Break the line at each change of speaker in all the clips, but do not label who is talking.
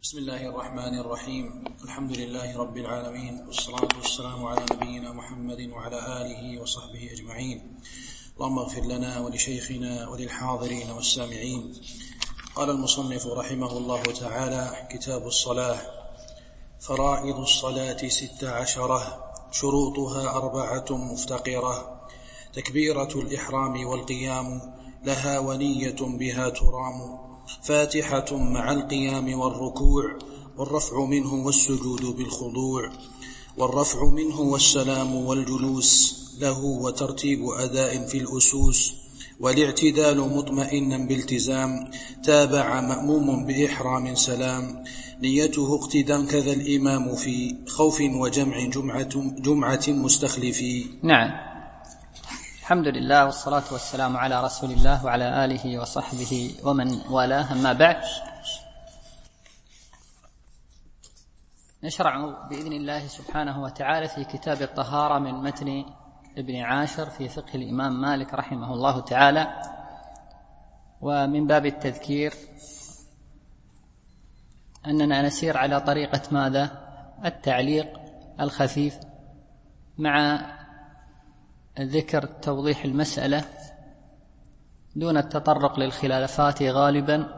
بسم الله الرحمن الرحيم. الحمد لله رب العالمين، والصلاة والسلام على نبينا محمد وعلى آله وصحبه أجمعين. اللهم اغفر لنا ولشيخنا وللحاضرين والسامعين. قال المصنف رحمه الله تعالى: كتاب الصلاة. فرائض الصلاة 16، شروطها 4 مفتقرة: تكبيرة الإحرام والقيام لها ونية بها ترام، فاتحة مع القيام والركوع، والرفع منه والسجود بالخضوع، والرفع منه والسلام والجلوس له، وترتيب أداء في الأسوس، والاعتدال مطمئنا بالتزام، تابع مأموم بإحرام سلام، نيته اقتداء كذا الإمام في خوف وجمع جمعة مستخلفي.
نعم، الحمد لله والصلاة والسلام على رسول الله وعلى آله وصحبه ومن والاه، أما بعد. نشرع بإذن الله سبحانه وتعالى في كتاب الطهارة من متن ابن عاشر في فقه الإمام مالك رحمه الله تعالى. ومن باب التذكير أننا نسير على طريقة ماذا؟ التعليق الخفيف مع ذكر توضيح المسألة دون التطرق للخلافات غالبا،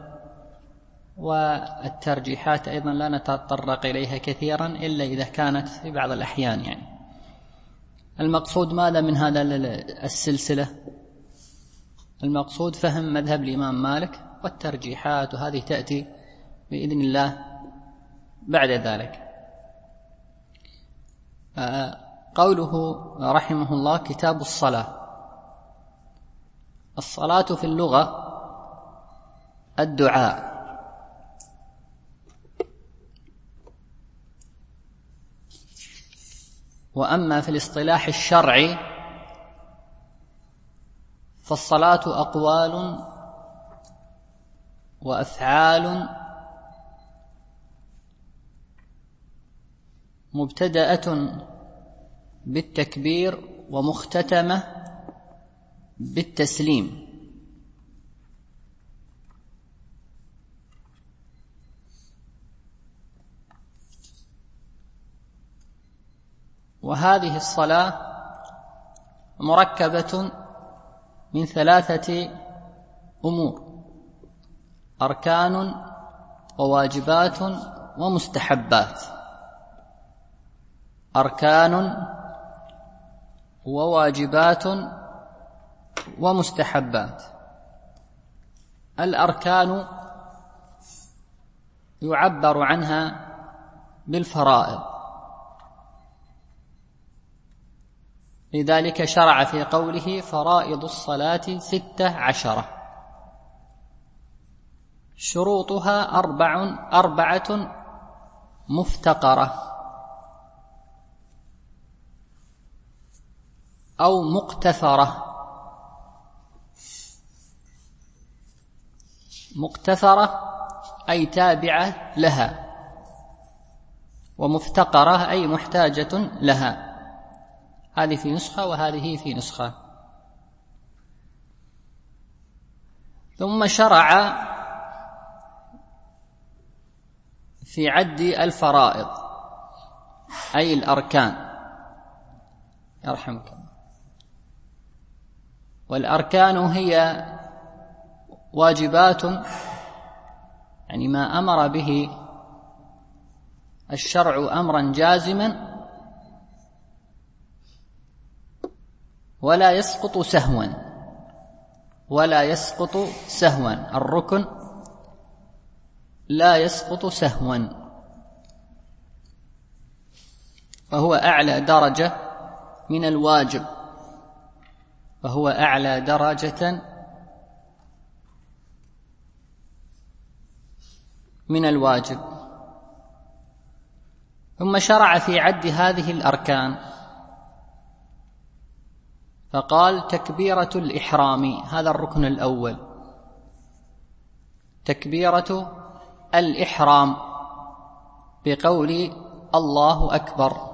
والترجيحات أيضا لا نتطرق إليها كثيرا إلا إذا كانت في بعض الأحيان. يعني المقصود ماذا من هذا السلسلة؟ المقصود فهم مذهب الإمام مالك، والترجيحات وهذه تأتي بإذن الله بعد ذلك. قوله رحمه الله: كتاب الصلاة. الصلاة في اللغة الدعاء، وأما في الاصطلاح الشرعي فالصلاة أقوال وأفعال مبتدأة بالتكبير ومختتمة بالتسليم. وهذه الصلاة مركبة من 3 أمور: أركان وواجبات ومستحبات. أركان وواجبات ومستحبات. الأركان يعبر عنها بالفرائض، لذلك شرع في قوله: فرائض الصلاة 16. شروطها 4 مفتقرة أو مقتثرة. مقتثرة أي تابعة لها، ومفتقرة أي محتاجة لها. هذه في نسخة وهذه في نسخة. ثم شرع في عد الفرائض أي الأركان، يرحمك. والأركان هي واجبات، يعني ما أمر به الشرع أمرا جازما ولا يسقط سهوا، ولا يسقط سهوا. الركن لا يسقط سهوا، فهو أعلى درجة من الواجب، فهو أعلى درجة من الواجب. ثم شرع في عد هذه الأركان فقال: تكبيرة الإحرام، هذا الركن الأول. تكبيرة الإحرام بقول الله أكبر،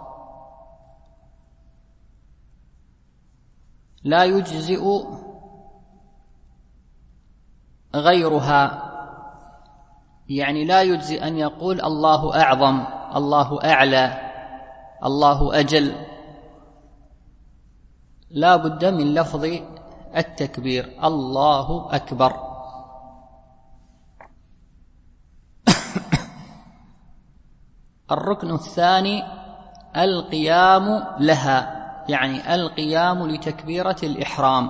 لا يجزئ غيرها يعني لا يجزي أن يقول الله أعظم، الله أعلى، الله أجل، لا بد من لفظ التكبير، الله أكبر. الركن الثاني القيام لها، يعني القيام لتكبيرة الإحرام،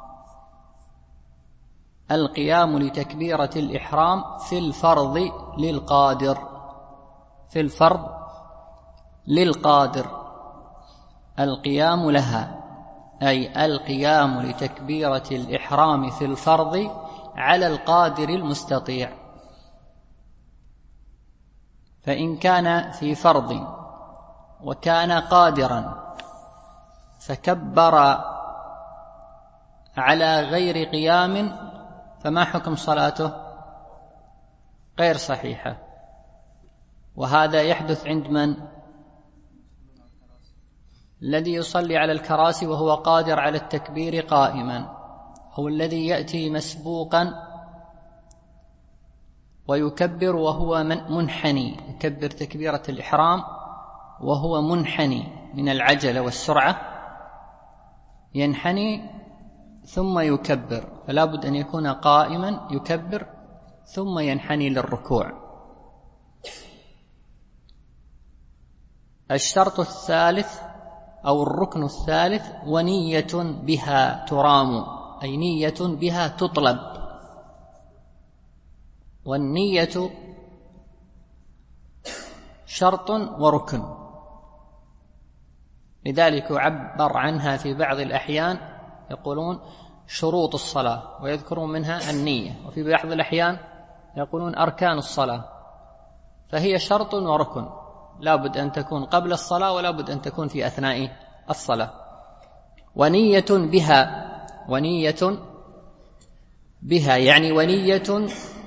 القيام لتكبيرة الإحرام في الفرض للقادر، في الفرض للقادر القيام لها، أي القيام لتكبيرة الإحرام في الفرض على القادر المستطيع. فإن كان في فرض وكان قادرا فكبر على غير قيام فما حكم صلاته؟ غير صحيحة. وهذا يحدث عند من؟ الذي يصلي على الكراسي وهو قادر على التكبير قائما، هو الذي يأتي مسبوقا ويكبر وهو منحني، يكبر تكبيرة الإحرام وهو منحني من العجلة والسرعة، ينحني ثم يكبر، فلا بد أن يكون قائما يكبر ثم ينحني للركوع. الشرط الثالث أو الركن الثالث ونية بها ترام، أي نية بها تطلب، والنية شرط وركن، لذلك يعبر عنها في بعض الأحيان يقولون شروط الصلاة ويذكرون منها النية، وفي بعض الأحيان يقولون أركان الصلاة، فهي شرط وركن، لا بد أن تكون قبل الصلاة ولا بد أن تكون في أثناء الصلاة. ونية بها، ونية بها يعني ونية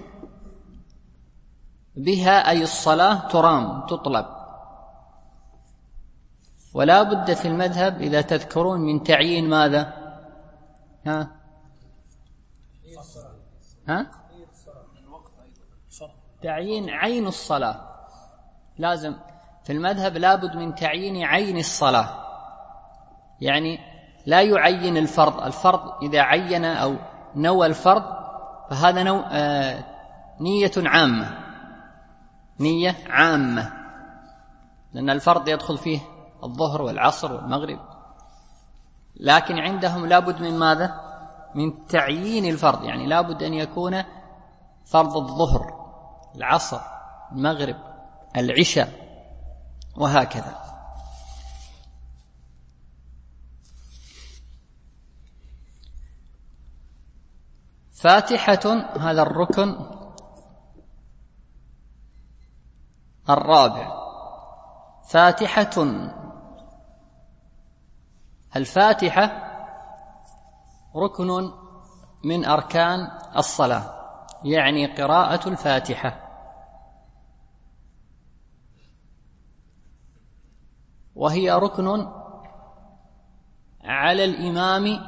بها أي الصلاة ترام تطلب. ولا بد في المذهب إذا تذكرون من تعيين ماذا؟ تعيين عين الصلاة، لازم في المذهب لا بد من تعيين عين الصلاة، يعني لا يعين الفرض، الفرض إذا عين أو نوى الفرض فهذا نية عامة، نية عامة، لأن الفرض يدخل فيه الظهر والعصر والمغرب، لكن عندهم لا بد من ماذا؟ من تعيين الفرض، يعني لا بد أن يكون فرض الظهر العصر المغرب العشاء وهكذا. فاتحة، هذا الركن الرابع، فاتحة. الفاتحة ركن من أركان الصلاة، يعني قراءة الفاتحة، وهي ركن على الإمام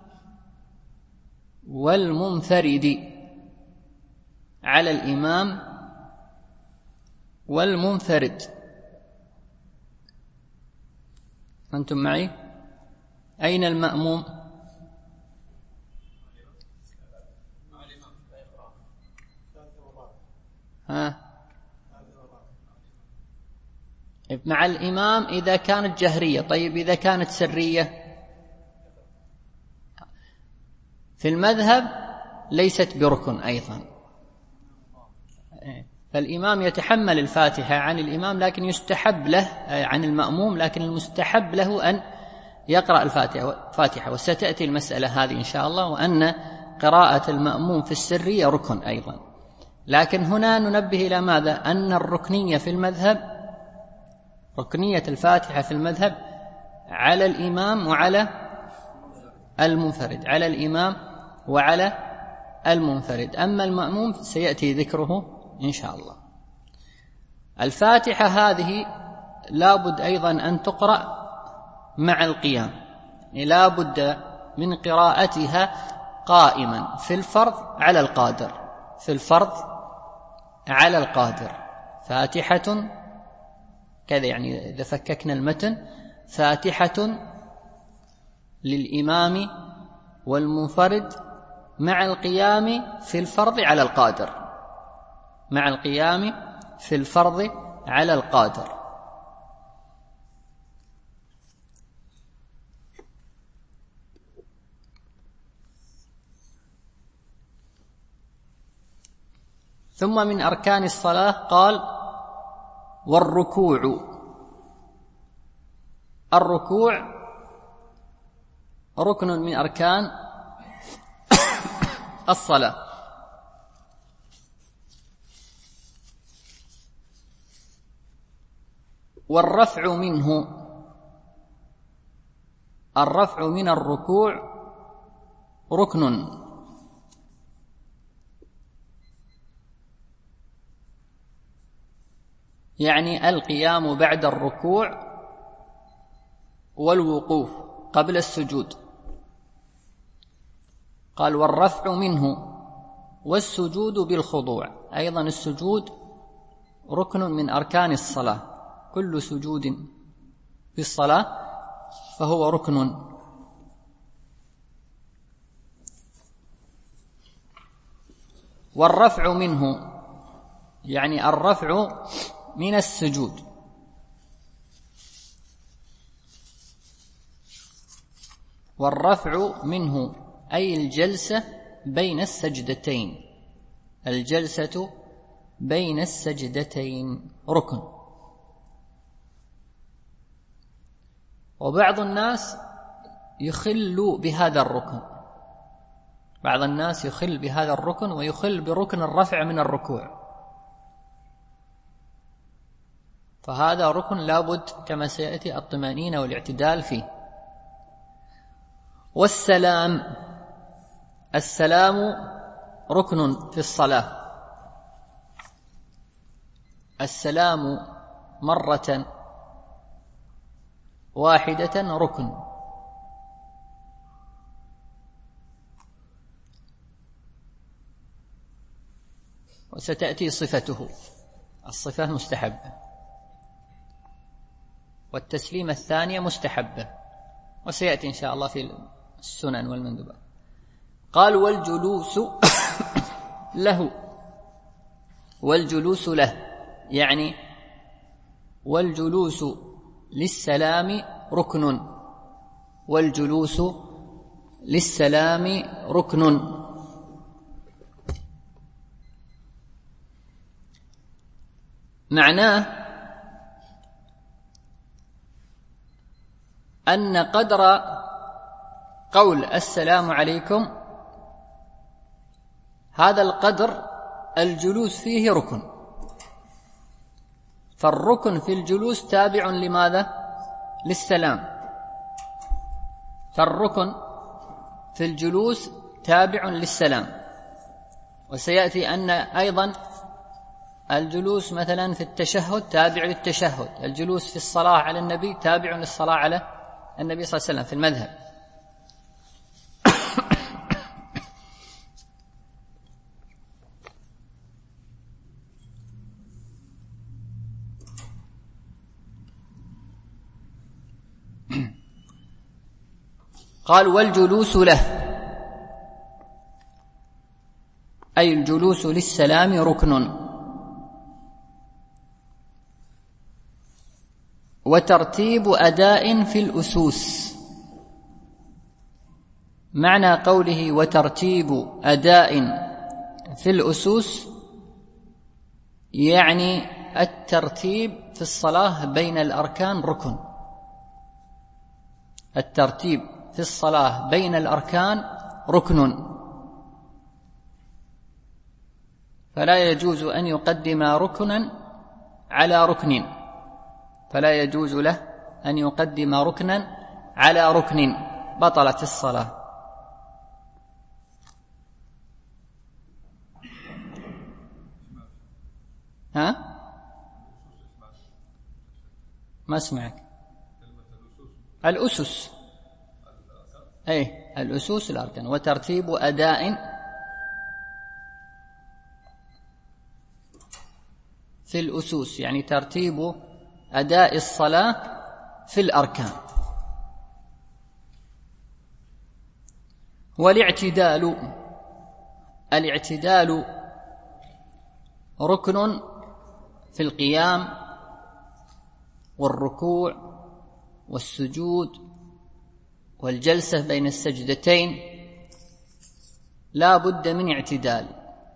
والمنفرد، على الإمام والمنفرد. أنتم معي؟ أين المأموم؟ مع الإمام إذا كانت جهرية. طيب إذا كانت سرية؟ في المذهب ليست بركن أيضا، فالإمام يتحمل الفاتحة عن الإمام، لكن يستحب له عن المأموم، لكن المستحب له أن يقرأ الفاتحة، وستأتي المسألة هذه إن شاء الله، وأن قراءة المأموم في السرية ركن أيضا. لكن هنا ننبه إلى ماذا؟ أن الركنية في المذهب، ركنية الفاتحة في المذهب على الإمام وعلى المنفرد، على الإمام وعلى المنفرد، أما المأموم سيأتي ذكره إن شاء الله. الفاتحة هذه لا بد أيضا أن تقرأ مع القيام، لا بد من قراءتها قائما في الفرض على القادر، في الفرض على القادر. فاتحة كذا، يعني إذا فككنا المتن: فاتحة للإمام والمنفرد مع القيام في الفرض على القادر، مع القيام في الفرض على القادر. ثم من أركان الصلاة قال: والركوع. الركوع ركن من أركان الصلاة. والرفع منه، الرفع من الركوع ركن، يعني القيام بعد الركوع والوقوف قبل السجود. قال: والرفع منه والسجود بالخضوع. أيضا السجود ركن من أركان الصلاة، كل سجود في الصلاة فهو ركن. والرفع منه يعني الرفع من السجود. والرفع منه أي الجلسة بين السجدتين، الجلسة بين السجدتين ركن. وبعض الناس يخل بهذا الركن، بعض الناس يخل بهذا الركن ويخل بركن الرفع من الركوع، فهذا ركن لابد كما سيأتي الطمأنينة والاعتدال فيه. والسلام، السلام ركن في الصلاة. السلام مرة واحدة ركن. وستأتي صفته، الصفة مستحبة، والتسليمة الثانية مستحبة، وسيأتي إن شاء الله في السنن والمندوبات. قال: والجلوس له. والجلوس له يعني والجلوس للسلام ركن، والجلوس للسلام ركن. معناه أن قدر قول السلام عليكم هذا القدر الجلوس فيه ركن، فالركن في الجلوس تابع لماذا؟ للسلام، فالركن في الجلوس تابع للسلام. وسيأتي أن أيضا الجلوس مثلا في التشهد تابع للتشهد، الجلوس في الصلاة على النبي تابع للصلاة على النبي صلى الله عليه وسلم في المذهب. قال: والجلوس له أي الجلوس للسلام ركن. وترتيب أداء في الأسوس. معنى قوله وترتيب أداء في الأسوس يعني الترتيب في الصلاة بين الأركان ركن، الترتيب في الصلاة بين الأركان ركن، فلا يجوز أن يقدم ركنا على ركن، فلا يجوز له أن يقدم ركنا على ركن، بطلت الصلاة. ها؟ ما اسمعك. الأسس، أي الأسس الأركان. وترتيب أداء في الأسوس، يعني ترتيب أداء الصلاة في الأركان. الاعتدال ركن في القيام والركوع والسجود والجلسة بين السجدتين، لا بد من اعتدال.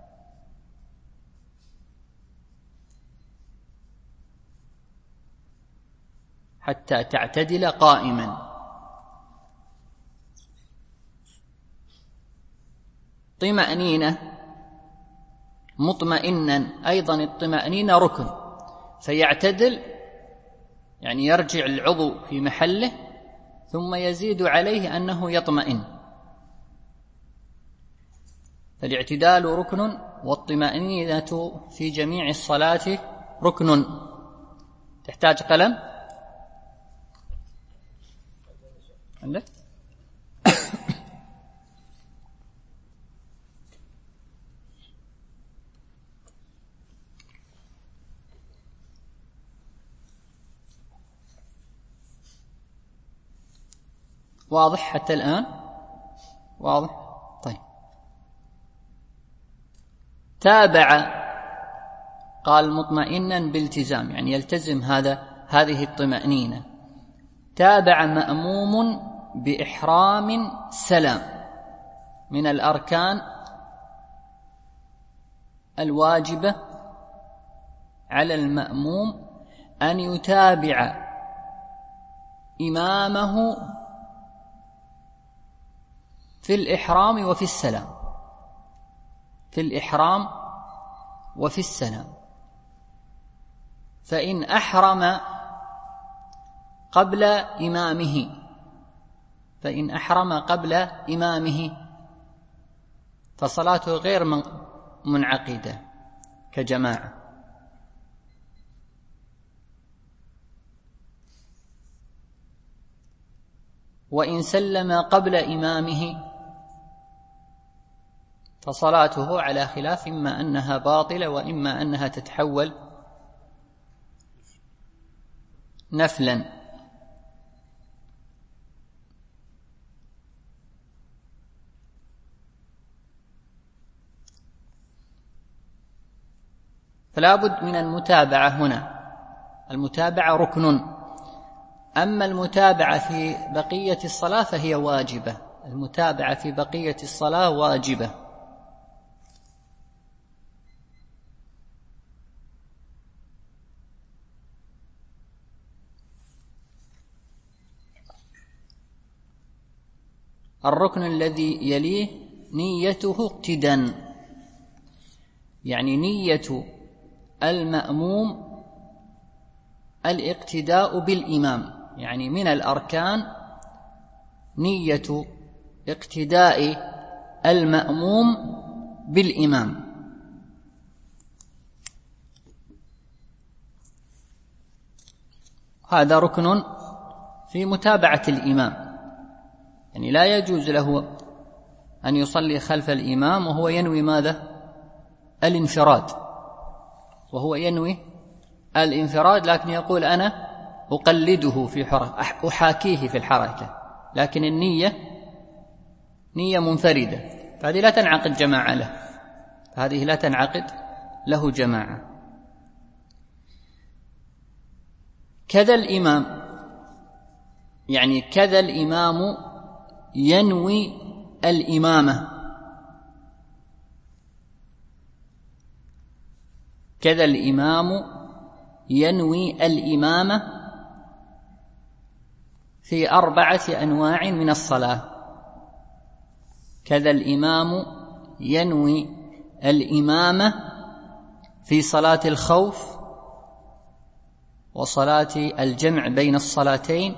حتى تعتدل قائما. طمأنينة مطمئنا، أيضا الطمأنينة ركن، فيعتدل يعني يرجع العضو في محله ثم يزيد عليه أنه يطمئن. فالاعتدال ركن، والطمأنينة في جميع الصلاة ركن. تحتاج قلم؟ عندك؟ واضح حتى الآن؟ واضح؟ طيب. تابع، قال مطمئنا بالتزام، يعني يلتزم هذه الطمأنينة. تابع مأموم بإحرام سلام. من الأركان الواجبة على المأموم أن يتابع إمامه في الإحرام وفي السلام، في الإحرام وفي السلام. فإن أحرم قبل إمامه فصلاته غير منعقدة كجماعة. وإن سلم قبل إمامه فصلاته على خلاف، إما أنها باطلة وإما أنها تتحول نفلا. فلا بد من المتابعة هنا. المتابعة ركن. أما المتابعة في بقية الصلاة فهي واجبة. المتابعة في بقية الصلاة واجبة. الركن الذي يليه نيته اقتداء، يعني نية المأموم الاقتداء بالإمام، يعني من الأركان نية اقتداء المأموم بالإمام. هذا ركن في متابعة الإمام، يعني لا يجوز له أن يصلي خلف الإمام وهو ينوي ماذا؟ الانفراد، وهو ينوي الانفراد، لكن يقول أنا أقلده في حركة، أحاكيه في الحركة، لكن النية نية منفردة، فهذه لا تنعقد جماعة له، هذه لا تنعقد له جماعة. كذا الإمام، يعني كذا الإمام ينوي الإمامة، كذا الإمام ينوي الإمامة في 4 أنواع من الصلاة. كذا الإمام ينوي الإمامة في صلاة الخوف، وصلاة الجمع بين الصلاتين،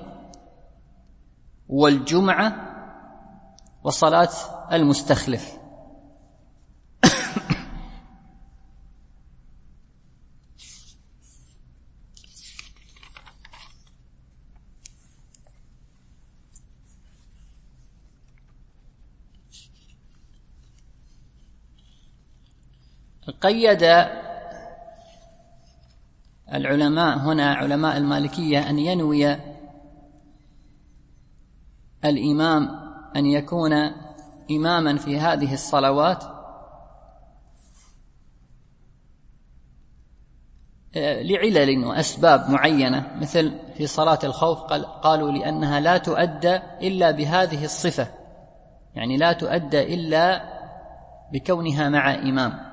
والجمعة، وصلاة المستخلف. قيد العلماء هنا علماء المالكية أن ينوي الإمام أن يكون إماما في هذه الصلوات لعلل وأسباب معينة، مثل في صلاة الخوف قالوا لأنها لا تؤدى إلا بهذه الصفة، يعني لا تؤدى إلا بكونها مع إمام.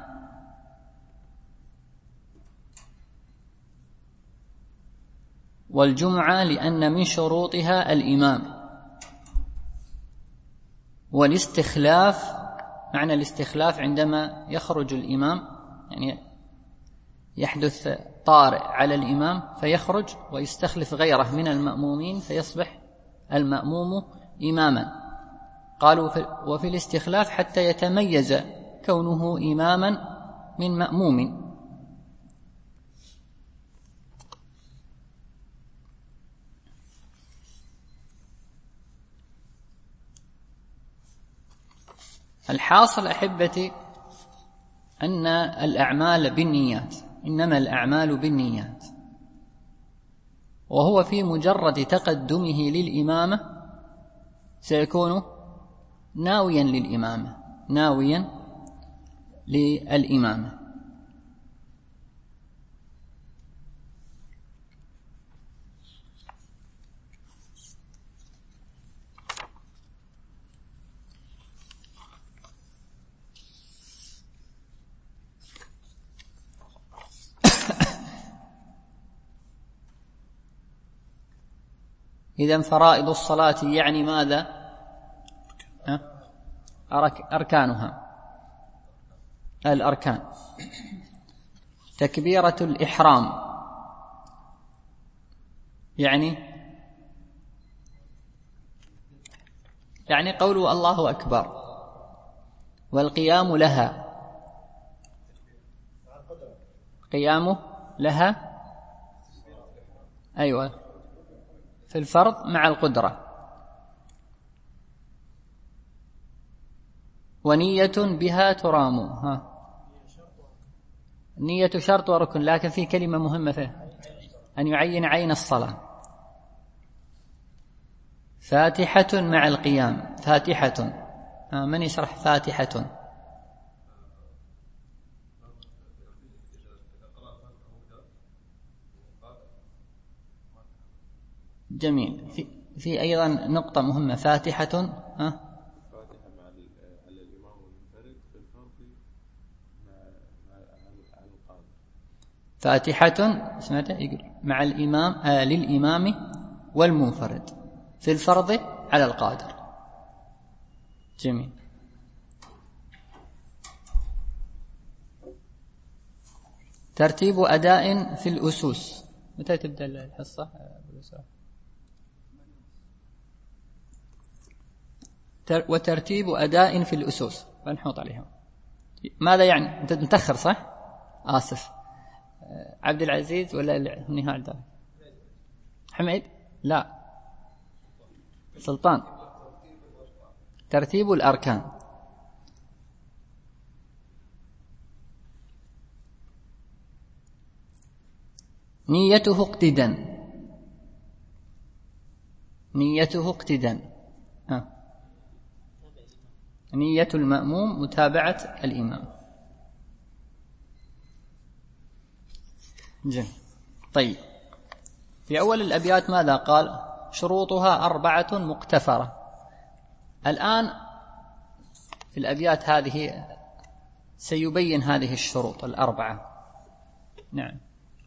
والجمعة لأن من شروطها الإمام. والاستخلاف، معنى الاستخلاف عندما يخرج الإمام، يعني يحدث طارئ على الإمام فيخرج ويستخلف غيره من المأمومين فيصبح المأموم إماما. قالوا وفي الاستخلاف حتى يتميز كونه إماما من مأموم. الحاصل أحبتي أن الأعمال بالنيات، إنما الأعمال بالنيات، وهو في مجرد تقدمه للإمامة سيكون ناويا للإمامة، ناويا للإمامة. إذن فرائض الصلاة يعني ماذا؟ أركانها، الأركان: تكبيرة الإحرام، يعني قول الله أكبر، والقيام لها، قيامه لها، أيوة، في الفرض مع القدرة. ونية بها ترام، النية شرط وركن، لكن في كلمة مهمة فيه، أن يعين عين الصلاة. فاتحة مع القيام، فاتحة، من يشرح فاتحة؟ جميل. في أيضا نقطة مهمة، فاتحة، فاتحة سمعت يقول مع الإمام، للإمام والمنفرد، في الفرض على القادر. جميل. ترتيب أداء في الأسوس، متى تبدأ الحصة؟ وترتيب أداء في الأسوس، فنحط عليها ماذا يعني؟ أنت متأخر صح؟ آسف. عبد العزيز ولا نهال ده؟ حميد؟ لا، سلطان. ترتيب الأركان: نيته اقتدا، نيته اقتدا، نية المأموم متابعة الإمام. جميل. طيب، في أول الأبيات ماذا قال؟ شروطها 4 مقتفرة. الآن في الأبيات هذه سيبين هذه الشروط 4. نعم.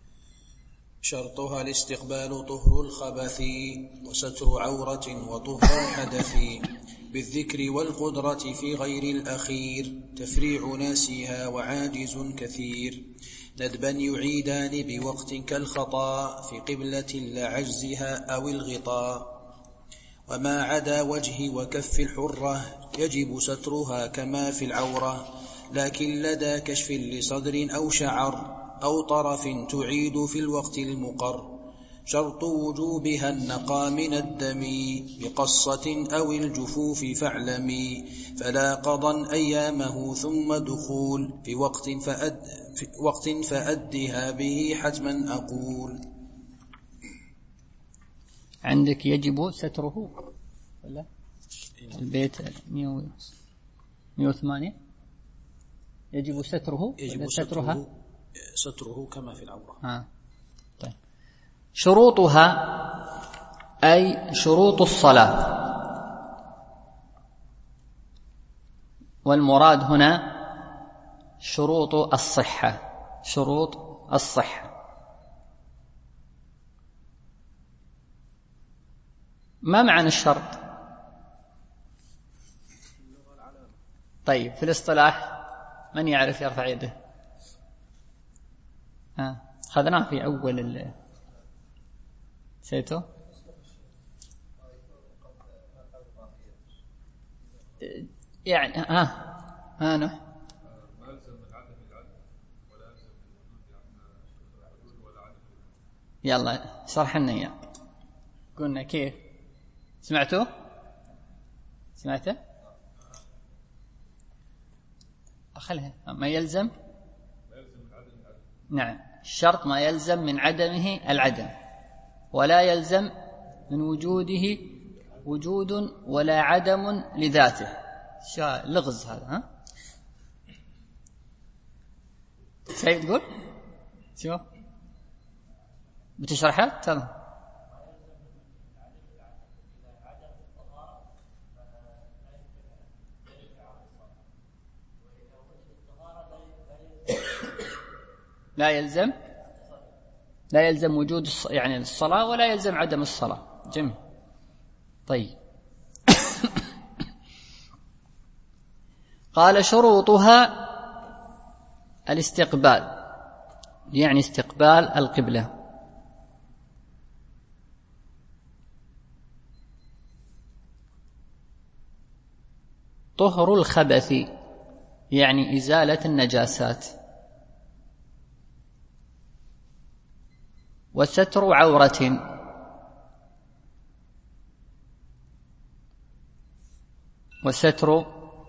شرطها الاستقبال طهر الخبث، وستر عورة وطهر الحدث، بالذكر والقدرة في غير الأخير، تفريع ناسها وعاجز كثير، ندبا يعيدان بوقت كالخطا، في قبلة لعجزها أو الغطاء، وما عدا وجه وكف الحرة يجب سترها كما في العورة، لكن لدى كشف لصدر أو شعر أو طرف تعيد في الوقت المقر. شرط وجوبها النقى من الدم بقصة أو الجفوف فاعلمي، فلا قضا أيامه ثم دخول وقت فأدها به حتما أقول.
عندك يجب ستره ولا البيت 108 يجب ستره
يجب ستره كما في العورة.
طيب. شروطها أي شروط الصلاة، والمراد هنا شروط الصحة. شروط الصحة ما معنى الشرط؟ طيب في الاصطلاح من يعرف يرفع يده؟ أخذناه في أول سيتو يعني نوح يلا شرح لنا اياه. قلنا كيف؟ سمعته؟ أخلها ما يلزم. نعم، الشرط ما يلزم من عدمه العدم، ولا يلزم من وجوده وجود ولا عدم لذاته. لغز هذا. شيء تقول؟ شو بتشرحها؟ تمام. لا يلزم وجود يعني الصلاة، ولا يلزم عدم الصلاة. جميل. طيب. قال شروطها الاستقبال، يعني استقبال القبلة. طهر الخبث، يعني إزالة النجاسات. وستر عورة، وستر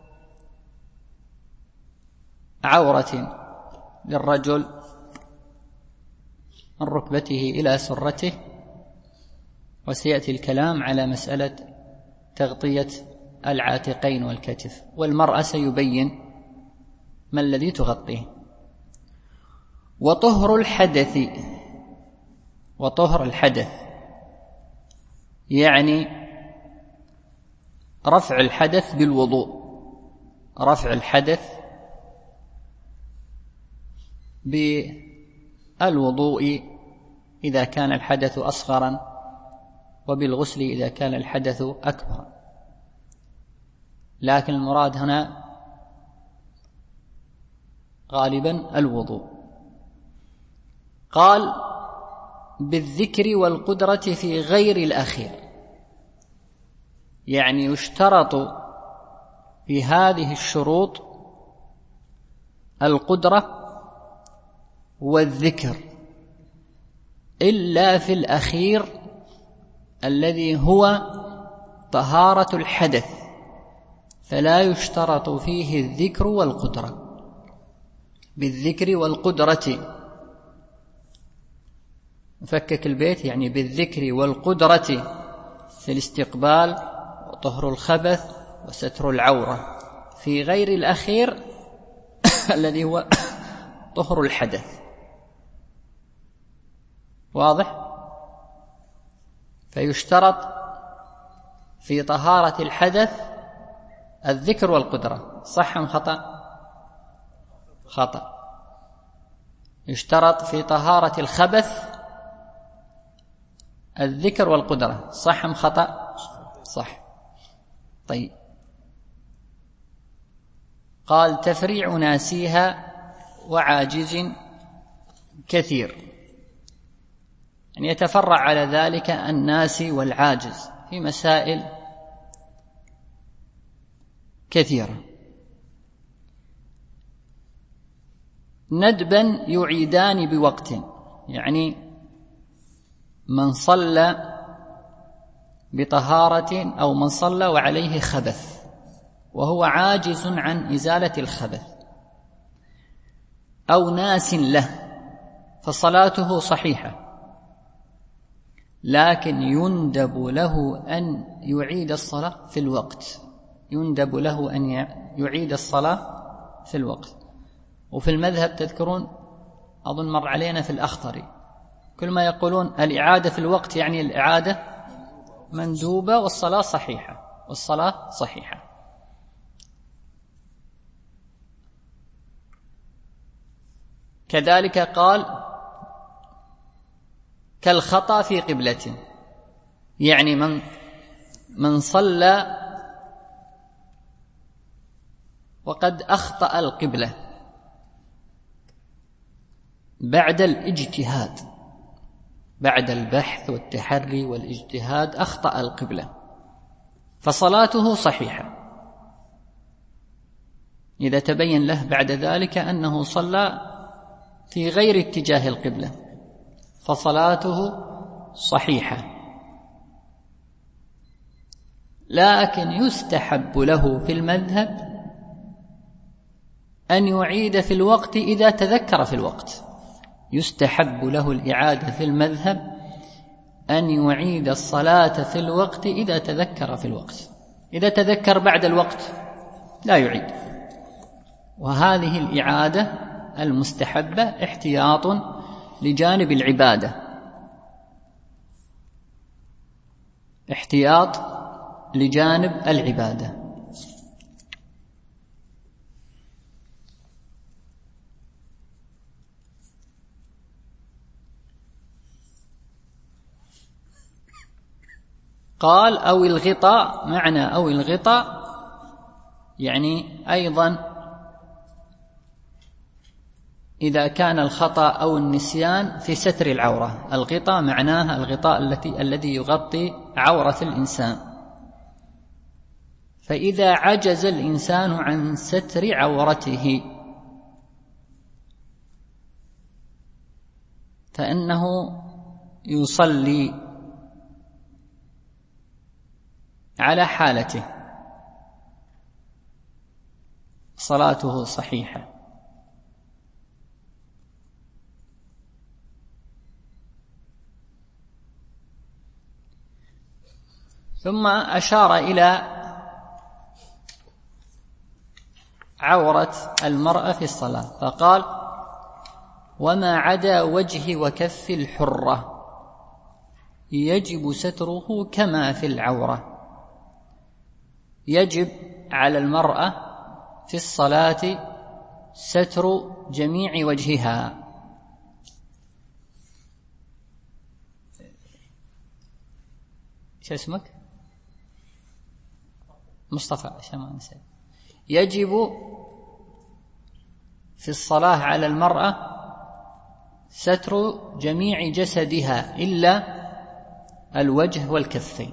عورة للرجل من ركبته إلى سرته، وسيأتي الكلام على مسألة تغطية العاتقين والكتف، والمرأة سيبين ما الذي تغطيه. وطهر الحدث، وطهر الحدث يعني رفع الحدث بالوضوء، رفع الحدث بالوضوء إذا كان الحدث أصغرا، وبالغسل إذا كان الحدث أكبر. لكن المراد هنا غالبا الوضوء. قال بالذكر والقدرة في غير الأخير، يعني يشترط في هذه الشروط القدرة والذكر، إلا في الأخير الذي هو طهارة الحدث، فلا يشترط فيه الذكر والقدرة. بالذكر والقدرة، نفكك البيت، يعني بالذكر والقدرة في الاستقبال وطهر الخبث وستر العورة، في غير الأخير الذي هو طهر الحدث. واضح؟ فيشترط في طهارة الحدث الذكر والقدرة. صح أم خطأ؟ خطأ. يشترط في طهارة الخبث الذكر والقدرة. صح أم خطأ؟ صح. طيب. قال تفريع ناسيها وعاجز كثير، يعني يتفرع على ذلك الناسي والعاجز في مسائل كثيرة. ندبا يعيدان بوقت، يعني من صلى بطهارة أو من صلى وعليه خبث وهو عاجز عن إزالة الخبث، أو ناس له فصلاته صحيحة، لكن يندب له أن يعيد الصلاة في الوقت، يندب له أن يعيد الصلاة في الوقت. وفي المذهب تذكرون أظن مر علينا في الأخضري كل ما يقولون الإعادة في الوقت يعني الإعادة مندوبة والصلاة صحيحة، والصلاة صحيحة. كذلك قال كالخطأ في قبلة، يعني من صلى وقد أخطأ القبلة بعد الاجتهاد، بعد البحث والتحري والاجتهاد أخطأ القبلة فصلاته صحيحة إذا تبين له بعد ذلك أنه صلى في غير اتجاه القبلة فصلاته صحيحة، لكن يستحب له في المذهب أن يعيد في الوقت إذا تذكر في الوقت، يستحب له الإعادة في المذهب أن يعيد الصلاة في الوقت إذا تذكر في الوقت، إذا تذكر بعد الوقت لا يعيد. وهذه الإعادة المستحبة احتياط لجانب العبادة، احتياط لجانب العبادة. قال أو الغطاء، معنى أو الغطاء يعني أيضا إذا كان الخطأ أو النسيان في ستر العورة. الغطاء معناها الغطاء الذي يغطي عورة الإنسان، فإذا عجز الإنسان عن ستر عورته فإنه يصلي على حالته، صلاته صحيحة. ثم أشار إلى عورة المرأة في الصلاة فقال وما عدا وجه وكف الحرة يجب ستره كما في العورة. يجب على المرأة في الصلاة ستر جميع وجهها، شو اسمك؟ مصطفى شمان. يجب في الصلاة على المرأة ستر جميع جسدها إلا الوجه والكفين،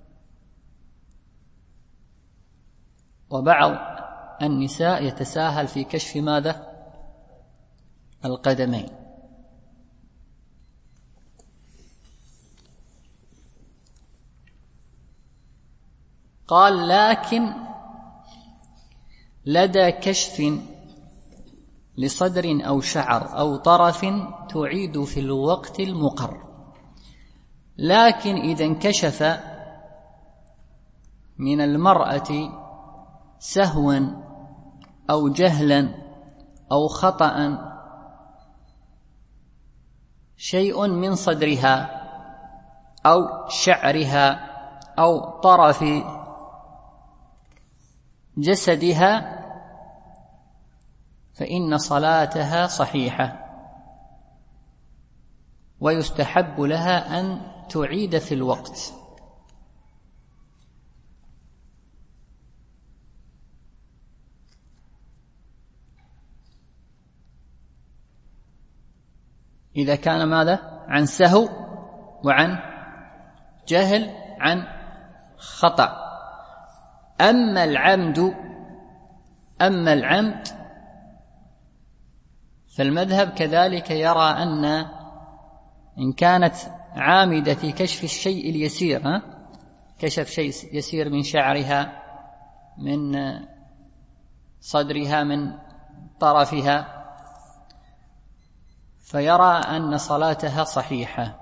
وبعض النساء يتساهل في كشف ماذا؟ القدمين. قال لكن لدى كشف لصدر أو شعر أو طرف تعيد في الوقت المقر، لكن إذا انكشف من المرأة سهوا أو جهلا أو خطأ شيء من صدرها أو شعرها أو طرف جسدها فإن صلاتها صحيحة، ويستحب لها أن تعيد في الوقت. إذا كان ماذا؟ عن سهو وعن جهل عن خطأ. أما العمد فالمذهب كذلك يرى أن إن كانت عامدة في كشف الشيء اليسير، كشف شيء يسير من شعرها من صدرها من طرفها فيرى أن صلاتها صحيحة.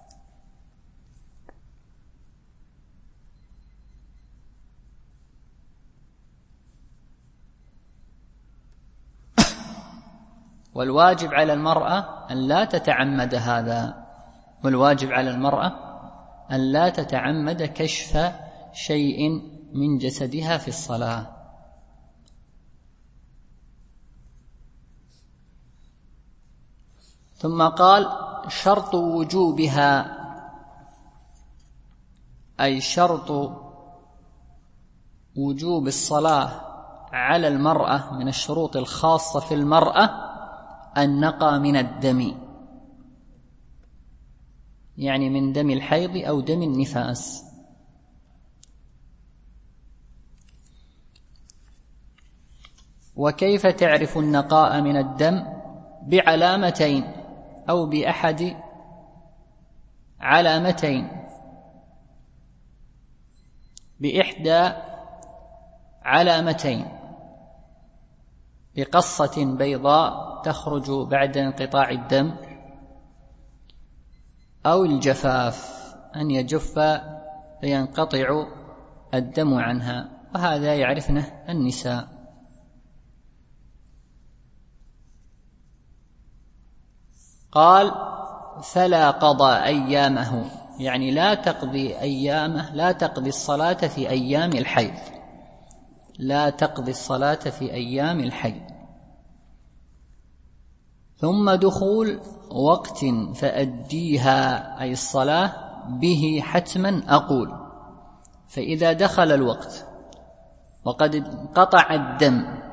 والواجب على المرأة أن لا تتعمد هذا، والواجب على المرأة أن لا تتعمد كشف شيء من جسدها في الصلاة. ثم قال: شرط وجوبها، أي شرط وجوب الصلاة على المرأة من الشروط الخاصة في المرأة النقى من الدم، يعني من دم الحيض أو دم النفاس. وكيف تعرف النقاء من الدم؟ بعلامتين أو بأحد علامتين، بإحدى علامتين: بقصة بيضاء تخرج بعد انقطاع الدم، أو الجفاف، أن يجف فينقطع الدم عنها، وهذا يعرفنه النساء. قال: فلا قضى أيامه، يعني لا تقضي أيامه، لا تقضي الصلاة في أيام الحيض، لا تقضي الصلاة في أيام الحيض. ثم دخول وقت فأديها، أي الصلاة به حتما أقول. فإذا دخل الوقت وقد انقطع الدم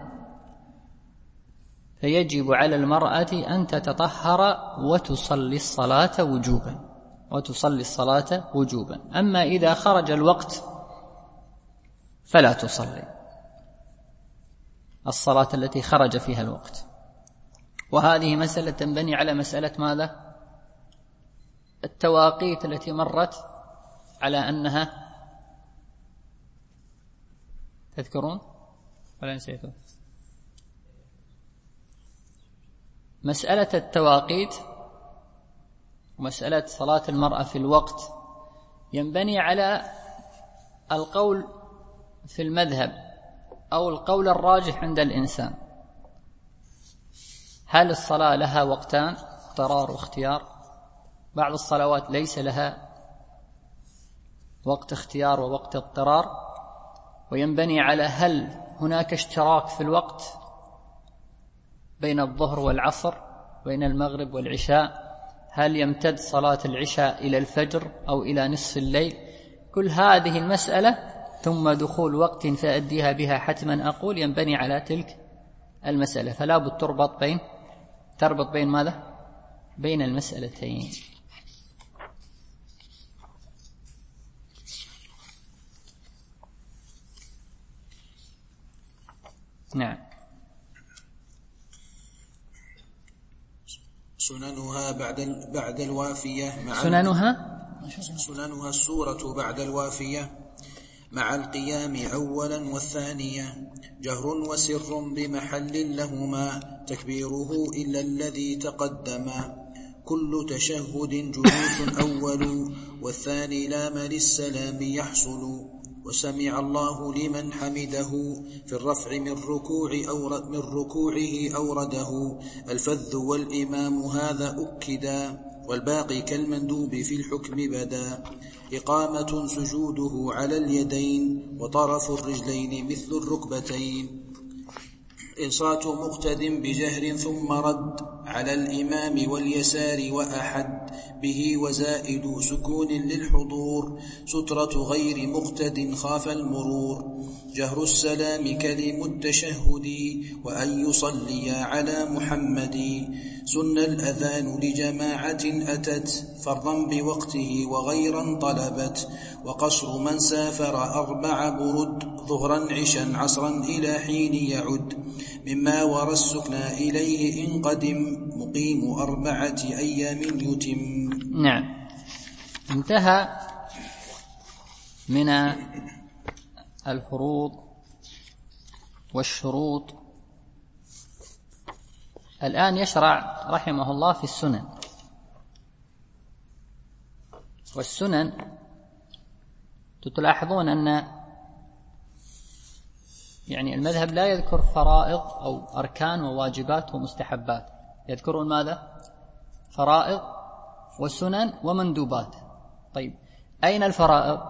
فيجب على المرأة أن تتطهر وتصلي الصلاة وجوبا، وتصلي الصلاة وجوبا. أما إذا خرج الوقت فلا تصلي الصلاة التي خرج فيها الوقت. وهذه مسألة تنبني على مسألة ماذا؟ التواقيت التي مرت على أنها، تذكرون ولا نسيتوا؟ مسألة التواقيت ومسألة صلاة المرأة في الوقت ينبني على القول في المذهب أو القول الراجح عند الإنسان: هل الصلاة لها وقتان، اضطرار واختيار؟ بعض الصلوات ليس لها وقت اختيار ووقت اضطرار. وينبني على هل هناك اشتراك في الوقت بين الظهر والعصر، بين المغرب والعشاء، هل يمتد صلاة العشاء إلى الفجر أو إلى نصف الليل؟ كل هذه المسألة ثم دخول وقت فأديها بها حتما أقول ينبني على تلك المسألة. فلا بد تربط بين ماذا؟ بين المسألتين. نعم.
سننها بعد الوافية مع
سننها
السورة بعد الوافية مع القيام أولا والثانية، جهر وسر بمحل لهما، تكبيره إلا الذي تقدم، كل تشهد جلوس أول، والثاني لام للسلام يحصل، وسمع الله لمن حمده، في الرفع من ركوعه أورده، الفذ والإمام هذا أكدا، والباقي كالمندوب في الحكم بدا، إقامة سجوده على اليدين، وطرف الرجلين مثل الركبتين، إنصات مقتد بجهر ثم رد على الإمام واليسار وأحد به، وزائد سكون للحضور، سترة غير مقتد خاف المرور، جهر السلام كلم التشهد، وأن يصلي على محمد، سن الأذان لجماعة أتت، فرضا بوقته وغيرا طلبت، وقصر من سافر 4 برد، ظهرا عشا عصرا إلى حين يعد، مما ورى السكنى إليه إن قدم، مقيم 4 أيام يتم.
نعم. انتهى من الفروض والشروط الآن يشرع رحمه الله في السنن. والسنن تلاحظون أن يعني المذهب لا يذكر فرائض أو أركان وواجبات ومستحبات، يذكرون ماذا؟ فرائض وسنن ومندوبات. طيب أين الفرائض؟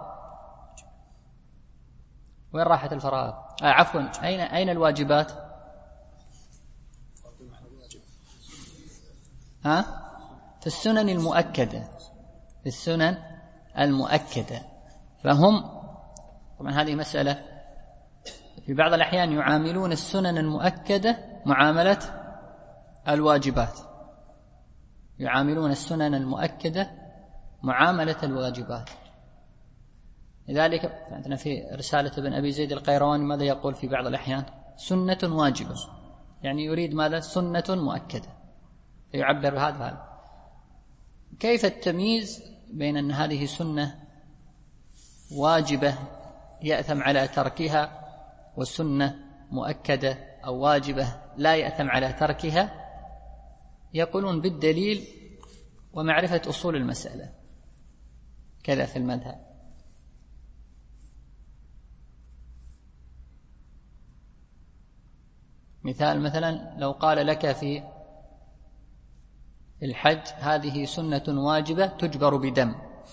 وين راحت الفرائض؟ عفوا، أين الواجبات؟ في السنن المؤكدة، في السنن المؤكدة. فهم طبعا هذه مسألة في بعض الأحيان يعاملون السنن المؤكدة معاملة الواجبات، يعاملون السنن المؤكدة معاملة الواجبات. لذلك عندنا في رسالة ابن أبي زيد القيرواني ماذا يقول في بعض الأحيان؟ سنة واجبة، يعني يريد ماذا؟ سنة مؤكدة، يعبر بهذا. كيف التمييز بين أن هذه سنة واجبة يأثم على تركها وسنة مؤكدة أو واجبة لا يأثم على تركها؟ يقولون بالدليل ومعرفة أصول المسألة، كذا في المذهب. مثلا لو قال لك في الحج هذه سنة واجبة تجبر بدم،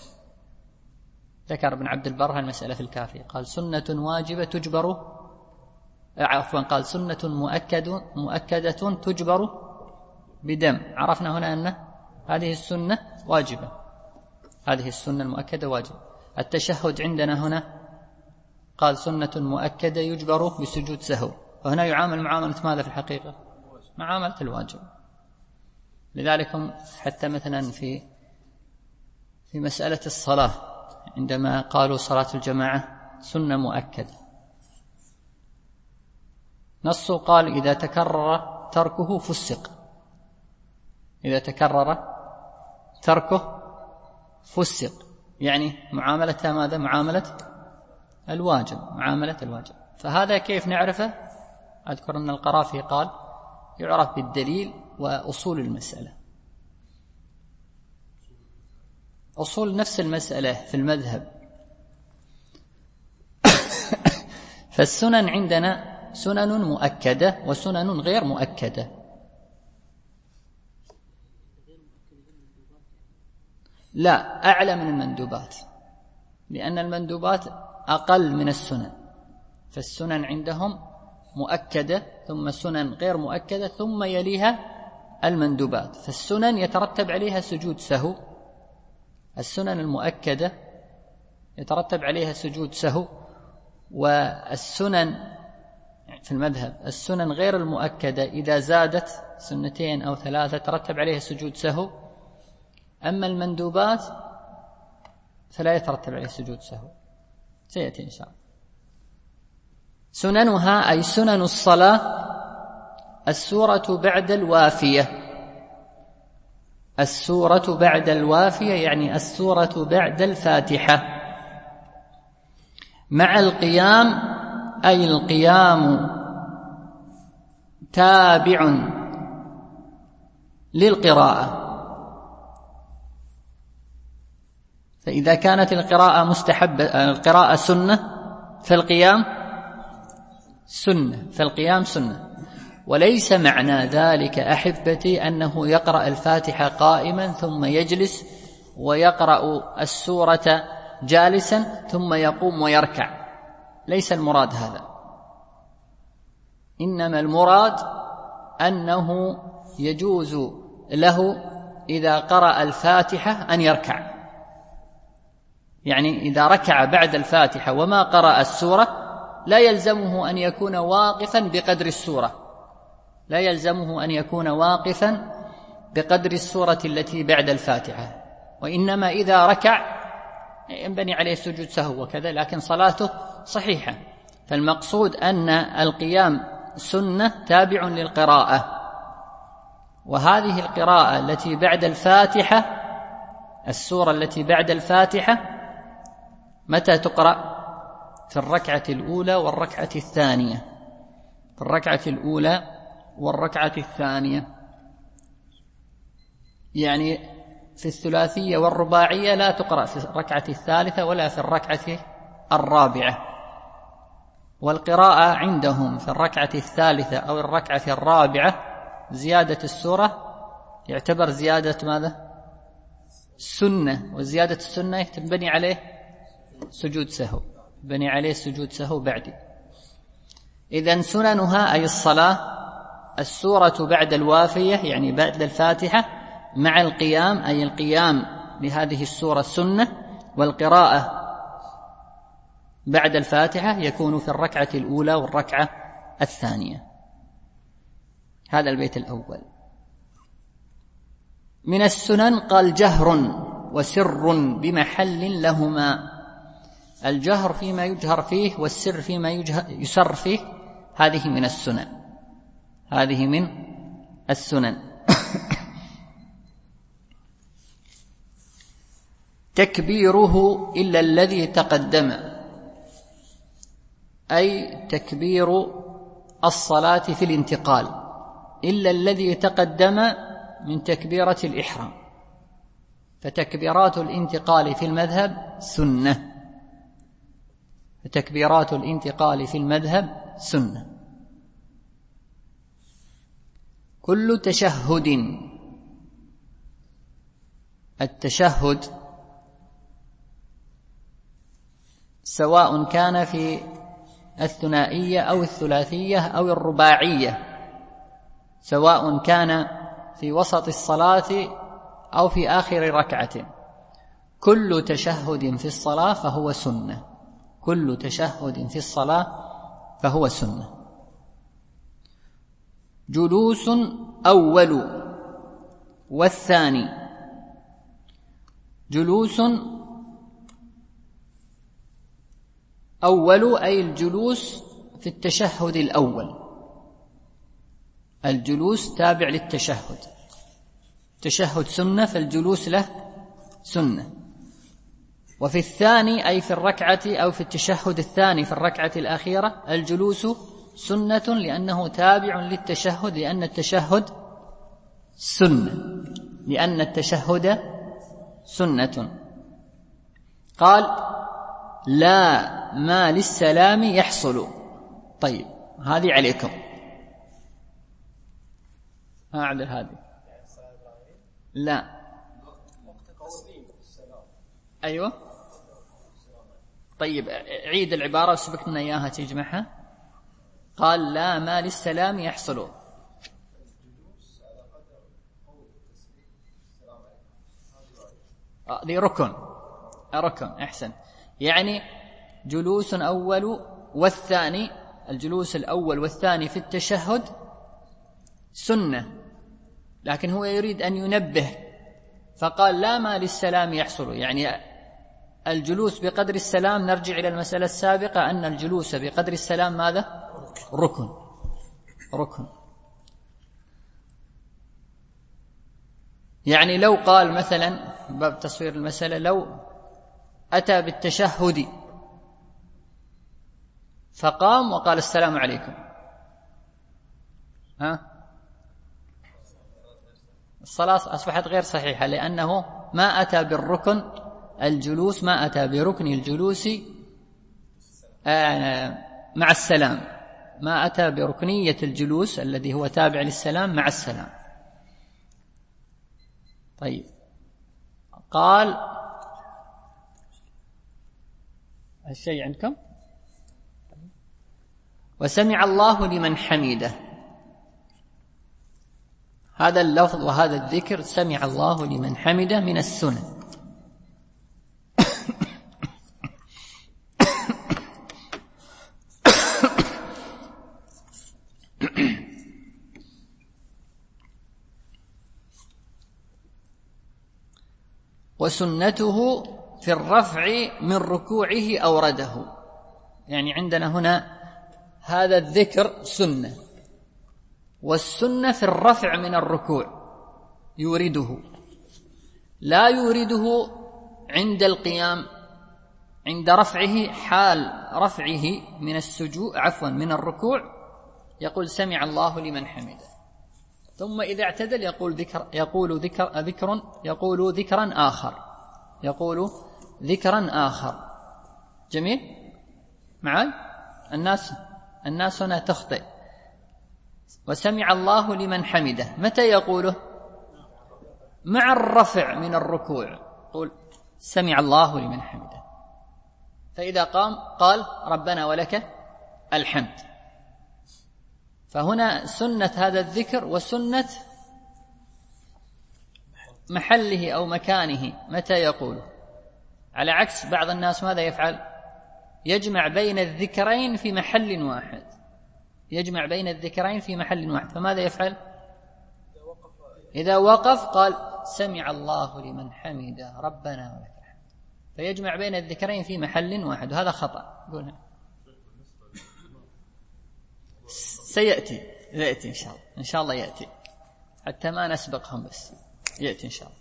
ذكر ابن عبد البر المسألة في الكافية، قال سنة واجبة تجبر، عفوا قال سنة مؤكدة تجبر بدم. عرفنا هنا أن هذه السنة واجبة، هذه السنة المؤكدة واجبة. التشهد عندنا هنا قال سنة مؤكدة يجبر بسجود سهو، وهنا يعامل معاملة ماذا في الحقيقة؟ معاملة الواجب. لذلك حتى مثلا في مسألة الصلاة عندما قالوا صلاة الجماعة سنة مؤكدة، نصه قال إذا تكرر تركه فسق، إذا تكرر تركه فسق، يعني معاملتها ماذا؟ معاملة الواجب، معاملة الواجب. فهذا كيف نعرفه؟ أذكر أن القرافي قال يعرف بالدليل وأصول المسألة. أصول نفس المسألة في المذهب. فالسنن عندنا سنن مؤكدة وسنن غير مؤكدة. لا، أعلى من المندوبات، لأن المندوبات أقل من السنن. فالسنن عندهم مؤكدة ثم سنن غير مؤكدة ثم يليها المندوبات. فالسنن يترتب عليها سجود سهو، السنن المؤكدة يترتب عليها سجود سهو. والسنن في المذهب السنن غير المؤكدة إذا زادت سنتين أو ثلاثة ترتب عليها سجود سهو. أما المندوبات فلا يترتب عليها سجود سهو، سيأتي إن شاء الله. سننها أي سنن الصلاة السورة بعد الوافية، السورة بعد الوافية يعني السورة بعد الفاتحة، مع القيام أي القيام تابع للقراءة. فإذا كانت القراءة مستحبة، القراءة سنة، فالقيام سنة، فالقيام سنة. وليس معنى ذلك أحبتي أنه يقرأ الفاتحة قائما ثم يجلس ويقرأ السورة جالسا ثم يقوم ويركع، ليس المراد هذا. إنما المراد أنه يجوز له إذا قرأ الفاتحة أن يركع، يعني إذا ركع بعد الفاتحة وما قرأ السورة لا يلزمه أن يكون واقفا بقدر السورة، لا يلزمه أن يكون واقفا بقدر السورة التي بعد الفاتحة، وإنما إذا ركع ينبني عليه سجود سهو وكذا، لكن صلاته صحيحة. فالمقصود أن القيام سنة تابع للقراءة. وهذه القراءة التي بعد الفاتحة، السورة التي بعد الفاتحة، متى تقرأ؟ في الركعة الأولى والركعة الثانية، في الركعة الأولى والركعة الثانية. يعني في الثلاثية والرباعية لا تقرأ في الركعة الثالثة ولا في الركعة الرابعة، والقراءة عندهم في الركعة الثالثة أو الركعة الرابعة زيادة السورة يعتبر زيادة ماذا؟ سنة، وزيادة السنة تنبني عليه سجود سهو، بني عليه سجود سهو بعد. إذن سننها أي الصلاة السورة بعد الوافية يعني بعد الفاتحة مع القيام، أي القيام لهذه السورة السنة، والقراءة بعد الفاتحة يكون في الركعة الأولى والركعة الثانية. هذا البيت الأول. من السنن قال جهر وسر بمحل لهما، الجهر فيما يجهر فيه والسر فيما يسر فيه، هذه من السنن، هذه من السنن. تكبيره إلا الذي تقدم، أي تكبير الصلاة في الانتقال إلا الذي تقدم من تكبيرة الإحرام، فتكبيرات الانتقال في المذهب سنة، فتكبيرات الانتقال في المذهب سنة. كل تشهد، التشهد سواء كان في الثنائية أو الثلاثية أو الرباعية، سواء كان في وسط الصلاة أو في آخر ركعة، كل تشهد في الصلاة فهو سنة، كل تشهد في الصلاة فهو سنة. جلوس أول والثاني، جلوس أول أي الجلوس في التشهد الأول، الجلوس تابع للتشهد، التشهد سنة فالجلوس له سنة. وفي الثاني أي في الركعة أو في التشهد الثاني في الركعة الأخيرة الجلوس سنة لأنه تابع للتشهد، لأن التشهد سنة، لأن التشهد سنة. قال لا ما للسلام يحصل. طيب هذه عليكم، أعدل هذه لا أيوة. طيب عيد العبارة وسبقنا إياها تجمعها. قال لا ما للسلام يحصل، دي ركن أحسن، يعني جلوس أول والثاني، الجلوس الأول والثاني في التشهد سنة، لكن هو يريد أن ينبه فقال لا ما للسلام يحصل، يعني الجلوس بقدر السلام. نرجع إلى المسألة السابقة أن الجلوس بقدر السلام ماذا؟ ركن. يعني لو قال مثلا باب تصوير المسألة، لو أتى بالتشهد فقام وقال السلام عليكم، الصلاة أصبحت غير صحيحة، لأنه ما أتى بالركن، الجلوس ما أتى بركن الجلوس مع السلام، ما أتى بركنية الجلوس الذي هو تابع للسلام مع السلام. طيب قال الشيء عندكم وسمع الله لمن حمده، هذا اللفظ وهذا الذكر سمع الله لمن حمده من السنن. وسنته في الرفع من ركوعه أورده، يعني عندنا هنا هذا الذكر سنة، والسنة في الرفع من الركوع يورده، لا يورده عند القيام، عند رفعه، حال رفعه من السجود من الركوع يقول سمع الله لمن حمده. ثم إذا اعتدل يقول ذكرا آخر. جميل معاي؟ الناس هنا تخطئ. وسمع الله لمن حمده متى يقوله؟ مع الرفع من الركوع، قول سمع الله لمن حمده. فإذا قام قال ربنا ولك الحمد. فهنا سنة هذا الذكر وسنة محله أو مكانه متى يقوله، على عكس بعض الناس ماذا يفعل؟ يجمع بين الذكرين في محل واحد. فماذا يفعل؟ إذا وقف قال سمع الله لمن حمده ربنا ولك الحمد، فيجمع بين الذكرين في محل واحد، وهذا خطأ. قولها سيأتي إن شاء الله يأتي، حتى ما نسبقهم، بس يأتي إن شاء الله.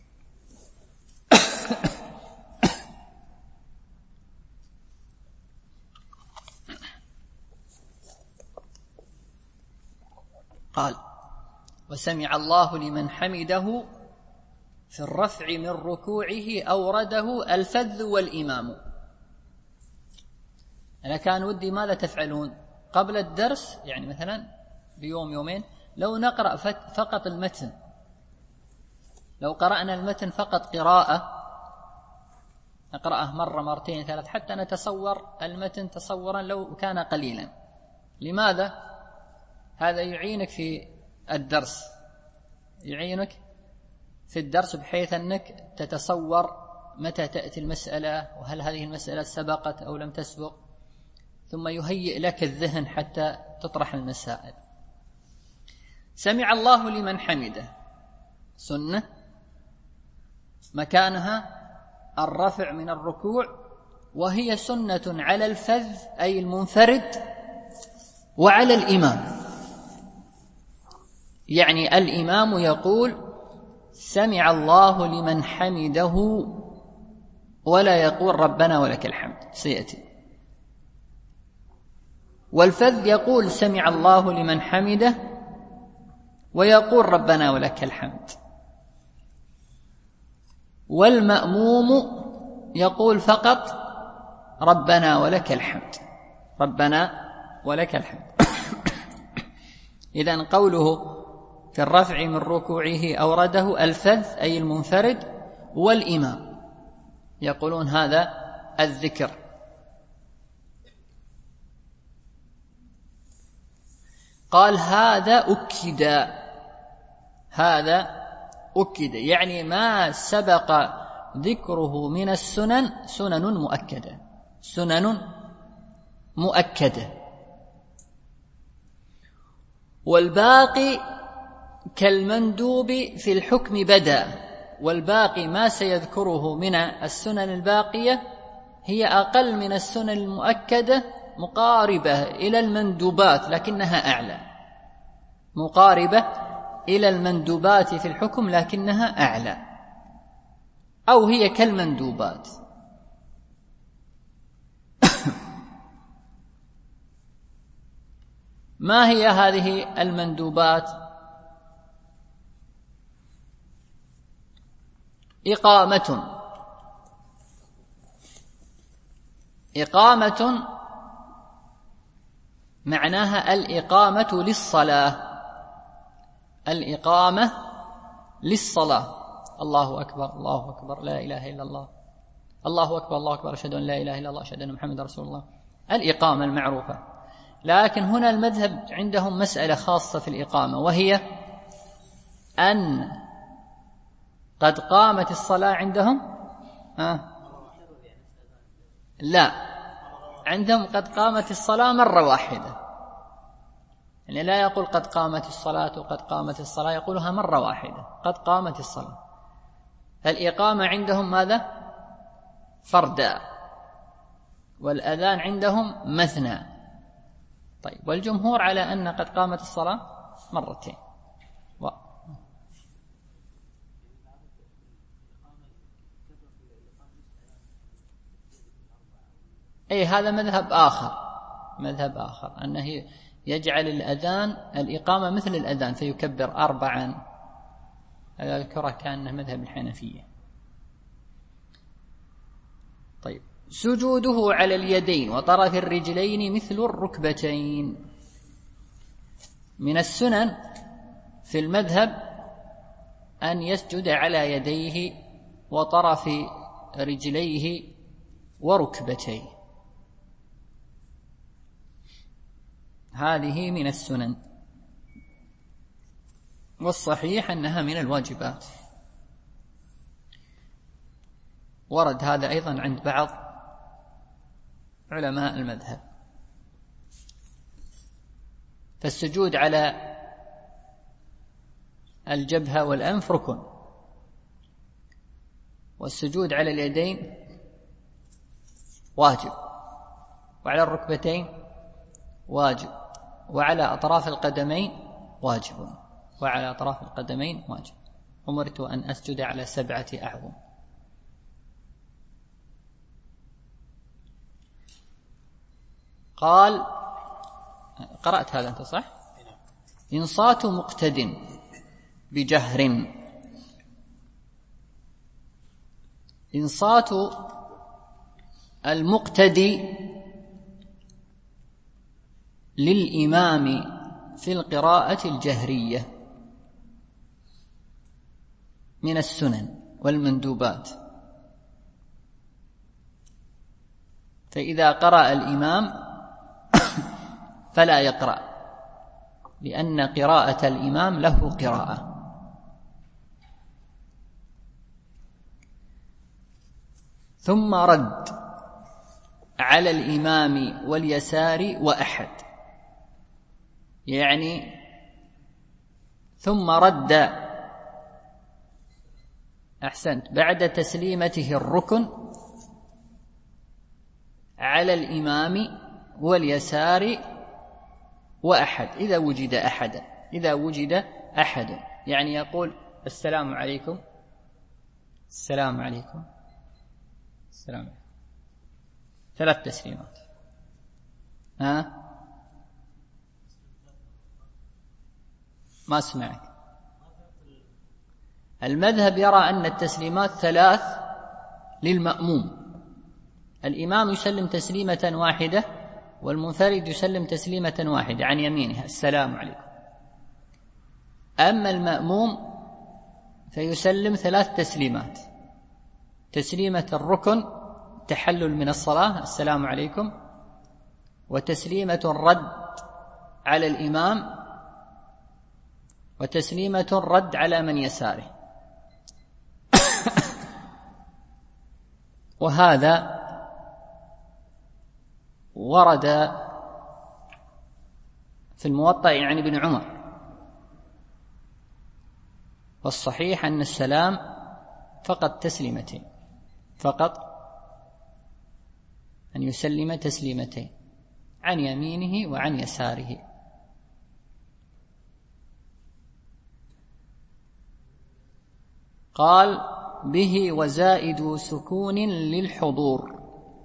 قال وسمع الله لمن حمده في الرفع من ركوعه أورده الفذ والإمام. أنا كان ودي ماذا تفعلون قبل الدرس، يعني مثلا بيوم يومين، لو نقرأ فقط المتن، لو قرأنا المتن فقط قراءة، نقرأه مرة مرتين ثلاث حتى نتصور المتن تصورا لو كان قليلا. لماذا؟ هذا يعينك في الدرس، بحيث أنك تتصور متى تأتي المسألة، وهل هذه المسألة سبقت أو لم تسبق، ثم يهيئ لك الذهن حتى تطرح المسائل. سمع الله لمن حمده سنة، مكانها الرفع من الركوع، وهي سنة على الفذ أي المنفرد، وعلى الإمام، يعني الإمام يقول سمع الله لمن حمده ولا يقول ربنا ولك الحمد، سيأتي. والفذ يقول سمع الله لمن حمده ويقول ربنا ولك الحمد. والمأموم يقول فقط ربنا ولك الحمد، ربنا ولك الحمد. إذن قوله في الرفع من ركوعه أورده الفذ أي المنفرد والإمام، يقولون هذا الذكر. قال هذا أكد، يعني ما سبق ذكره من السنن سنن مؤكدة. والباقي كالمندوب في الحكم بدا، والباقي ما سيذكره من السنن الباقية هي أقل من السنن المؤكدة، مقاربة إلى المندوبات لكنها أعلى، مقاربة إلى المندوبات في الحكم لكنها أعلى، أو هي كالمندوبات. ما هي هذه المندوبات؟ إقامة معناها الإقامة للصلاة. الله أكبر الله أكبر لا إله إلا الله، الله أكبر الله أكبر أشهد أن لا إله إلا الله أشهد أن محمد رسول الله، الإقامة المعروفة. لكن هنا المذهب عندهم مسألة خاصة في الإقامة، وهي أن قد قامت الصلاة عندهم لا، عندهم قد قامت الصلاة مرة واحدة، يعني لا يقول قد قامت الصلاة وقد قامت الصلاة، يقولها مرة واحدة قد قامت الصلاة. فالإقامة عندهم ماذا؟ فردا، والأذان عندهم مثنى. طيب، والجمهور على أن قد قامت الصلاة مرتين. أي هذا مذهب آخر أنه يجعل الإقامة مثل الأذان فيكبر 4. أذكره كأنه مذهب الحنفية. طيب، سجوده على اليدين وطرف الرجلين مثل الركبتين. من السنن في المذهب أن يسجد على يديه وطرف رجليه وركبتيه، هذه من السنن، والصحيح أنها من الواجبات. ورد هذا أيضا عند بعض علماء المذهب. فالسجود على الجبهة والأنف ركن، والسجود على اليدين واجب، وعلى الركبتين واجب، وعلى أطراف القدمين واجب، وعلى أطراف القدمين واجب. أمرت أن أسجد على 7 أعظم. قال، قرأت هذا أنت صح؟ إنصات مقتد بجهر. إنصات المقتدي للإمام في القراءة الجهرية من السنن والمندوبات. فإذا قرأ الإمام فلا يقرأ، لأن قراءة الإمام له قراءة. ثم رد على الإمام واليسار وأحد، يعني ثم رد، أحسنت، بعد تسليمته الركن على الإمام واليسار وأحد إذا وجد أحدا، إذا وجد أحد، يعني يقول السلام عليكم، السلام عليكم، السلام عليكم، 3 تسليمات. ما سمعك. المذهب يرى أن التسليمات 3 للمأموم، الإمام يسلم تسليمة واحدة والمنفرد يسلم تسليمة واحدة عن يمينها، السلام عليكم. أما المأموم فيسلم 3 تسليمات: تسليمة الركن تحلل من الصلاة، السلام عليكم، وتسليمة الرد على الإمام، وتسليمة الرد على من يساره. وهذا ورد في الموطأ عن ابن عمر، والصحيح أن السلام فقط تسليمتين، فقط أن يسلم تسليمتين عن يمينه وعن يساره. قال: به وزائد سكون للحضور،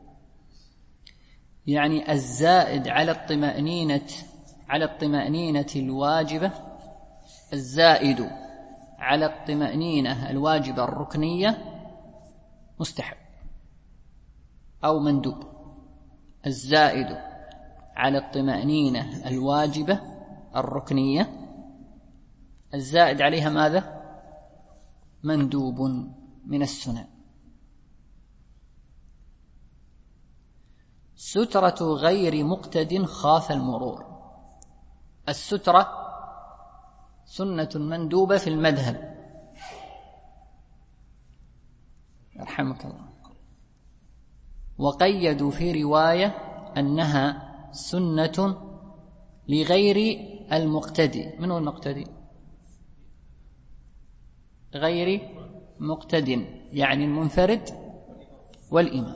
يعني الزائد على الطمأنينة الواجبة، الزائد على الطمأنينة الواجبة الركنية مستحب أو مندوب. الزائد على الطمأنينة الواجبة الركنية، الزائد عليها ماذا؟ مندوب من السنن. سترة غير مقتد خاف المرور. السترة سنة مندوبة في المذهب، يرحمك الله، وقيدوا في رواية أنها سنة لغير المقتدي. من هو المقتدي؟ غير مقتد، يعني المنفرد والإمام.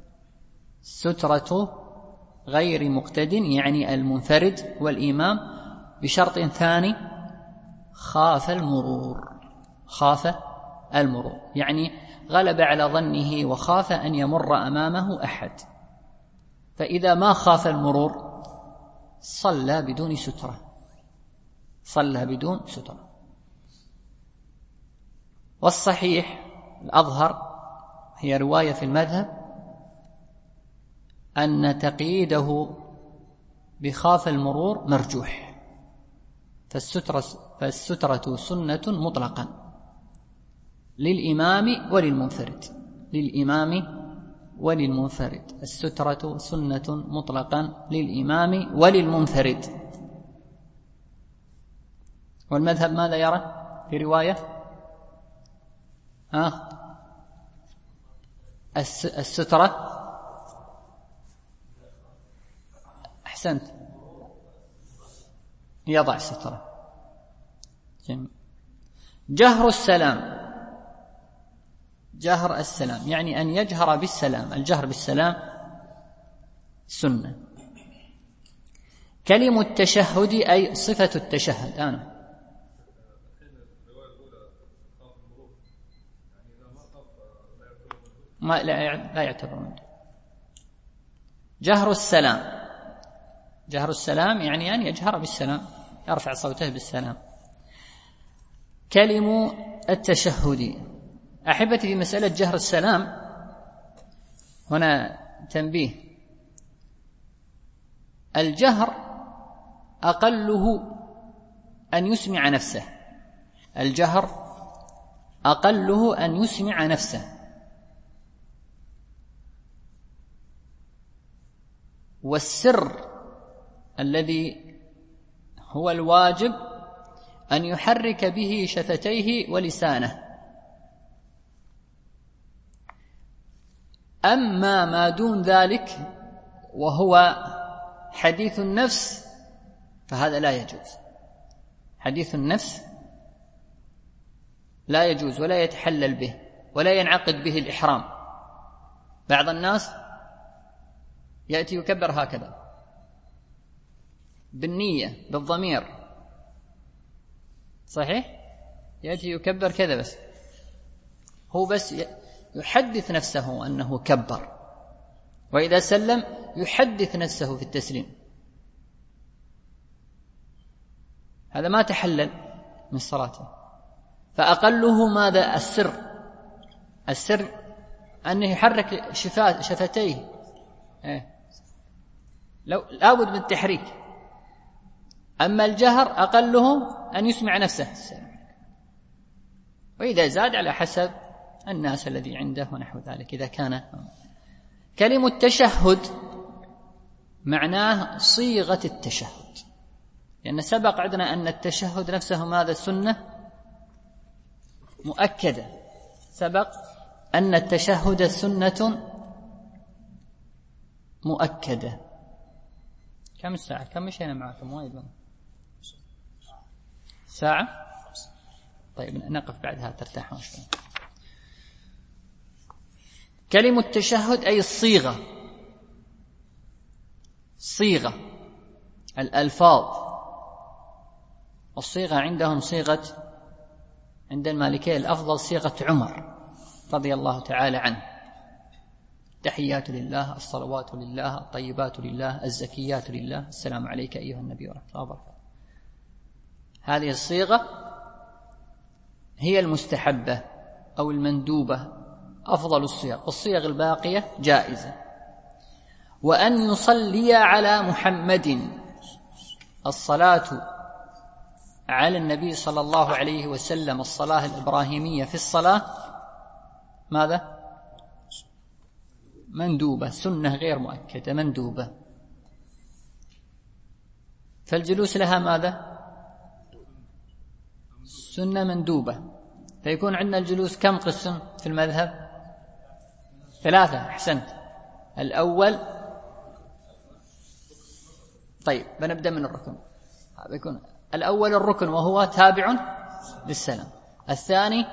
سترة غير مقتد يعني المنفرد والإمام، بشرط ثاني: خاف المرور. خاف المرور يعني غلب على ظنه وخاف أن يمر أمامه أحد. فإذا ما خاف المرور صلى بدون سترة، صلى بدون سترة. والصحيح الأظهر هي رواية في المذهب أن تقييده بخاف المرور مرجوح، فالسترة سنة مطلقا للإمام وللمنفرد، للإمام وللمنفرد، السترة سنة مطلقا للإمام وللمنفرد. والمذهب ماذا يرى في رواية؟ السترة، أحسنت، يضع سترة. جميل. جهر السلام، جهر السلام يعني أن يجهر بالسلام، الجهر بالسلام سنة. كلمة التشهد أي صفة التشهد. أنا ما لا يعتبر منه. جهر السلام، جهر السلام يعني أن يجهر بالسلام، يرفع صوته بالسلام. كلمة التشهد. أحبتي في مسألة جهر السلام هنا تنبيه، الجهر أقله أن يسمع نفسه، الجهر أقله أن يسمع نفسه، والسر الذي هو الواجب أن يحرك به شفتيه ولسانه. أما ما دون ذلك وهو حديث النفس فهذا لا يجوز، حديث النفس لا يجوز ولا يتحلل به ولا ينعقد به الإحرام. بعض الناس يأتي يكبر هكذا بالنية بالضمير، صحيح، يأتي يكبر كذا بس، هو بس يحدث نفسه أنه كبر، وإذا سلم يحدث نفسه في التسليم، هذا ما تحلل من صلاته. فأقله ماذا؟ السر، السر أنه يحرك شفتيه، لابد من التحريك. أما الجهر أقله أن يسمع نفسه، وإذا زاد على حسب الناس الذي عنده ونحو ذلك إذا كان. كلمة التشهد معناه صيغة التشهد، لأن سبق عندنا أن التشهد نفسه ماذا؟ سنة مؤكدة، سبق أن التشهد سنة مؤكدة. كم الساعة؟ كم مشينا معكم؟ وايد ساعة. طيب نقف بعدها ترتاحون شوي. كلمة التشهد أي الصيغة، صيغة الألفاظ. الصيغة عندهم صيغة، عند المالكية الأفضل صيغة عمر رضي الله تعالى عنه، تحيات لله، الصلوات لله، الطيبات لله، الزكيات لله، السلام عليك أيها النبي ورحمة الله وبركاته. هذه الصيغة هي المستحبة أو المندوبة، أفضل الصيغ، والصيغ الباقية جائزة. وأن يصلي على محمد، الصلاة على النبي صلى الله عليه وسلم، الصلاة الإبراهيمية في الصلاة ماذا؟ مندوبة، سنة غير مؤكدة، مندوبة. فالجلوس لها ماذا؟ سنة مندوبة. فيكون عندنا الجلوس كم قسم في المذهب؟ 3. أحسنت. الأول، طيب بنبدأ من الركن، بيكون الأول الركن وهو تابع للسلام. الثاني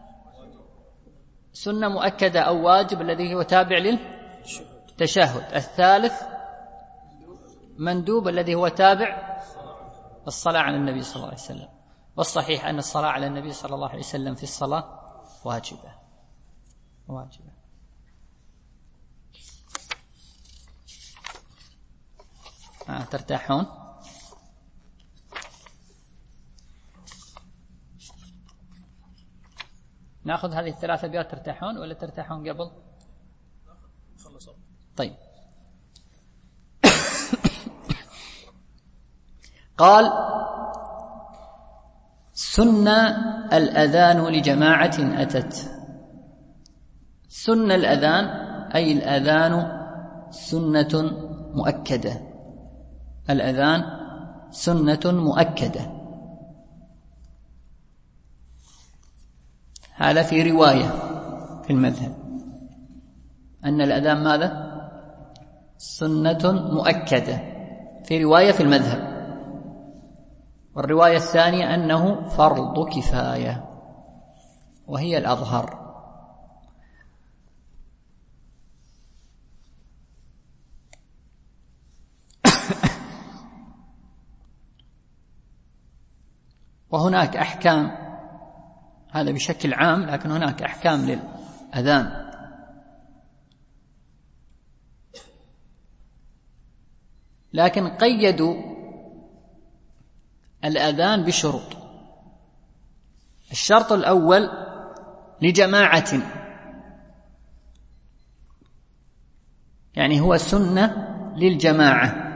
سنة مؤكدة أو واجب الذي هو تابع للتشهد. الثالث مندوب الذي هو تابع الصلاة على النبي صلى الله عليه وسلم. والصحيح أن الصلاة على النبي صلى الله عليه وسلم في الصلاة واجبة، واجبة. ترتاحون؟ نأخذ هذه الثلاث أبيات ترتاحون ولا ترتاحون قبل؟ طيب. قال: سن الأذان لجماعة أتت. سن الأذان أي الأذان سنة مؤكدة. الأذان سنة مؤكدة. هذا في رواية في المذهب أن الأذان ماذا؟ سنة مؤكدة في رواية في المذهب. والرواية الثانية أنه فرض كفاية وهي الأظهر. وهناك أحكام، هذا بشكل عام، لكن هناك أحكام للأذان. لكن قيدوا الأذان بشروط. الشرط الأول لجماعة، يعني هو سنة للجماعة.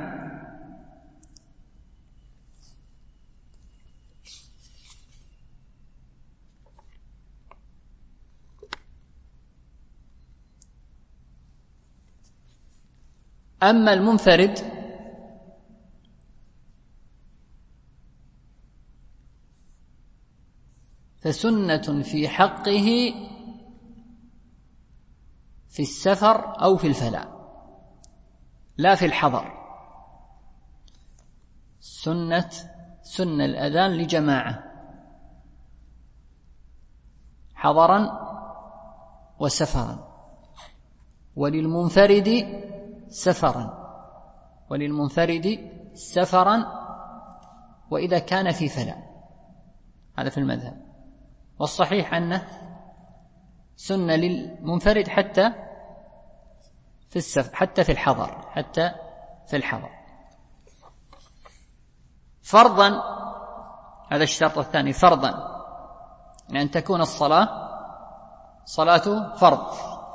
أما المنفرد فسنة في حقه في السفر أو في الفلاة، لا في الحضر. سن الأذان لجماعة حضرا وسفرا، وللمنفرد سفرا وإذا كان في فلاة. هذا في المذهب. والصحيح أنه سنة للمنفرد حتى في السفر، حتى في الحضر. فرضا، هذا الشرط الثاني، فرضا يعني أن تكون الصلاة صلاة فرض،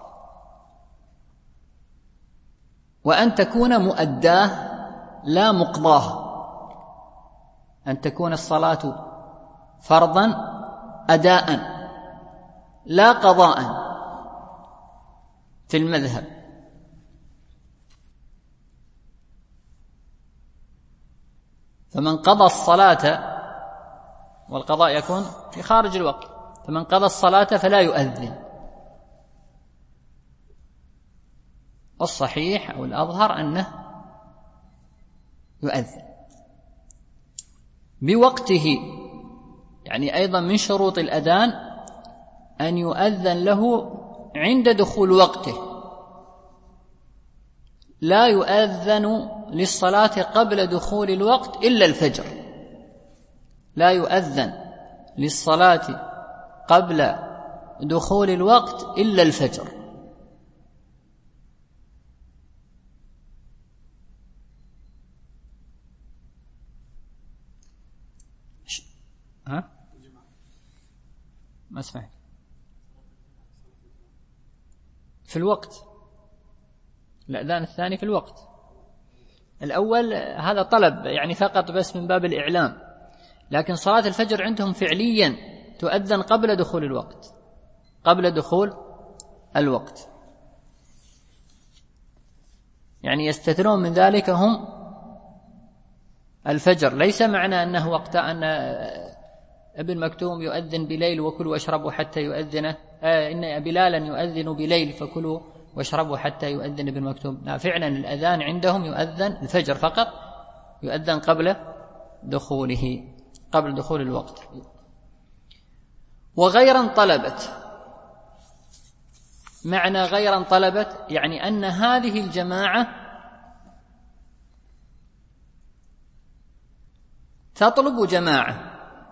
وأن تكون مؤداه لا مقضاه. أن تكون الصلاة فرضا أداء لا قضاء في المذهب. فمن قضى الصلاة، والقضاء يكون في خارج الوقت، فمن قضى الصلاة فلا يؤذن. والصحيح أو الأظهر أنه يؤذن بوقته. يعني أيضا من شروط الأذان أن يؤذن له عند دخول وقته. لا يؤذن للصلاة قبل دخول الوقت إلا الفجر. لا يؤذن للصلاة قبل دخول الوقت إلا الفجر. ها؟ ما سمعت. في الوقت. الأذان الثاني في الوقت. الأول هذا طلب يعني فقط بس من باب الإعلام، لكن صلاة الفجر عندهم فعليا تؤذن قبل دخول الوقت. يعني يستثنون من ذلك هم الفجر. ليس معنى أنه وقت أن ابن مكتوم يؤذن بليل وكلوا واشربوا حتى يؤذن إن بلالا يؤذن بليل فكلوا واشربوا حتى يؤذن ابن مكتوم. لا، فعلا الأذان عندهم يؤذن الفجر فقط، يؤذن قبل دخول الوقت. وغيرا طلبت، معنى غيرا طلبت يعني أن هذه الجماعة تطلب جماعة،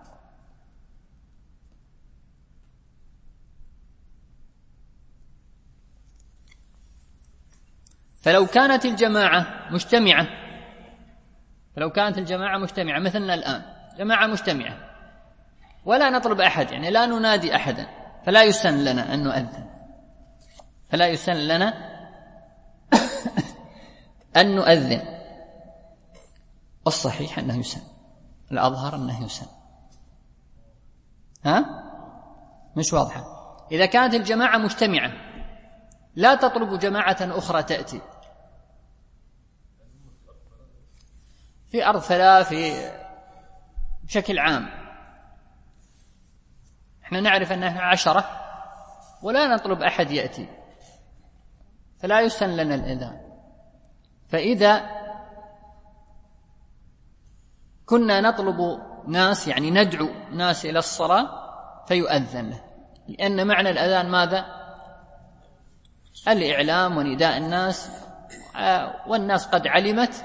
فلو كانت الجماعة مجتمعة مثلنا الآن، جماعة مجتمعة ولا نطلب أحد، يعني لا ننادي أحدا، فلا يسن لنا أن نؤذن، فلا يسن لنا أن نؤذن. الصحيح أنه يسن، الأظهر أنه يسن. مش واضحة؟ إذا كانت الجماعة مجتمعة لا تطلب جماعة أخرى تأتي في أرض ثلاث بشكل عام، احنا نعرف أننا 10 ولا نطلب أحد يأتي، فلا يسن لنا الإذان. فإذا كنا نطلب ناس، يعني ندعو ناس إلى الصلاة، فيؤذن له، لأن معنى الأذان ماذا؟ الإعلام ونداء الناس، والناس قد علمت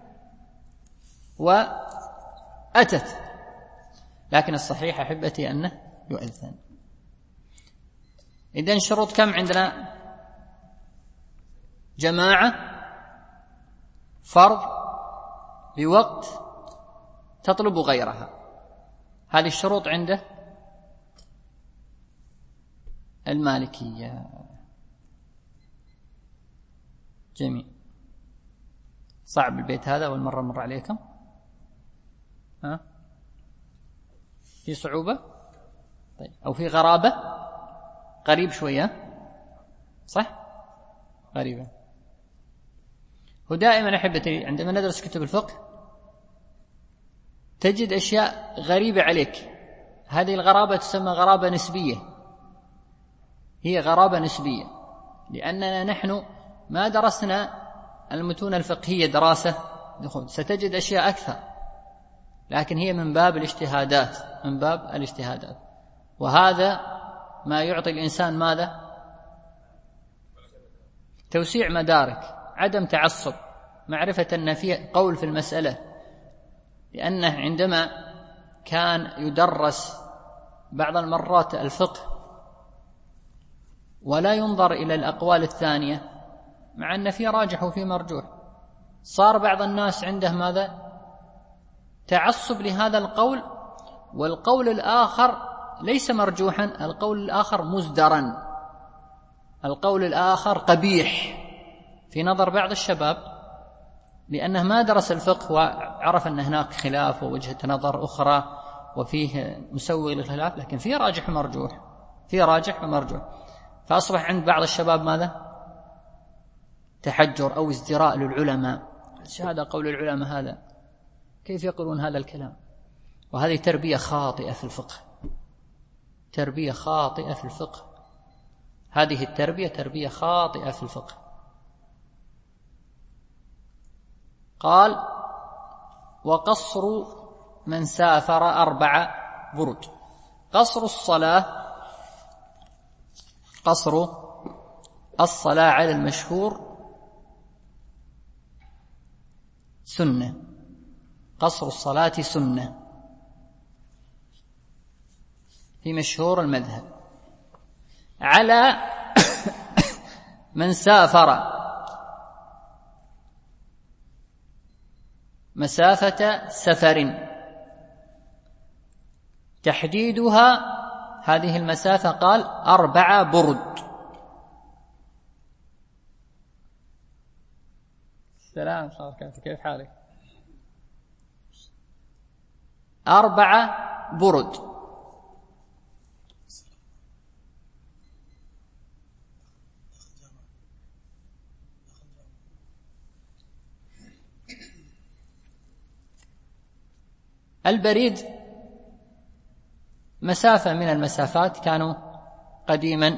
وأتت. لكن الصحيح أحبتي أنه يؤذن. إذن شروط كم عندنا؟ جماعة، فرض، بوقت، تطلب غيرها. هذه الشروط عنده المالكية. جميل. صعب البيت هذا، أول مرة مر عليكم؟ في صعوبة؟ طيب. أو في غرابة؟ قريب شوية، صح؟ غريبة. ودائما أحبتي عندما ندرس كتب الفقه تجد أشياء غريبة عليك. هذه الغرابة تسمى غرابة نسبية، هي غرابة نسبية، لأننا نحن ما درسنا المتون الفقهية دراسة دخول، ستجد أشياء أكثر، لكن هي من باب الاجتهادات، من باب الاجتهادات. وهذا ما يعطي الإنسان ماذا؟ توسيع مدارك، عدم تعصب، معرفة أن في قول في المسألة. لأنه عندما كان يدرس بعض المرات الفقه ولا ينظر إلى الأقوال الثانية، مع أن في راجح وفي مرجوح، صار بعض الناس عنده ماذا؟ تعصب لهذا القول، والقول الآخر ليس مرجوحا، القول الآخر مزدرا، القول الآخر قبيح في نظر بعض الشباب، لأنه ما درس الفقه وعرف أن هناك خلاف ووجهة نظر أخرى وفيه مسوي للخلاف، لكن فيه راجح ومرجوح، فيه راجح ومرجوح. فأصبح عند بعض الشباب ماذا؟ تحجر أو ازدراء للعلماء. هذا قول العلماء، هذا كيف يقولون هذا الكلام؟ وهذه تربية خاطئة في الفقه، تربية خاطئة في الفقه. هذه التربية تربية خاطئة في الفقه. قال: وقصر من سافر 4 برد. قصر الصلاة على المشهور سنة، قصر الصلاة سنة في مشهور المذهب، على من سافر مسافة سفر، تحديدها هذه المسافة قال 4 برد. السلام عليكم، كيف حالك؟ 4 برد. البريد مسافة من المسافات كانوا قديما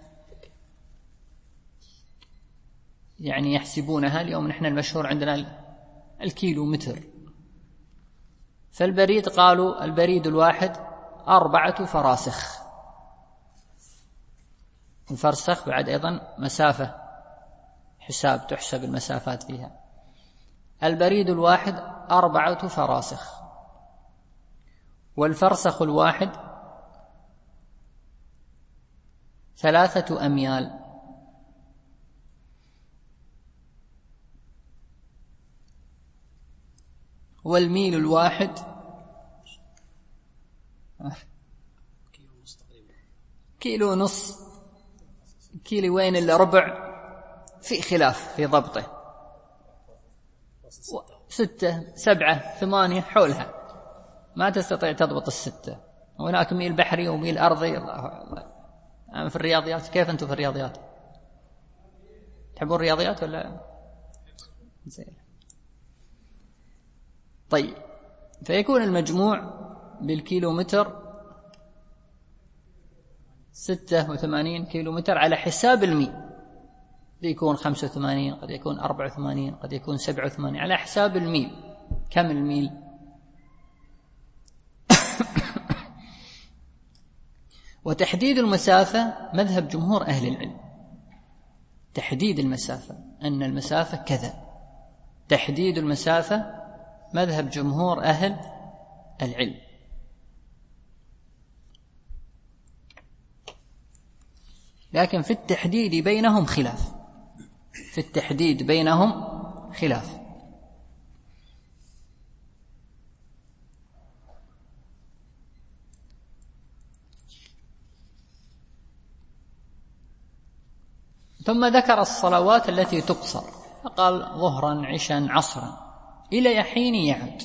يعني يحسبونها، اليوم نحن المشهور عندنا الكيلو متر. فالبريد قالوا البريد الواحد 4 فراسخ. الفرسخ بعد أيضا مسافة حساب تحسب المسافات فيها. البريد الواحد 4 فراسخ، والفرسخ الواحد 3 أميال. والميل كيلو ونص، كيلو وين إلا ربع، في خلاف في ضبطه، 6 7 8 حولها، ما تستطيع تضبط 6. وهناك ميل بحري وميل أرضي. الله في الرياضيات. كيف أنتم في الرياضيات؟ تحبون الرياضيات ولا زين؟ طيب، فيكون المجموع بالكيلومتر 86 كيلومتر على حساب الميل. يكون 85، قد يكون 84، قد يكون 87، على حساب الميل. كم الميل؟ وتحديد المسافة مذهب جمهور أهل العلم. تحديد المسافة، أن المسافة كذا، تحديد المسافة مذهب جمهور أهل العلم. لكن في التحديد بينهم خلاف، في التحديد بينهم خلاف. ثم ذكر الصلوات التي تقصر، فقال ظهرا عشا عصرا إلى حين يعد.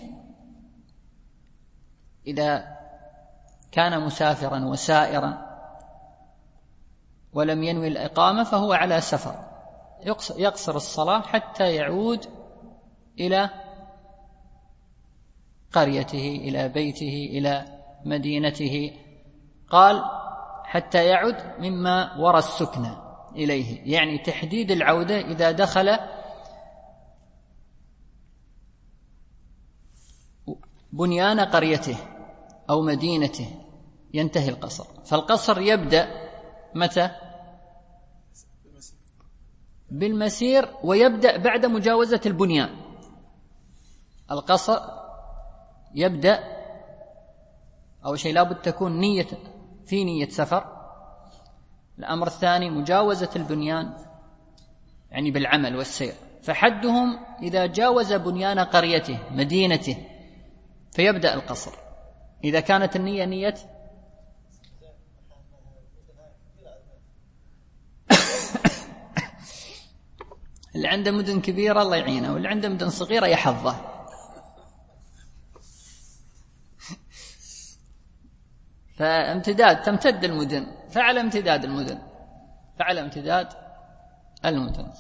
إذا كان مسافرا وسائرا ولم ينوي الإقامة فهو على سفر، يقصر الصلاة حتى يعود إلى قريته، إلى بيته، إلى مدينته. قال حتى يعود مما وراء السكنى إليه، يعني تحديد العودة إذا دخل بنيان قريته أو مدينته ينتهي القصر. فالقصر يبدأ متى؟ بالمسير، ويبدأ بعد مجاوزة البنيان. القصر يبدأ أول شيء لابد تكون في نية سفر. الأمر الثاني مجاوزة البنيان، يعني بالعمل والسير. فحدهم إذا جاوز بنيان قريته مدينته فيبدأ القصر. إذا كانت النية نية اللي عنده مدن كبيرة الله يعينه، واللي عنده مدن صغيرة يحظه. تمتد المدن، فعل امتداد المدن، فعل امتداد المدن.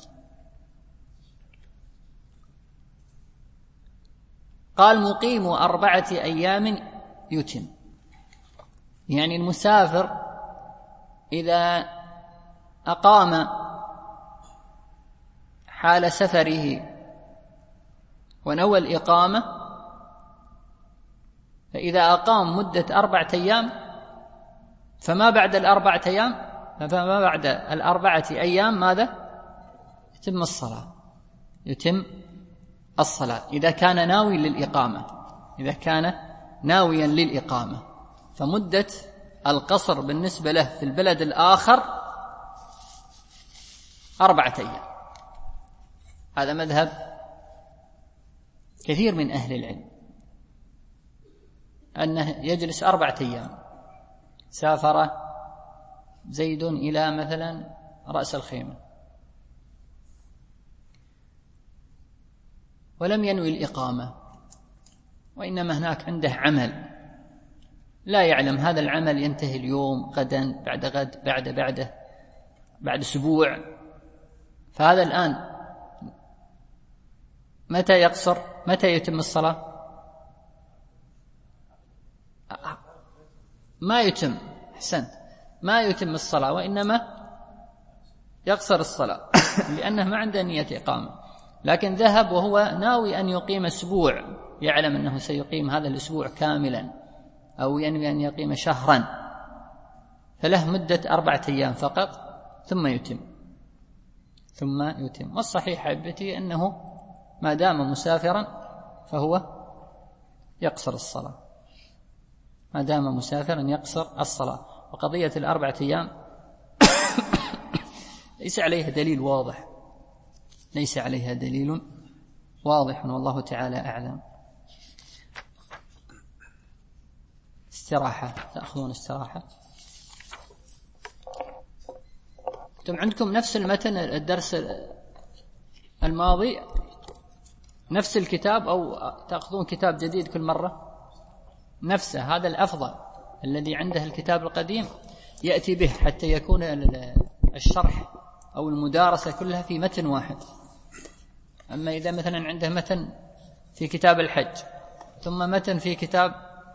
قال مقيم 4 أيام يتم، يعني المسافر إذا أقام حال سفره ونوى الإقامة، فإذا أقام مدة 4 أيام فما بعد 4 أيام، فما بعد 4 أيام ماذا؟ يتم الصلاة، يتم الصلاة إذا كان ناوي للإقامة، إذا كان ناويا للإقامة. فمدة القصر بالنسبة له في البلد الآخر 4 أيام. هذا مذهب كثير من أهل العلم، أنه يجلس 4 أيام. سافر زيد إلى مثلا رأس الخيمة ولم ينوي الإقامة، وإنما هناك عنده عمل لا يعلم هذا العمل ينتهي اليوم، غدا، بعد غد، بعد أسبوع. فهذا الآن متى يقصر؟ متى يتم الصلاة؟ ما يتم، أحسنت، ما يتم الصلاة، وإنما يقصر الصلاة لأنه ما عنده نية إقامة. لكن ذهب وهو ناوي أن يقيم أسبوع، يعلم أنه سيقيم هذا الأسبوع كاملا، أو ينوي أن يقيم شهرا، فله مدة 4 أيام فقط ثم يتم. والصحيح حبتي أنه ما دام مسافرا فهو يقصر الصلاة، ما دام مسافرا يقصر الصلاة. وقضية 4 أيام ليس عليها دليل واضح، ليس عليها دليل واضح، والله تعالى أعلم. استراحة، تأخذون استراحة. أنتم عندكم نفس المتن الدرس الماضي، نفس الكتاب، أو تأخذون كتاب جديد كل مرة؟ نفسه، هذا الأفضل. الذي عنده الكتاب القديم يأتي به حتى يكون الشرح أو المدارسة كلها في متن واحد. أما إذا مثلا عنده متن في كتاب الحج، ثم متن في كتاب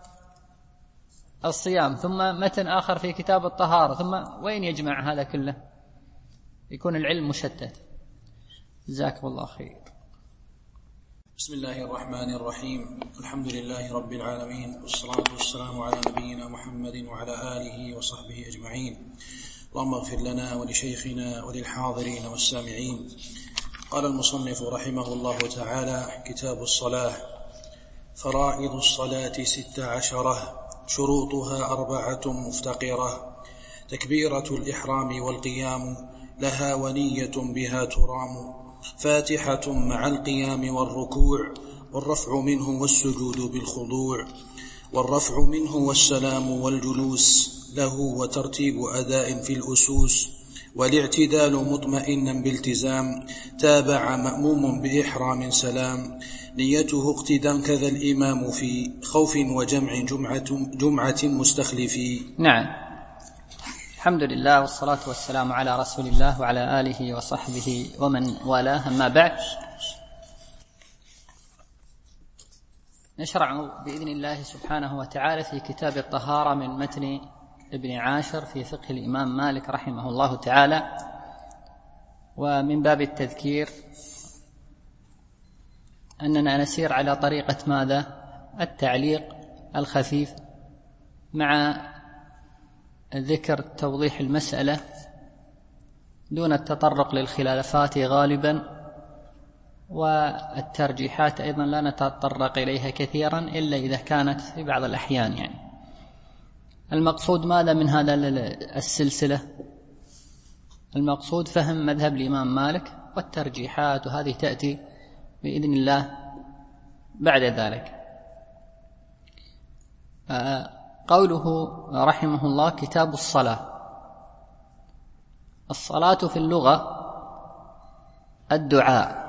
الصيام، ثم متن آخر في كتاب الطهارة، ثم وين يجمع هذا كله؟ يكون العلم مشتت. جزاكم الله خير.
بسم الله الرحمن الرحيم. الحمد لله رب العالمين، والصلاة والسلام على نبينا محمد وعلى آله وصحبه أجمعين. اللهم اغفر لنا ولشيخنا وللحاضرين والسامعين. قال المصنف رحمه الله تعالى: كتاب الصلاة. فرائض الصلاة 16، شروطها 4 مفتقرة: تكبيرة الإحرام والقيام لها ونية بها ترام، فاتحة مع القيام والركوع، والرفع منه والسجود بالخضوع، والرفع منه والسلام والجلوس له، وترتيب أداء في الأسوس، والاعتدال مطمئنا بالتزام، تابع مأموم بإحرام سلام، نيته اقتدام كذا الإمام في خوف وجمع جمعة مستخلفي.
نعم، الحمد لله والصلاة والسلام على رسول الله وعلى آله وصحبه ومن والاه. أما بعد، نشرع بإذن الله سبحانه وتعالى في كتاب الطهارة من متن ابن عاشر في فقه الإمام مالك رحمه الله تعالى. ومن باب التذكير أننا نسير على طريقة ماذا؟ التعليق الخفيف مع ذكر توضيح المسألة دون التطرق للخلافات غالبا، والترجيحات أيضا لا نتطرق إليها كثيرا إلا إذا كانت في بعض الأحيان. يعني المقصود ماذا من هذا السلسلة؟ المقصود فهم مذهب الإمام مالك، والترجيحات وهذه تأتي بإذن الله بعد ذلك. قوله رحمه الله: كتاب الصلاة. الصلاة في اللغة الدعاء،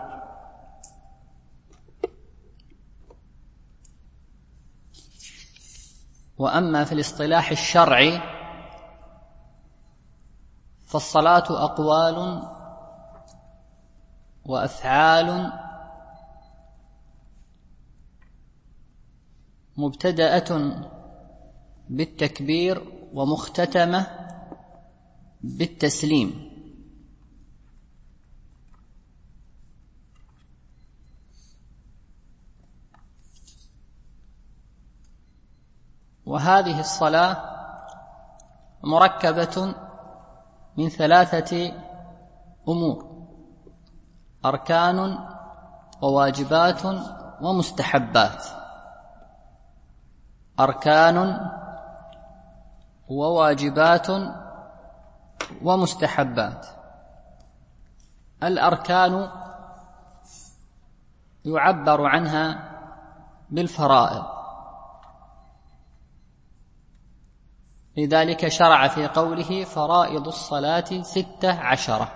وأما في الاصطلاح الشرعي فالصلاة أقوال وأفعال مبتدأة بالتكبير ومختتمة بالتسليم. وهذه الصلاة مركبة من 3 أمور: أركان وواجبات ومستحبات. أركان وواجبات ومستحبات. الأركان يعبر عنها بالفرائض، لذلك شرع في قوله: فرائض الصلاة 16.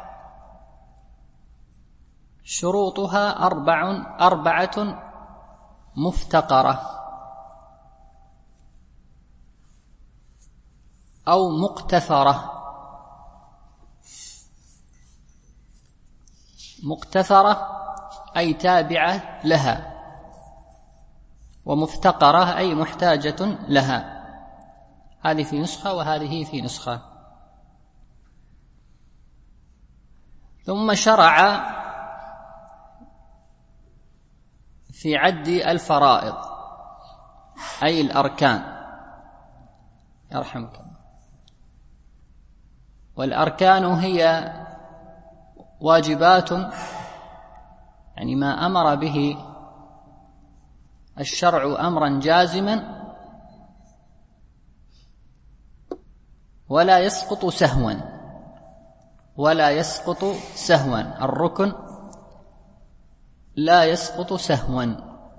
شروطها 4 مفتقرة أو مقتثرة. مقتثرة أي تابعة لها، ومفتقرة أي محتاجة لها. هذه في نسخة وهذه في نسخة. ثم شرع في عد الفرائض أي الأركان، يرحمك. والأركان هي واجبات، يعني ما أمر به الشرع أمرا جازما ولا يسقط سهوا، ولا يسقط سهوا. الركن لا يسقط سهوا،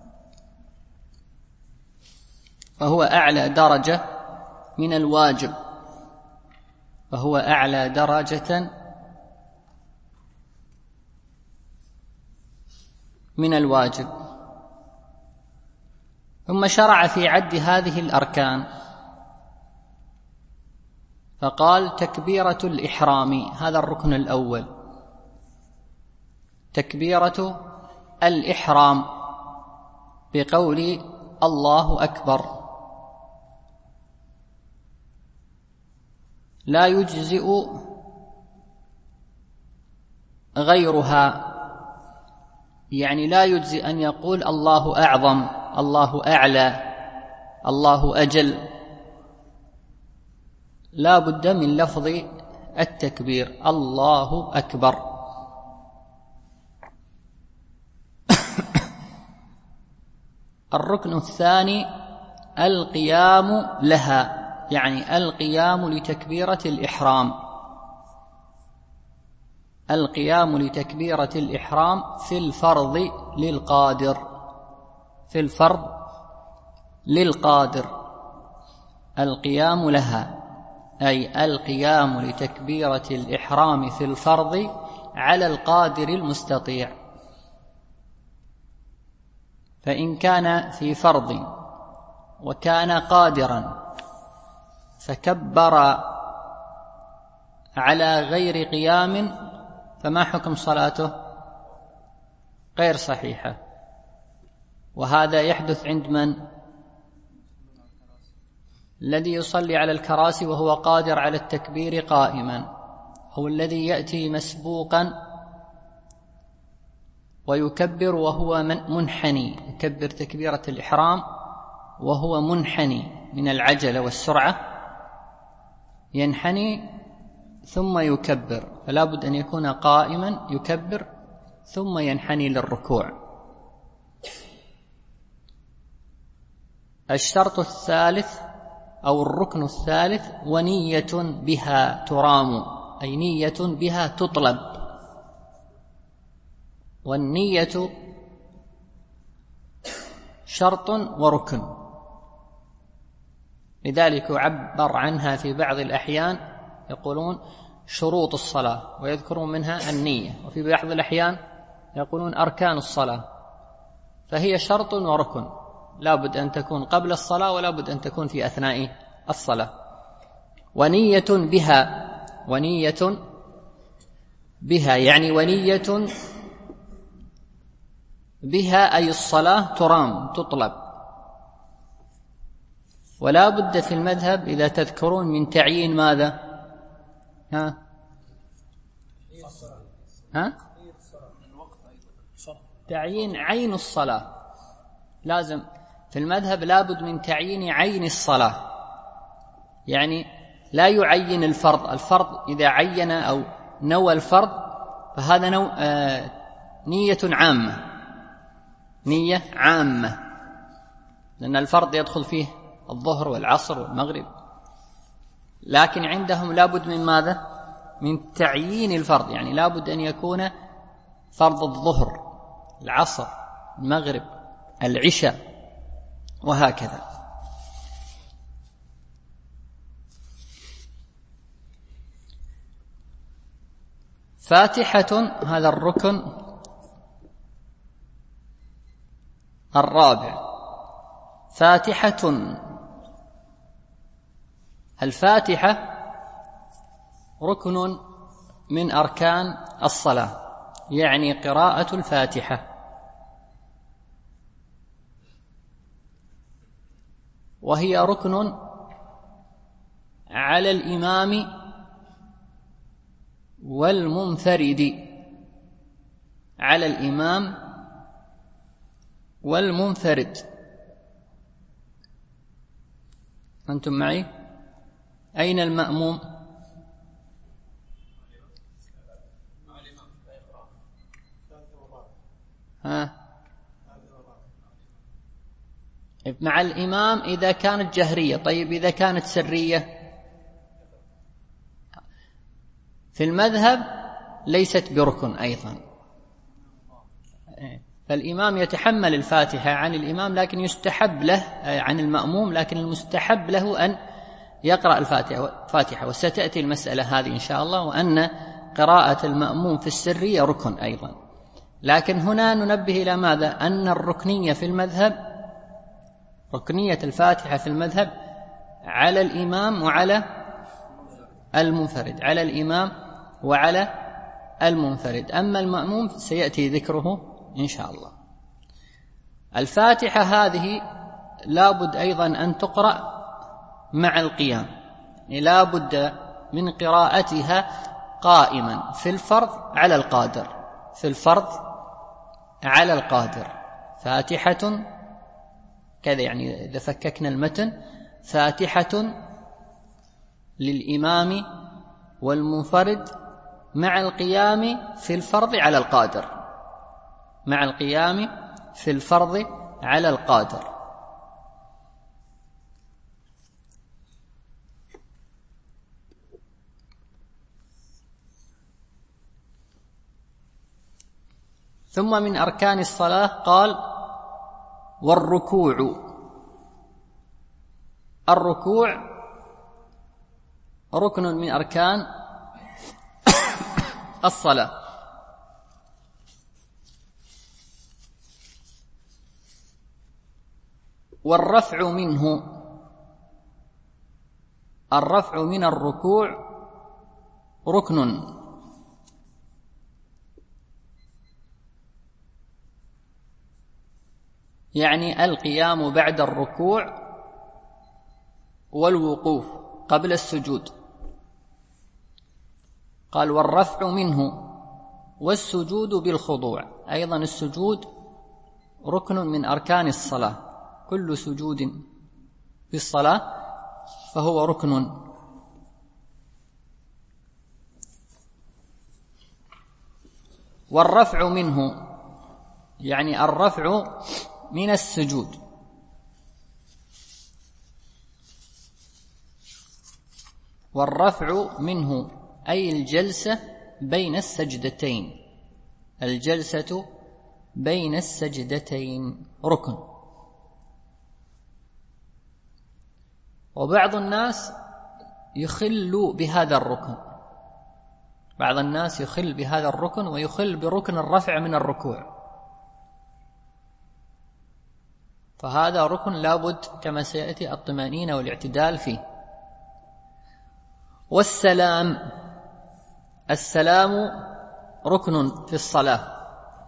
فهو أعلى درجة من الواجب، فهو أعلى درجة من الواجب. ثم شرع في عد هذه الأركان فقال تكبيرة الإحرام، هذا الركن الأول، تكبيرة الإحرام بقول الله أكبر، لا يجزئ غيرها، يعني لا يجزئ أن يقول الله أعظم، الله أعلى، الله أجل، لا بد من لفظ التكبير الله أكبر. الركن الثاني القيام لها، يعني القيام لتكبيرة الإحرام، القيام لتكبيرة الإحرام في الفرض للقادر، في الفرض للقادر القيام لها، أي القيام لتكبيرة الإحرام في الفرض على القادر المستطيع. فإن كان في فرض وكان قادرا فكبر على غير قيام فما حكم صلاته؟ غير صحيحة. وهذا يحدث عند من؟ الذي يصلي على الكراسي وهو قادر على التكبير قائما، هو الذي يأتي مسبوقا ويكبر وهو منحني، يكبر تكبيرة الإحرام وهو منحني من العجلة والسرعة، ينحني ثم يكبر، فلا بد أن يكون قائما يكبر ثم ينحني للركوع. الشرط الثالث أو الركن الثالث ونية بها ترام، أي نية بها تطلب، والنية شرط وركن، لذلك يعبر عنها في بعض الأحيان يقولون شروط الصلاة ويذكرون منها النية، وفي بعض الأحيان يقولون أركان الصلاة، فهي شرط وركن، لا بد أن تكون قبل الصلاة ولا بد أن تكون في أثناء الصلاة. ونية بها، ونية بها يعني ونية بها أي الصلاة ترام تطلب. ولا بد في المذهب إذا تذكرون من تعيين ماذا؟ تعيين عين الصلاة، لازم في المذهب لا بد من تعيين عين الصلاة، يعني لا يعين الفرض، الفرض إذا عين أو نوى الفرض فهذا نية عامة، نية عامة، لأن الفرض يدخل فيه الظهر والعصر والمغرب، لكن عندهم لا بد من ماذا؟ من تعيين الفرض، يعني لا بد أن يكون فرض الظهر العصر المغرب العشاء وهكذا. فاتحة، هذا الركن الرابع، فاتحة. الفاتحة ركن من أركان الصلاة، يعني قراءة الفاتحة، وهي ركن على الإمام والمنفرد، على الإمام والمنفرد. أنتم معي؟ أين المأموم؟ مع الإمام إذا كانت جهرية. طيب إذا كانت سرية؟ في المذهب ليست بركن أيضا، فالإمام يتحمل الفاتحة عن الإمام، لكن يستحب له عن المأموم، لكن المستحب له أن يقرأ الفاتحة، وستأتي المسألة هذه إن شاء الله، وأن قراءة المأموم في السرية ركن أيضا. لكن هنا ننبه إلى ماذا؟ أن الركنية في المذهب، ركنية الفاتحة في المذهب على الإمام وعلى المنفرد، على الإمام وعلى المنفرد. أما المأموم سيأتي ذكره إن شاء الله. الفاتحة هذه لابد أيضا أن تقرأ مع القيام، لا بد من قراءتها قائما في الفرض على القادر، في الفرض على القادر. فاتحة كذا، يعني إذا فككنا المتن: فاتحة للإمام والمنفرد مع القيام في الفرض على القادر، مع القيام في الفرض على القادر. ثم من أركان الصلاة قال: والركوع. الركوع ركن من أركان الصلاة، والرفع منه، الرفع من الركوع ركن، يعني القيام بعد الركوع والوقوف قبل السجود. قال: والرفع منه والسجود بالخضوع. أيضا السجود ركن من أركان الصلاة، كل سجود في الصلاة فهو ركن. والرفع منه يعني الرفع من السجود، والرفع منه أي الجلسة بين السجدتين، الجلسة بين السجدتين ركن. وبعض الناس يخل بهذا الركن، بعض الناس يخل بهذا الركن ويخل بركن الرفع من الركوع، فهذا ركن لابد كما سيأتي الطمأنينة والاعتدال فيه. والسلام، السلام ركن في الصلاة،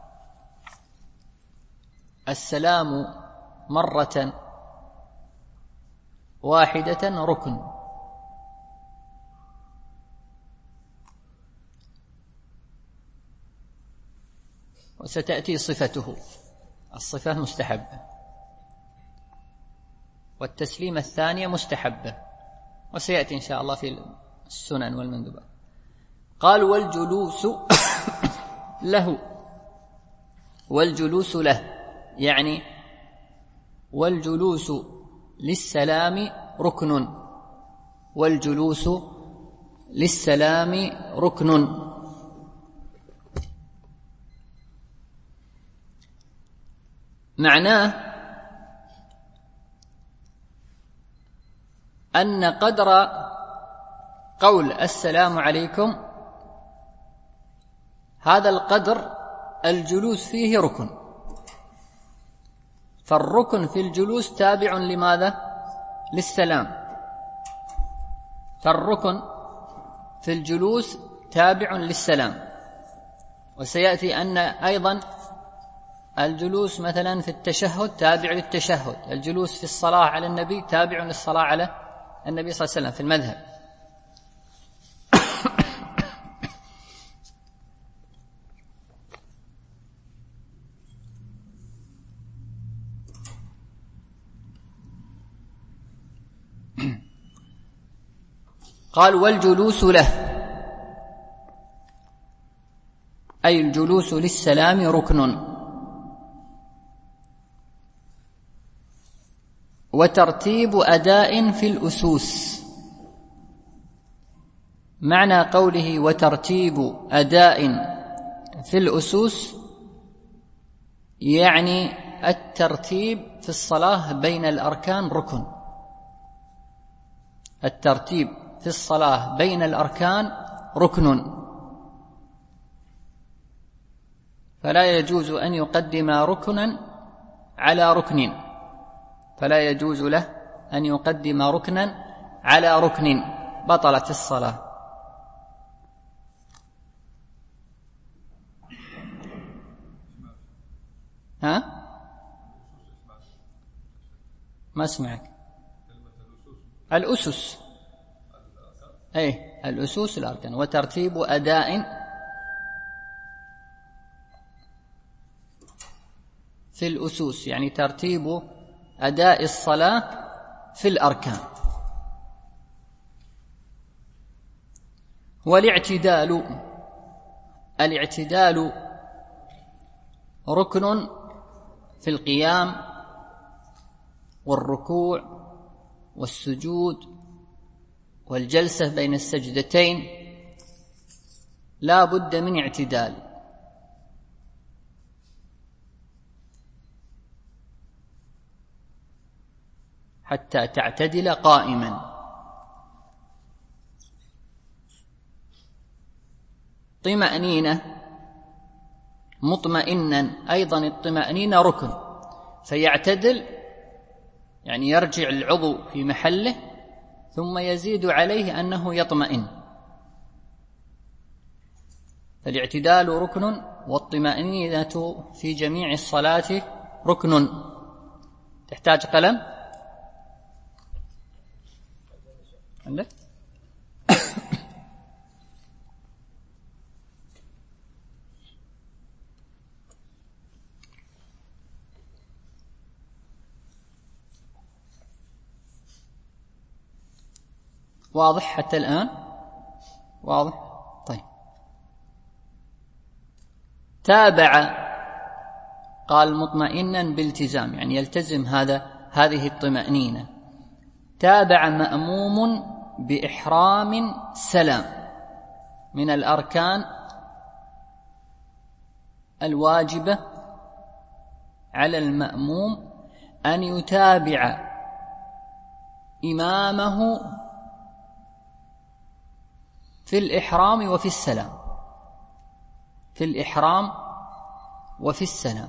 السلام مرة واحدة ركن. وستأتي صفته، الصفة مستحبة، والتسليمة الثانية مستحبة، وسيأتي إن شاء الله في السنن والمندوبات. قال: والجلوس له، والجلوس له يعني والجلوس للسلام ركن، والجلوس للسلام ركن. معناه أن قدر قول السلام عليكم هذا القدر الجلوس فيه ركن، فالركن في الجلوس تابع لماذا؟ للسلام، فالركن في الجلوس تابع للسلام. وسيأتي أن أيضا الجلوس مثلا في التشهد تابع للتشهد، الجلوس في الصلاة على النبي تابع للصلاة على النبي صلى الله عليه وسلم في المذهب. قال: والجلوس له أي الجلوس للسلام ركن. وترتيب أداء في الأسوس، معنى قوله وترتيب أداء في الأسوس يعني الترتيب في الصلاة بين الأركان ركن، الترتيب في الصلاة بين الأركان ركن. فلا يجوز أن يقدم ركنا على ركن، فلا يجوز له أن يقدم ركنا على ركن، بطلت الصلاة. ها؟ ما اسمعك. الأسس، أي الأسس الأركان، وترتيب أداء في الأسس، يعني ترتيب أداء الصلاة في الأركان. والاعتدال، الاعتدال ركن في القيام والركوع والسجود والجلسة بين السجدتين، لا بد من اعتدال. حتى تعتدل قائما. طمأنينة، مطمئنا، أيضا الطمأنينة ركن، فيعتدل يعني يرجع العضو في محله ثم يزيد عليه أنه يطمئن. فالاعتدال ركن، والطمأنينة في جميع الصلاة ركن. تحتاج قلم؟ عندك؟ واضح حتى الآن؟ واضح؟ طيب. تابع، قال مطمئنا بالتزام، يعني يلتزم هذه الطمأنينة. تابع مأموم بإحرام سلام. من الأركان الواجبة على المأموم أن يتابع إمامه في الإحرام وفي السلام، في الإحرام وفي السلام.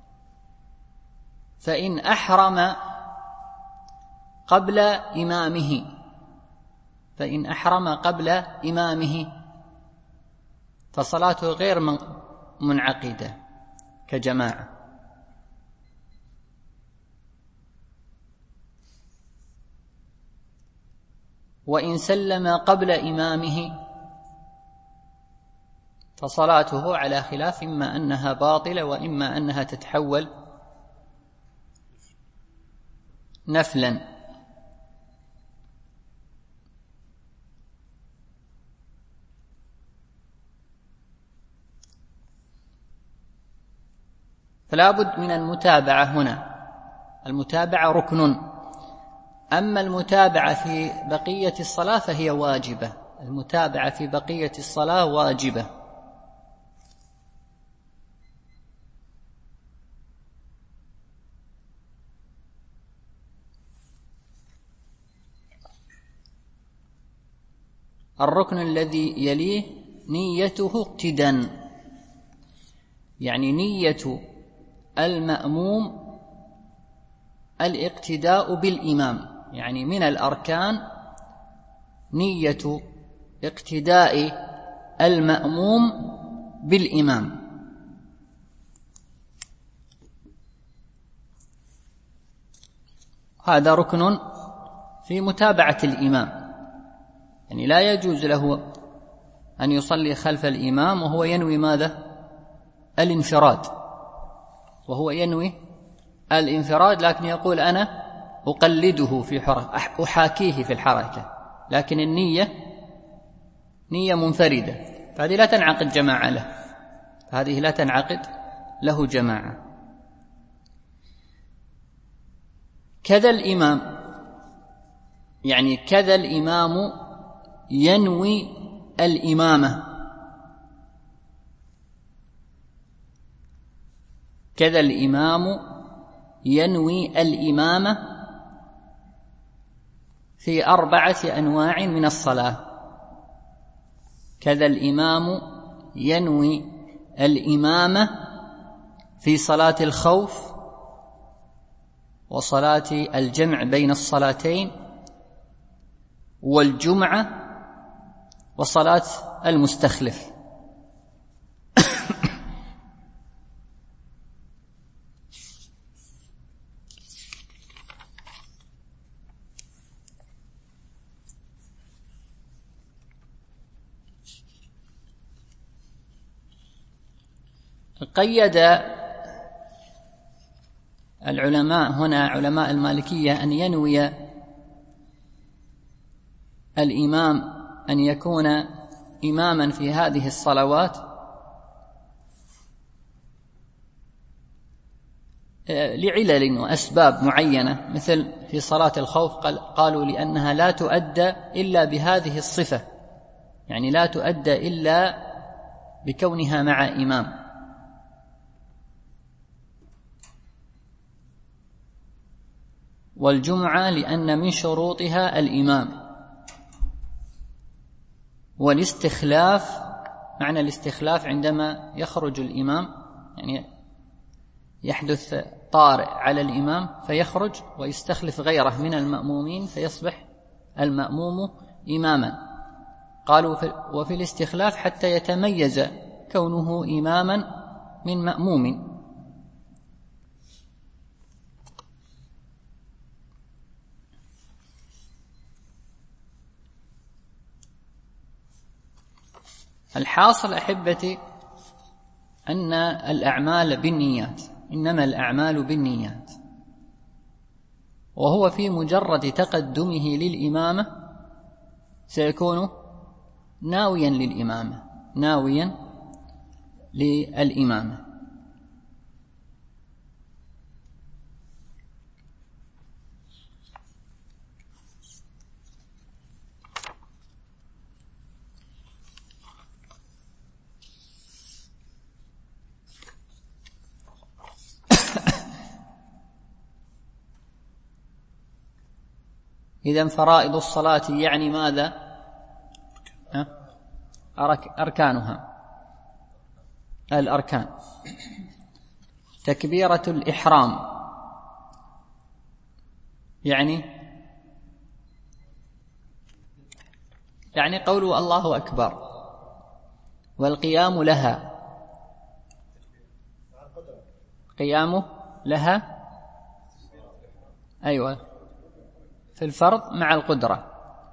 فإن أحرم قبل إمامه، فإن أحرم قبل إمامه فصلاته غير منعقدة كجماعة. وإن سلم قبل إمامه فصلاته على خلاف، إما أنها باطلة وإما أنها تتحول نفلا. فلا بد من المتابعة هنا. المتابعة ركن، أما المتابعة في بقية الصلاة فهي واجبة. المتابعة في بقية الصلاة واجبة. الركن الذي يليه نيته اقتداء، يعني نية المأموم الاقتداء بالإمام، يعني من الأركان نية اقتداء المأموم بالإمام. هذا ركن في متابعة الإمام، يعني لا يجوز له أن يصلي خلف الإمام وهو ينوي ماذا؟ الانفراد، وهو ينوي الانفراد، لكن يقول أنا أقلده في حركة، أحاكيه في الحركة، لكن النية نية منفردة، فهذه لا تنعقد جماعة له، هذه لا تنعقد له جماعة. كذا الإمام، يعني كذا الإمام ينوي الإمامة، كذا الإمام ينوي الإمامة في 4 أنواع من الصلاة. كذا الإمام ينوي الإمامة في صلاة الخوف وصلاة الجمع بين الصلاتين والجمعة وصلاة المستخلف. قيد العلماء هنا علماء المالكية أن ينوي الإمام أن يكون إماما في هذه الصلوات لعلل وأسباب معينة، مثل في صلاة الخوف قالوا لأنها لا تؤدى إلا بهذه الصفة، يعني لا تؤدى إلا بكونها مع إمام. والجمعة لأن من شروطها الإمام. والاستخلاف، معنى الاستخلاف عندما يخرج الإمام، يعني يحدث طارئ على الإمام فيخرج ويستخلف غيره من المأمومين فيصبح المأموم إماما. قالوا وفي الاستخلاف حتى يتميز كونه إماما من مأموم. الحاصل أحبتي أن الأعمال بالنيات، إنما الأعمال بالنيات، وهو في مجرد تقدمه للإمامة سيكون ناويا للإمامة، ناويا للإمامة. إذن فرائض الصلاة يعني ماذا؟ أركانها، الأركان: تكبيرة الإحرام، يعني قول الله أكبر، والقيام لها، قيامه لها، أيوة، في الفرض مع القدرة.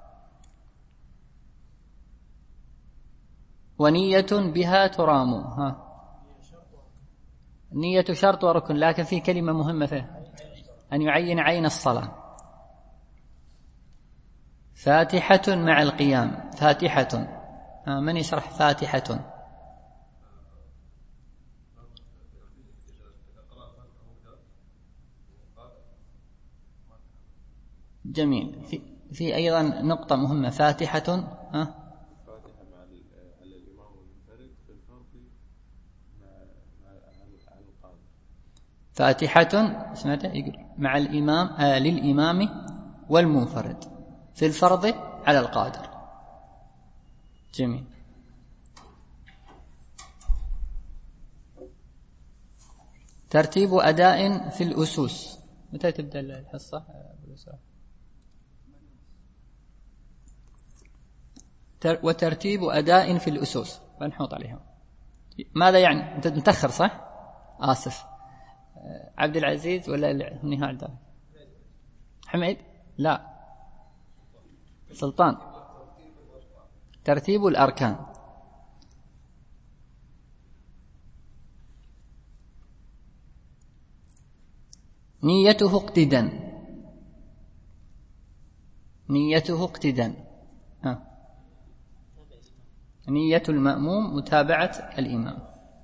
ونية بها ترام، النية شرط وركن، لكن في كلمة مهمة فيها، أن يعين عين الصلاة. فاتحة مع القيام، فاتحة، من يشرح فاتحة؟ جميل. في أيضا نقطة مهمة، فاتحة، فاتحة سمعت يقول مع الإمام، للإمام والمنفرد، في الفرض على القادر. جميل. ترتيب أداء في الأسوس. متى تبدأ الحصة؟ وترتيب أداء في الأسوس، فنحط عليها ماذا يعني؟ أنت متأخر صح؟ آسف. عبد العزيز ولا نهال؟ حميد؟ لا، سلطان. ترتيب الأركان: نيته اقتدا، نيته اقتدا، نية المأموم متابعة الإمام.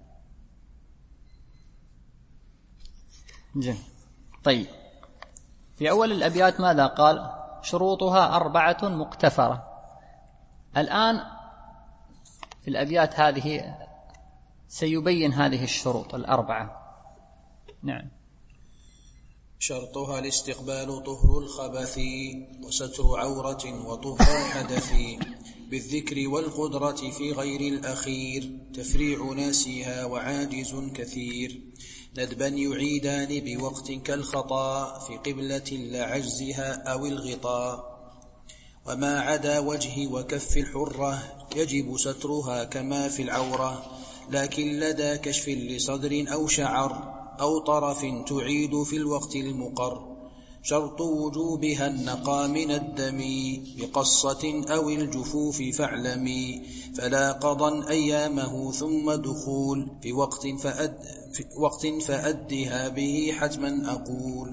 جميل. طيب، في أول الأبيات ماذا قال؟ شروطها 4 مقتفرة. الآن في الأبيات هذه سيبين هذه الشروط 4. نعم.
شرطها الاستقبال طهر الخبث، وستر عورة وطهر الحدث، بالذكر والقدرة في غير الأخير، تفريع ناسها وعاجز كثير. ندبا يعيدان بوقت كالخطا في قبلة لعجزها أو الغطاء. وما عدا وجه وكف الحرة يجب سترها كما في العورة، لكن لدى كشف لصدر أو شعر أو طرف تعيد في الوقت المقر. شرط وجوبها النقى من الدم بقصة أو الجفوف فاعلمي، فلا قضا أيامه ثم دخول في وقت فأدها به حتما أقول.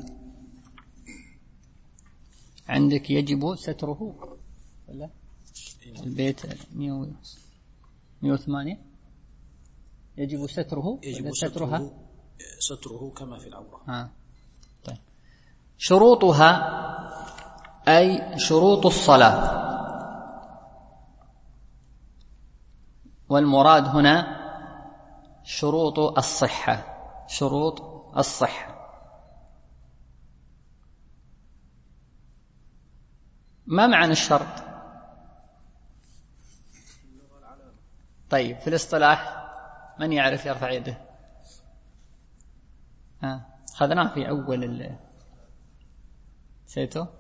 عندك يجب ستره ولا البيت 108 يجب ستره،
يجب ستره كما في العورة.
طيب. شروطها أي شروط الصلاة، والمراد هنا شروط الصحة. شروط الصحة ما معنى الشرط؟ طيب في الاصطلاح من يعرف يرفع يده؟ أخذناه في أول سيتو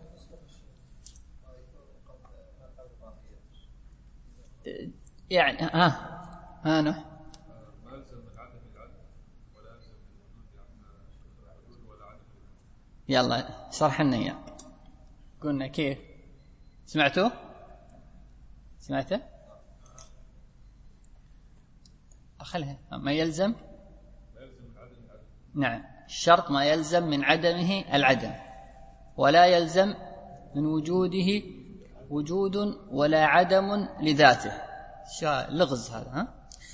يعني أنا يلا شرح لنا إياه. قلنا كيف؟ سمعته؟ أخلها ما يلزم. نعم، الشرط ما يلزم من عدمه العدم، ولا يلزم من وجوده وجود ولا عدم لذاته. لغز هذا.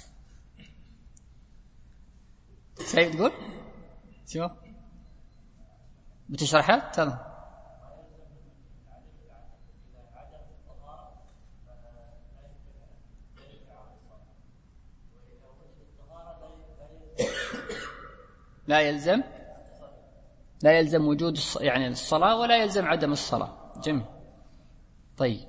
سيد تقول شو بتشرحها؟ تمام. لا يلزم وجود يعني الصلاة، ولا يلزم عدم الصلاة. جميل. طيب.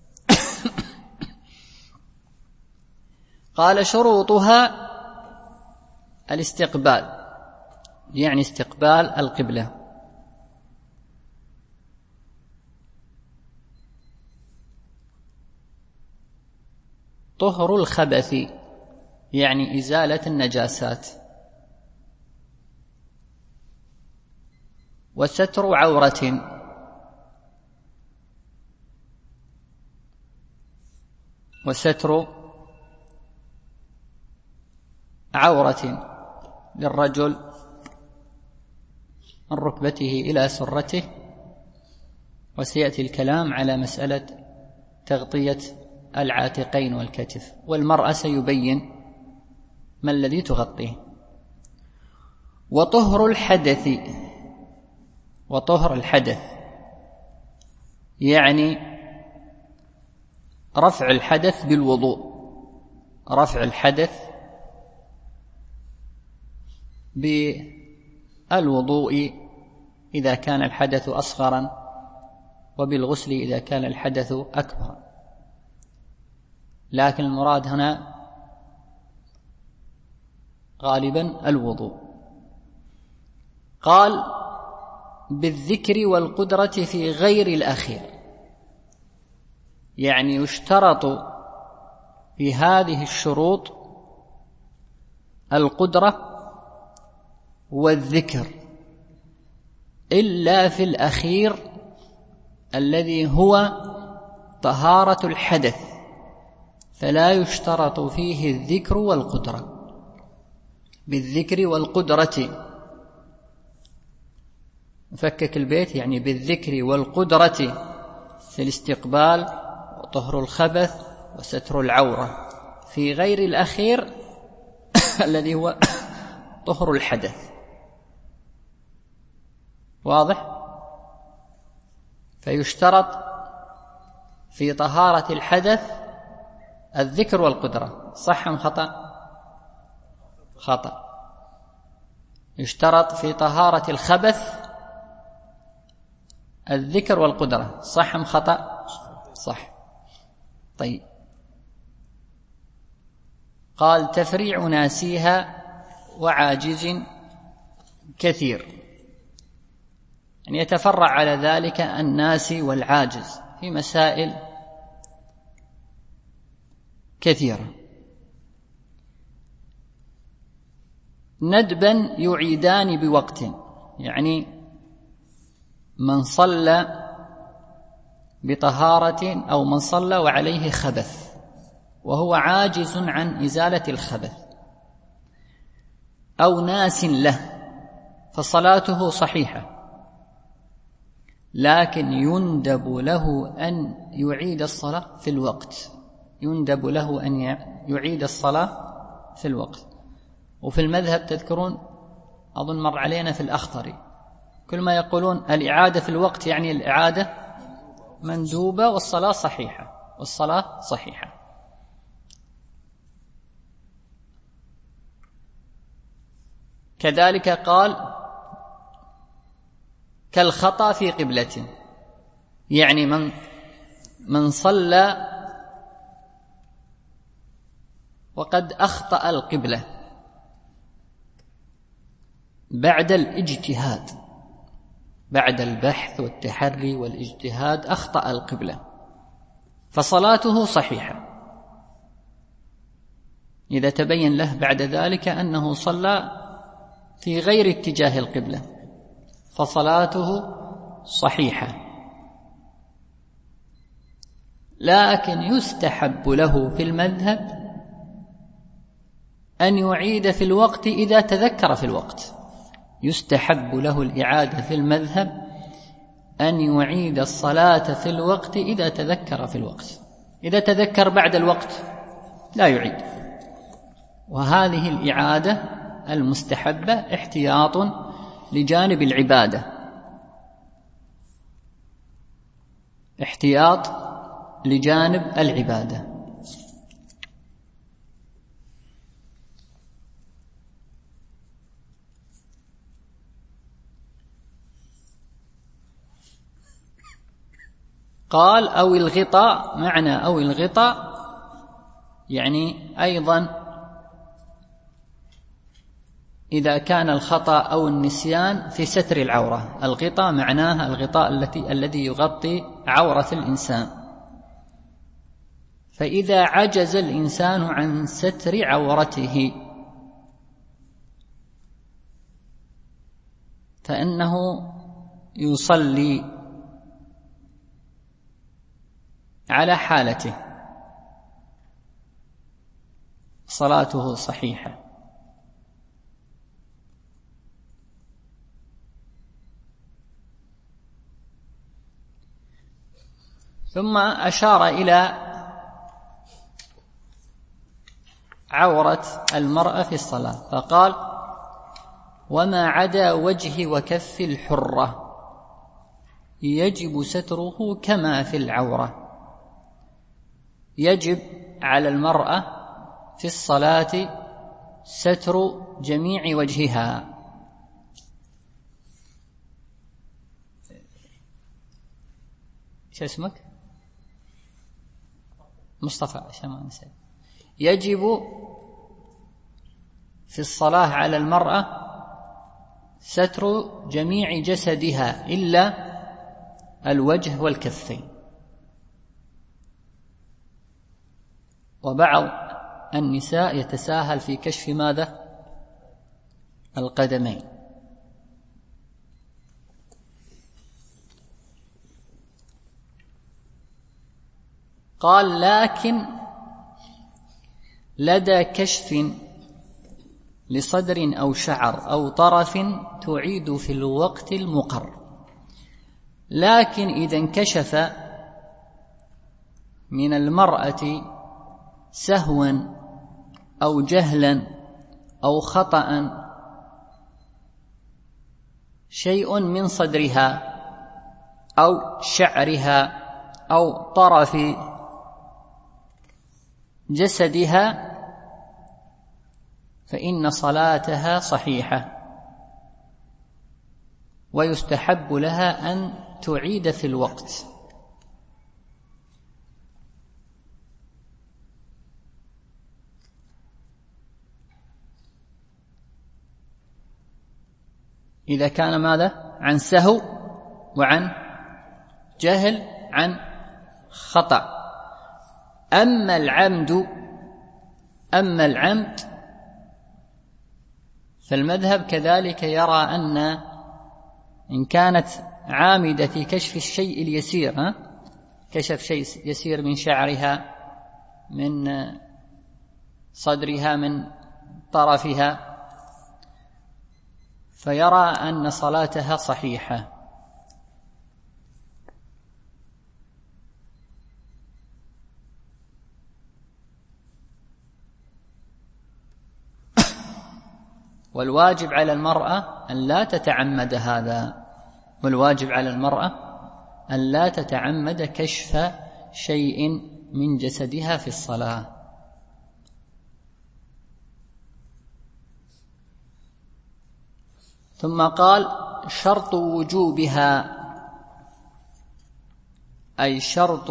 قال شروطها الاستقبال، يعني استقبال القبلة. طهر الخبث، يعني إزالة النجاسات. وستر عورة، وستر عورة للرجل من ركبته إلى سرته. وسيأتي الكلام على مسألة تغطية العاتقين والكتف، والمرأة سيبين ما الذي تغطيه. وطهر الحدث، وطهر الحدث يعني رفع الحدث بالوضوء، رفع الحدث بالوضوء إذا كان الحدث أصغرا، وبالغسل إذا كان الحدث أكبر. لكن المراد هنا غالبا الوضوء. قال بالذكر والقدرة في غير الأخير، يعني يشترط في هذه الشروط القدرة والذكر، إلا في الأخير الذي هو طهارة الحدث، فلا يشترط فيه الذكر والقدرة. بالذكر والقدرة، نفكك البيت، يعني بالذكر والقدرة في الاستقبال وطهر الخبث وستر العورة، في غير الأخير الذي هو طهر الحدث. واضح؟ فيشترط في طهارة الحدث الذكر والقدرة. صح أم خطأ؟ خطأ. يشترط في طهارة الخبث الذكر والقدرة. صح أم خطأ؟ صح. طيب. قال تفريع ناسيها وعاجز كثير، يعني يتفرع على ذلك الناسي والعاجز في مسائل كثيرة. ندبا يعيدان بوقت، يعني من صلى بطهارة أو من صلى وعليه خبث وهو عاجز عن إزالة الخبث أو ناس له فصلاته صحيحة، لكن يندب له أن يعيد الصلاة في الوقت، يندب له أن يعيد الصلاة في الوقت. وفي المذهب تذكرون أظن مر علينا في الأخضر كل ما يقولون الإعادة في الوقت يعني الإعادة مندوبة والصلاة صحيحة، والصلاة صحيحة. كذلك قال كالخطأ في قبلة، يعني من صلى وقد أخطأ القبلة بعد الاجتهاد، بعد البحث والتحري والاجتهاد أخطأ القبلة فصلاته صحيحة إذا تبين له بعد ذلك أنه صلى في غير اتجاه القبلة فصلاته صحيحة، لكن يستحب له في المذهب أن يعيد في الوقت إذا تذكر في الوقت، يستحب له الإعادة في المذهب أن يعيد الصلاة في الوقت إذا تذكر في الوقت، إذا تذكر بعد الوقت لا يعيد. وهذه الإعادة المستحبة احتياط لجانب العبادة، احتياط لجانب العبادة. قال أو الغطاء، معنى أو الغطاء يعني أيضا إذا كان الخطأ أو النسيان في ستر العورة. الغطاء معناها الغطاء الذي يغطي عورة الإنسان، فإذا عجز الإنسان عن ستر عورته فإنه يصلي على حالته، صلاته صحيحة. ثم أشار إلى عورة المرأة في الصلاة فقال وما عدا وجه وكف الحرة يجب ستره كما في العورة. يجب على المرأة في الصلاة ستر جميع وجهها، شو اسمك؟ مصطفى عشان ما نسيت. يجب في الصلاة على المرأة ستر جميع جسدها إلا الوجه والكفين، وبعض النساء يتساهل في كشف ماذا؟ القدمين. قال لكن لدى كشف لصدر أو شعر أو طرف تعيد في الوقت المقر، لكن إذا انكشف من المرأة سهوا أو جهلا أو خطأ شيء من صدرها أو شعرها أو طرف جسدها فإن صلاتها صحيحة، ويستحب لها أن تعيد في الوقت. إذا كان ماذا؟ عن سهو وعن جهل عن خطأ. أما العمد فالمذهب كذلك يرى أن إن كانت عامدة في كشف الشيء اليسير، كشف شيء يسير من شعرها، من صدرها، من طرفها، فيرى أن صلاتها صحيحة. والواجب على المرأة أن لا تتعمد هذا، والواجب على المرأة أن لا تتعمد كشف شيء من جسدها في الصلاة. ثم قال: شرط وجوبها، أي شرط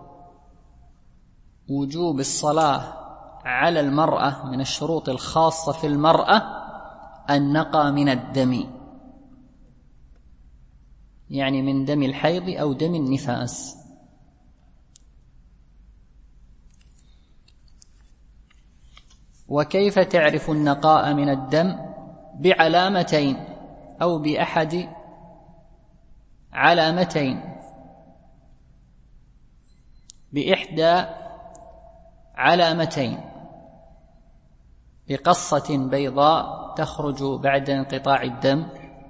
وجوب الصلاة على المرأة من الشروط الخاصة في المرأة النقى من الدم، يعني من دم الحيض أو دم النفاس. وكيف تعرف النقاء من الدم؟ بعلامتين أو بأحد علامتين، بإحدى علامتين: بقصة بيضاء تخرج بعد انقطاع الدم،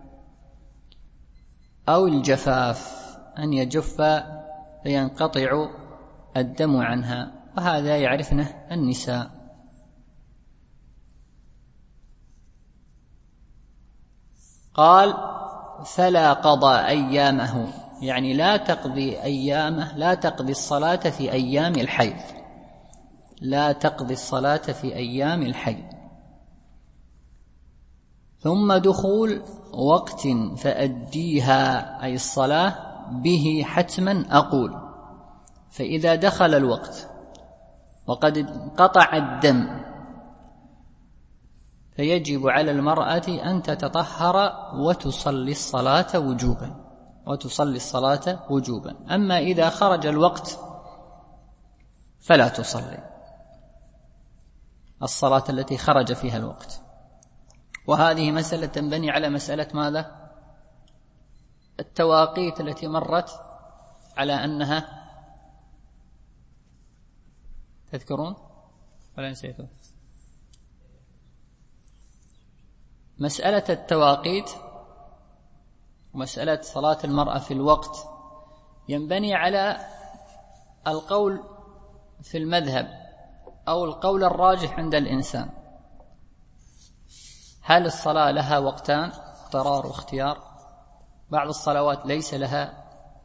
أو الجفاف، أن يجف فينقطع الدم عنها، وهذا يعرفنه النساء. قال: فلا قضى أيامه، يعني لا تقضي أيامه، لا تقضي الصلاة في أيام الحيض، لا تقضي الصلاة في أيام الحيض. ثم دخول وقت فأديها، أي الصلاة به حتما أقول. فإذا دخل الوقت وقد انقطع الدم فيجب على المرأة أن تتطهر وتصلي الصلاة وجوبا، أما إذا خرج الوقت فلا تصلي الصلاة التي خرج فيها الوقت. وهذه مسألة تنبني على مسألة ماذا؟ التواقيت التي مرت على أنها، تذكرون ولا نسيتوا؟ مسألة التواقيت ومسألة صلاة المرأة في الوقت ينبني على القول في المذهب أو القول الراجح عند الإنسان: هل الصلاة لها وقتان، اضطرار واختيار؟ بعض الصلوات ليس لها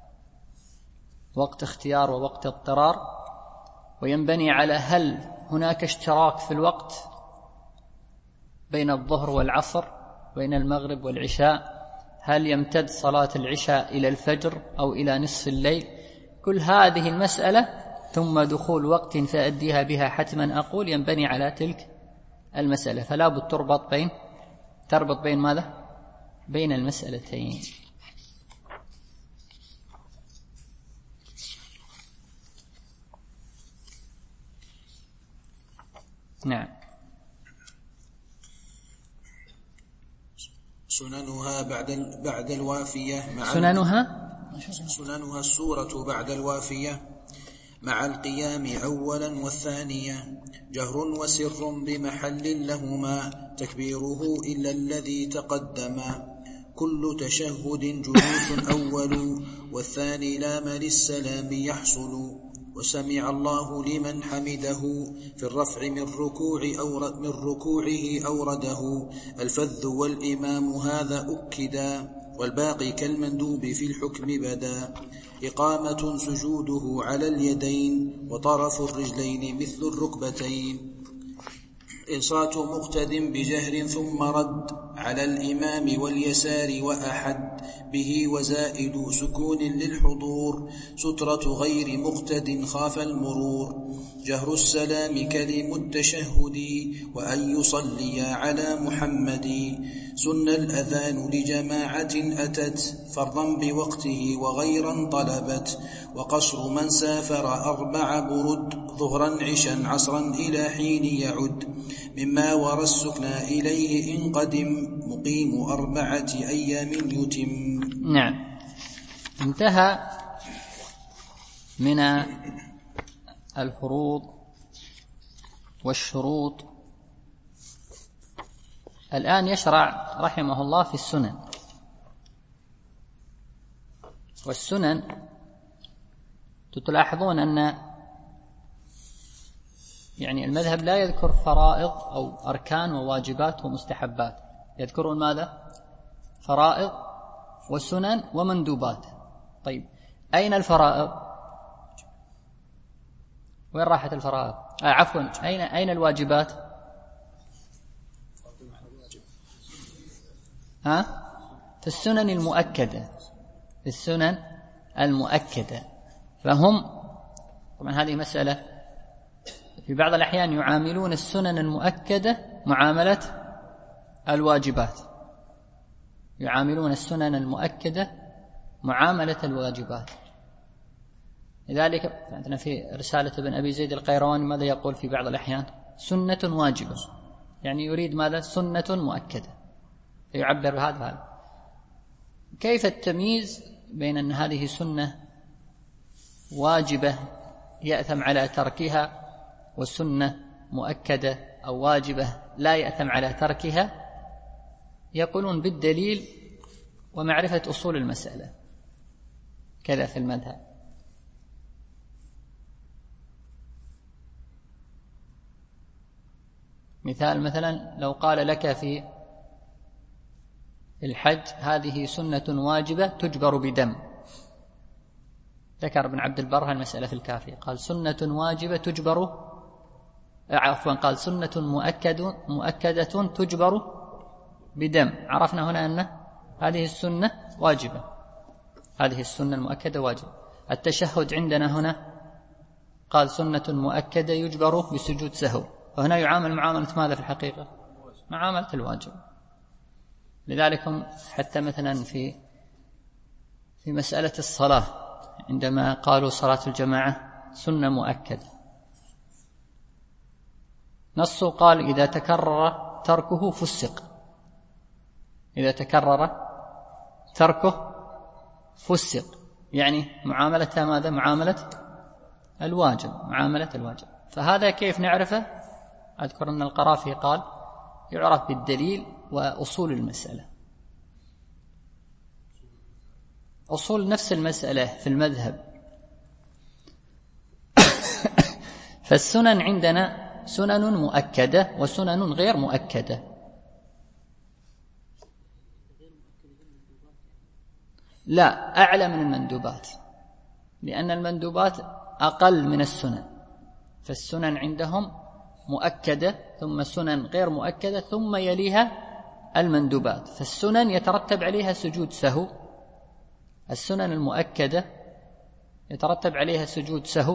وقت اختيار ووقت اضطرار، وينبني على هل هناك اشتراك في الوقت بين الظهر والعصر، بين المغرب والعشاء، هل يمتد صلاة العشاء إلى الفجر أو إلى نصف الليل؟ كل هذه المسألة ثم دخول وقت فأديها بها حتما أقول ينبني على تلك المسألة. فلا بد تربط بين ماذا؟ بين المسألتين. نعم.
سننها بعد الوافية سننها السورة بعد الوافية مع القيام أولا والثانية، جهر وسر بمحل لهما، تكبيره إلا الذي تقدم، كل تشهد جلوس أول، والثاني لام للسلام يحصل، وسمع الله لمن حمده، في الرفع من ركوعه أورده، الفذ والإمام هذا أكدا، والباقي كالمندوب في الحكم بدا، إقامة سجوده على اليدين، وطرف الرجلين مثل الركبتين، إنصات مقتد بجهر ثم رد على الإمام واليسار وأحد به وزائد سكون للحضور سترة غير مقتد خاف المرور جهر السلام كلم التشهد وأن يصلي على محمد سن الأذان لجماعة أتت فرضا بوقته وغيرا طلبت وقصر من سافر 4 برد ظهرا عشا عصرا إلى حين يعد مما ورى السكنى إليه إن قدم مقيم 4 أيام يتم.
نعم، انتهى من الفروض والشروط. الآن يشرع رحمه الله في السنن. والسنن تلاحظون أن يعني المذهب لا يذكر فرائض أو أركان وواجبات ومستحبات، يذكرون ماذا؟ فرائض وسنن ومندوبات. طيب أين الفرائض؟ وين راحت الفرائض؟ عفوا، أين الواجبات؟ في السنن المؤكدة، في السنن المؤكدة. فهم طبعا هذه مسألة في بعض الأحيان يعاملون السنن المؤكدة معاملة الواجبات، يعاملون السنن المؤكدة معاملة الواجبات. لذلك عندنا في رسالة ابن أبي زيد القيرواني ماذا يقول في بعض الأحيان؟ سنة واجبة، يعني يريد ماذا؟ سنة مؤكدة، فيعبر بهذا. كيف التمييز بين أن هذه سنة واجبة يأثم على تركها وسنة مؤكدة أو واجبة لا يأثم على تركها؟ يقولون بالدليل ومعرفة أصول المسألة، كذا في المذهب. مثال مثلا لو قال لك في الحج هذه سنة واجبة تجبر بدم، ذكر ابن عبد البر المسألة في الكافية، قال سنة واجبة تجبر، عفوا قال سنة مؤكدة تجبر بدم. عرفنا هنا أن هذه السنة واجبة، هذه السنة المؤكدة واجبة. التشهد عندنا هنا قال سنة مؤكدة يجبر بسجود سهو، فهنا يعامل معاملة ماذا في الحقيقة؟ معاملة الواجب. لذلك حتى مثلا في مسألة الصلاة عندما قالوا صلاة الجماعة سنة مؤكدة، نص قال إذا تكرر تركه فسق، إذا تكرر تركه فسق، يعني معاملتها ماذا؟ معاملة الواجب، معاملة الواجب. فهذا كيف نعرفه؟ أذكر أن القرافي قال يعرف بالدليل وأصول المسألة. أصول نفس المسألة في المذهب. فالسنن عندنا سنن مؤكدة وسنن غير مؤكدة. لا، أعلى من المندوبات، لأن المندوبات أقل من السنن. فالسنن عندهم مؤكدة ثم سنن غير مؤكدة ثم يليها المندوبات. فالسنن يترتب عليها سجود سهو، السنن المؤكدة يترتب عليها سجود سهو.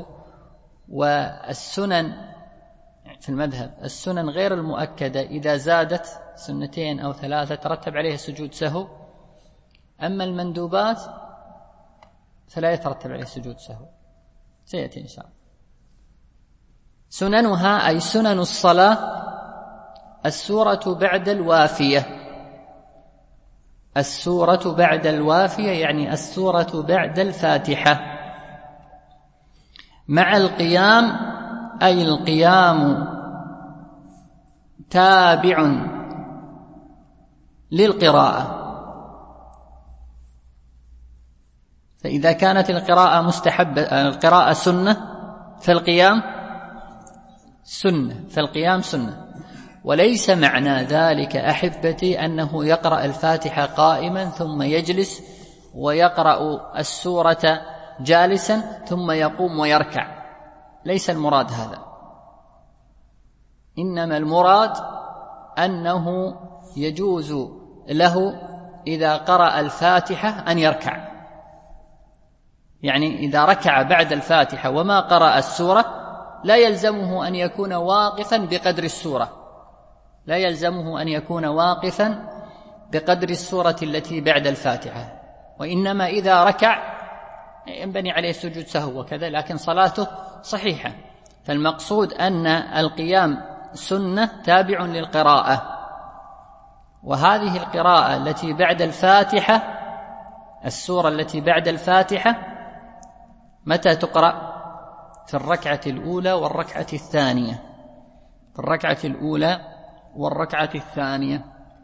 والسنن في المذهب السنن غير المؤكدة إذا زادت 2 أو 3 ترتب عليها سجود سهو. أما المندوبات فلا يترتب عليها سجود سهو، سيأتي إن شاء الله. سننها أي سنن الصلاة السورة بعد الوافية، السورة بعد الوافية يعني السورة بعد الفاتحة، مع القيام أي القيام تابع للقراءة. فإذا كانت القراءة مستحبة، القراءة سنة، فالقيام سنة، فالقيام سنة. وليس معنى ذلك أحبتي أنه يقرأ الفاتحة قائما ثم يجلس ويقرأ السورة جالسا ثم يقوم ويركع، ليس المراد هذا. إنما المراد أنه يجوز له إذا قرأ الفاتحة أن يركع، يعني إذا ركع بعد الفاتحة وما قرأ السورة لا يلزمه أن يكون واقفا بقدر السورة، لا يلزمه أن يكون واقفا بقدر السورة التي بعد الفاتحة، وإنما إذا ركع ينبني عليه سجود سهو وكذا، لكن صلاته صحيحة. فالمقصود أن القيام سنة تابع للقراءة، وهذه القراءة التي بعد الفاتحة، السورة التي بعد الفاتحة، متى تقرأ؟ في الركعة الأولى والركعة الثانية، في الركعة الأولى والركعة الثانية،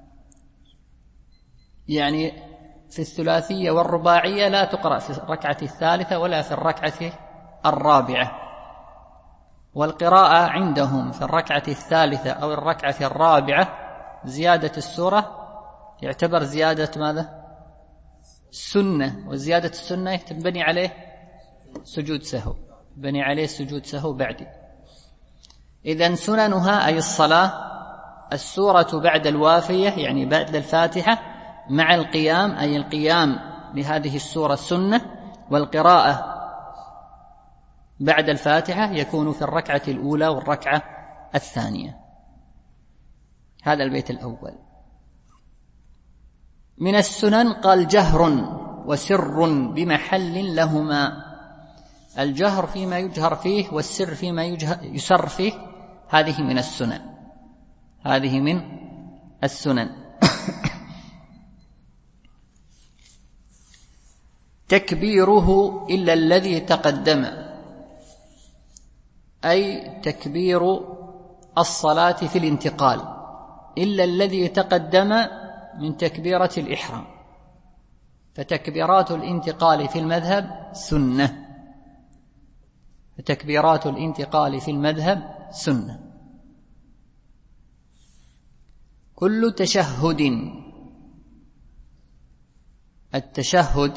يعني في الثلاثية والرباعية لا تقرأ في الركعة الثالثة ولا في الركعة الرابعة. والقراءة عندهم في الركعة الثالثة أو الركعة الرابعة زيادة السورة يعتبر زيادة ماذا؟ سنة، وزيادة السنة تنبني عليه سجود سهو، بني عليه سجود سهو بعد. إذن سننها أي الصلاة السورة بعد الوافية يعني بعد الفاتحة مع القيام، أي القيام لهذه السورة السنة، والقراءة بعد الفاتحة يكون في الركعة الأولى والركعة الثانية. هذا البيت الأول. من السنن قال جهر وسر بمحل لهما، الجهر فيما يجهر فيه والسر فيما يسر فيه، هذه من السنن، هذه من السنن. تكبيره إلا الذي تقدم، أي تكبير الصلاة في الانتقال إلا الذي تقدم من تكبيرة الإحرام، فتكبيرات الانتقال في المذهب سنة، فتكبيرات الانتقال في المذهب سنة. كل تشهد، التشهد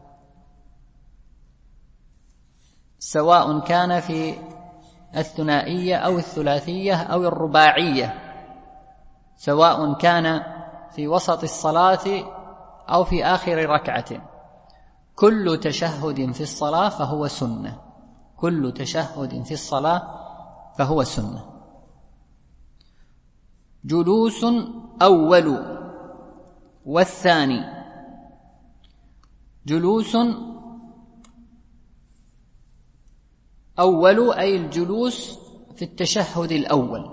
سواء كان في الثنائية أو الثلاثية أو الرباعية، سواء كان في وسط الصلاة أو في آخر ركعة، كل تشهد في الصلاة فهو سنة، كل تشهد في الصلاة فهو سنة. جلوس أول والثاني، جلوس أول أي الجلوس في التشهد الأول،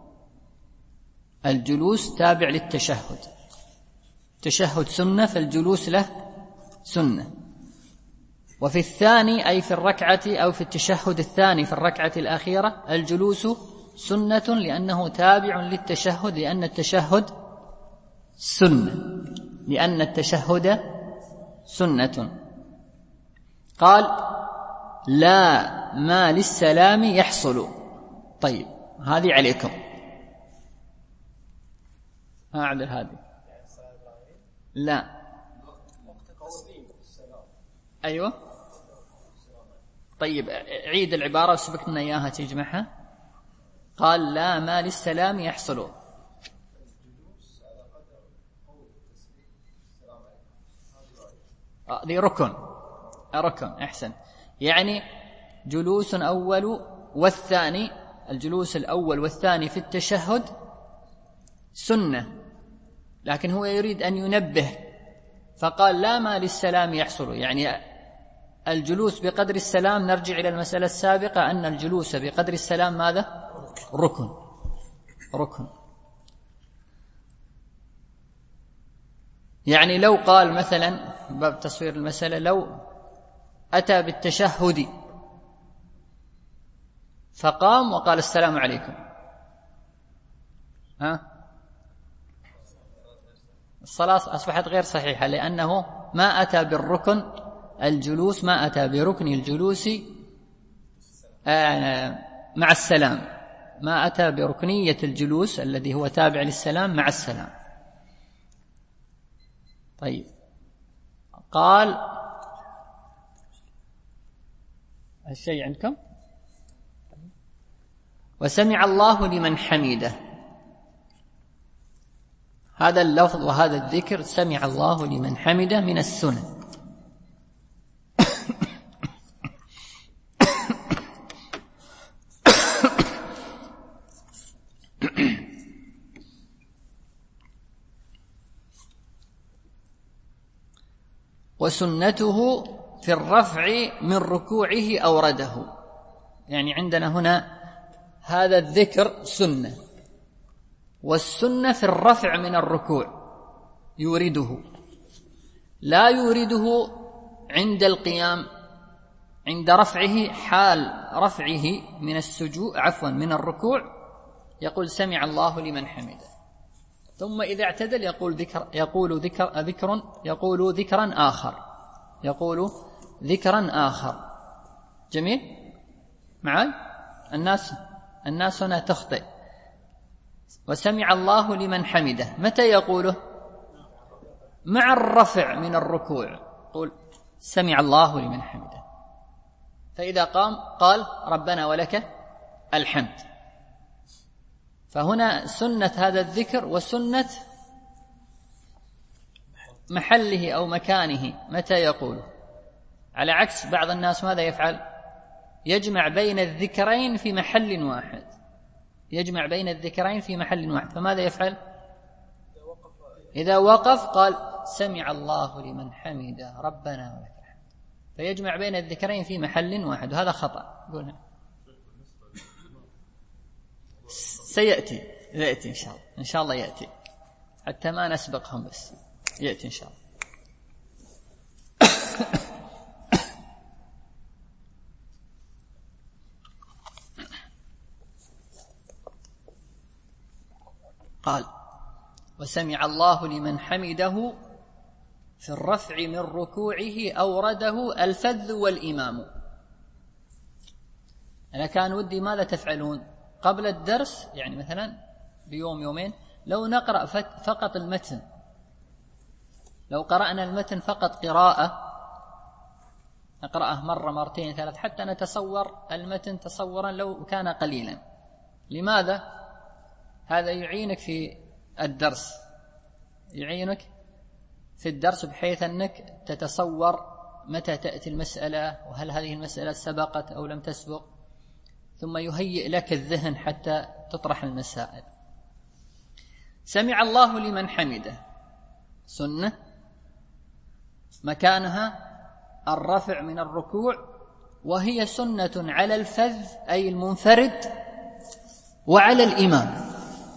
الجلوس تابع للتشهد، التشهد سنة فالجلوس له سنة. وفي الثاني أي في الركعة أو في التشهد الثاني في الركعة الأخيرة الجلوس سنة لأنه تابع للتشهد، لأن التشهد سنة، لأن التشهد سنة. قال لا ما للسلام يحصل. طيب هذه عليكم، أعدل هذه. لا أيوة طيب عيد العبارة وسبق لنا إياها تجمعها. قال لا ما للسلام يحصل، ذي ركن، ركن أحسن، يعني جلوس أول والثاني، الجلوس الأول والثاني في التشهد سنة، لكن هو يريد أن ينبه فقال لا ما للسلام يحصل، يعني الجلوس بقدر السلام. نرجع إلى المسألة السابقة أن الجلوس بقدر السلام ماذا؟ ركن، ركن. يعني لو قال مثلا باب تصوير المسألة، لو أتى بالتشهد فقام وقال السلام عليكم، الصلاة أصبحت غير صحيحة، لأنه ما أتى بالركن، الجلوس ما أتى بركن الجلوس مع السلام، ما أتى بركنية الجلوس الذي هو تابع للسلام مع السلام. طيب قال الشيء عندكم وسمع الله لمن حمده، هذا اللفظ وهذا الذكر سمع الله لمن حمده من السنن. وسنته في الرفع من ركوعه أورده. يعني عندنا هنا هذا الذكر سنة، والسنة في الرفع من الركوع يورده، لا يورده عند القيام، عند رفعه، حال رفعه من السجود من الركوع يقول سمع الله لمن حمده، ثم إذا اعتدل يقول ذكرا آخر. جميل معي؟ الناس هنا تخطئ. وسمع الله لمن حمده متى يقوله؟ مع الرفع من الركوع، قول سمع الله لمن حمده، فإذا قام قال ربنا ولك الحمد. فهنا سنة هذا الذكر وسنة محله أو مكانه متى يقوله، على عكس بعض الناس ماذا يفعل؟ يجمع بين الذكرين في محل واحد، فماذا يفعل؟ إذا وقف قال سمع الله لمن حمده ربنا ولك الحمد، فيجمع بين الذكرين في محل واحد، وهذا خطأ. قلنا سيأتي إن شاء الله يأتي، حتى ما نسبقهم، بس يأتي إن شاء الله. قال وسمع الله لمن حمده في الرفع من ركوعه أورده الفذ والإمام. أنا كان ودي ماذا تفعلون قبل الدرس، يعني مثلا بيوم يومين، لو نقرأ فقط المتن، لو قرأنا المتن فقط قراءة، نقرأه مرة مرتين ثلاث حتى نتصور المتن تصورا لو كان قليلا. لماذا؟ هذا يعينك في الدرس، بحيث أنك تتصور متى تأتي المسألة، وهل هذه المسألة سبقت أو لم تسبق، ثم يهيئ لك الذهن حتى تطرح المسائل. سمع الله لمن حمده سنة، مكانها الرفع من الركوع، وهي سنة على الفذ أي المنفرد، وعلى الإمام،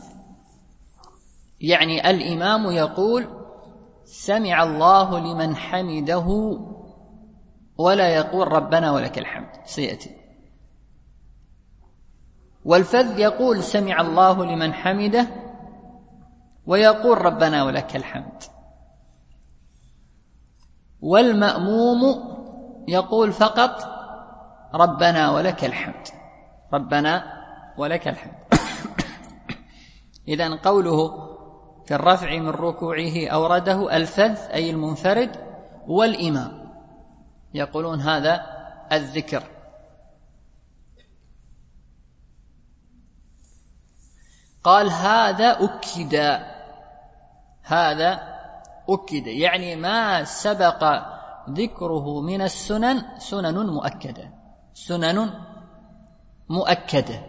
يعني الإمام يقول سمع الله لمن حمده ولا يقول ربنا ولك الحمد، سيأتي. والفذ يقول سمع الله لمن حمده ويقول ربنا ولك الحمد. والمأموم يقول فقط ربنا ولك الحمد، ربنا ولك الحمد. إذن قوله في الرفع من ركوعه أورده الفذ أي المنفرد والإمام، يقولون هذا الذكر. قال هذا أكد، يعني ما سبق ذكره من السنن سنن مؤكدة،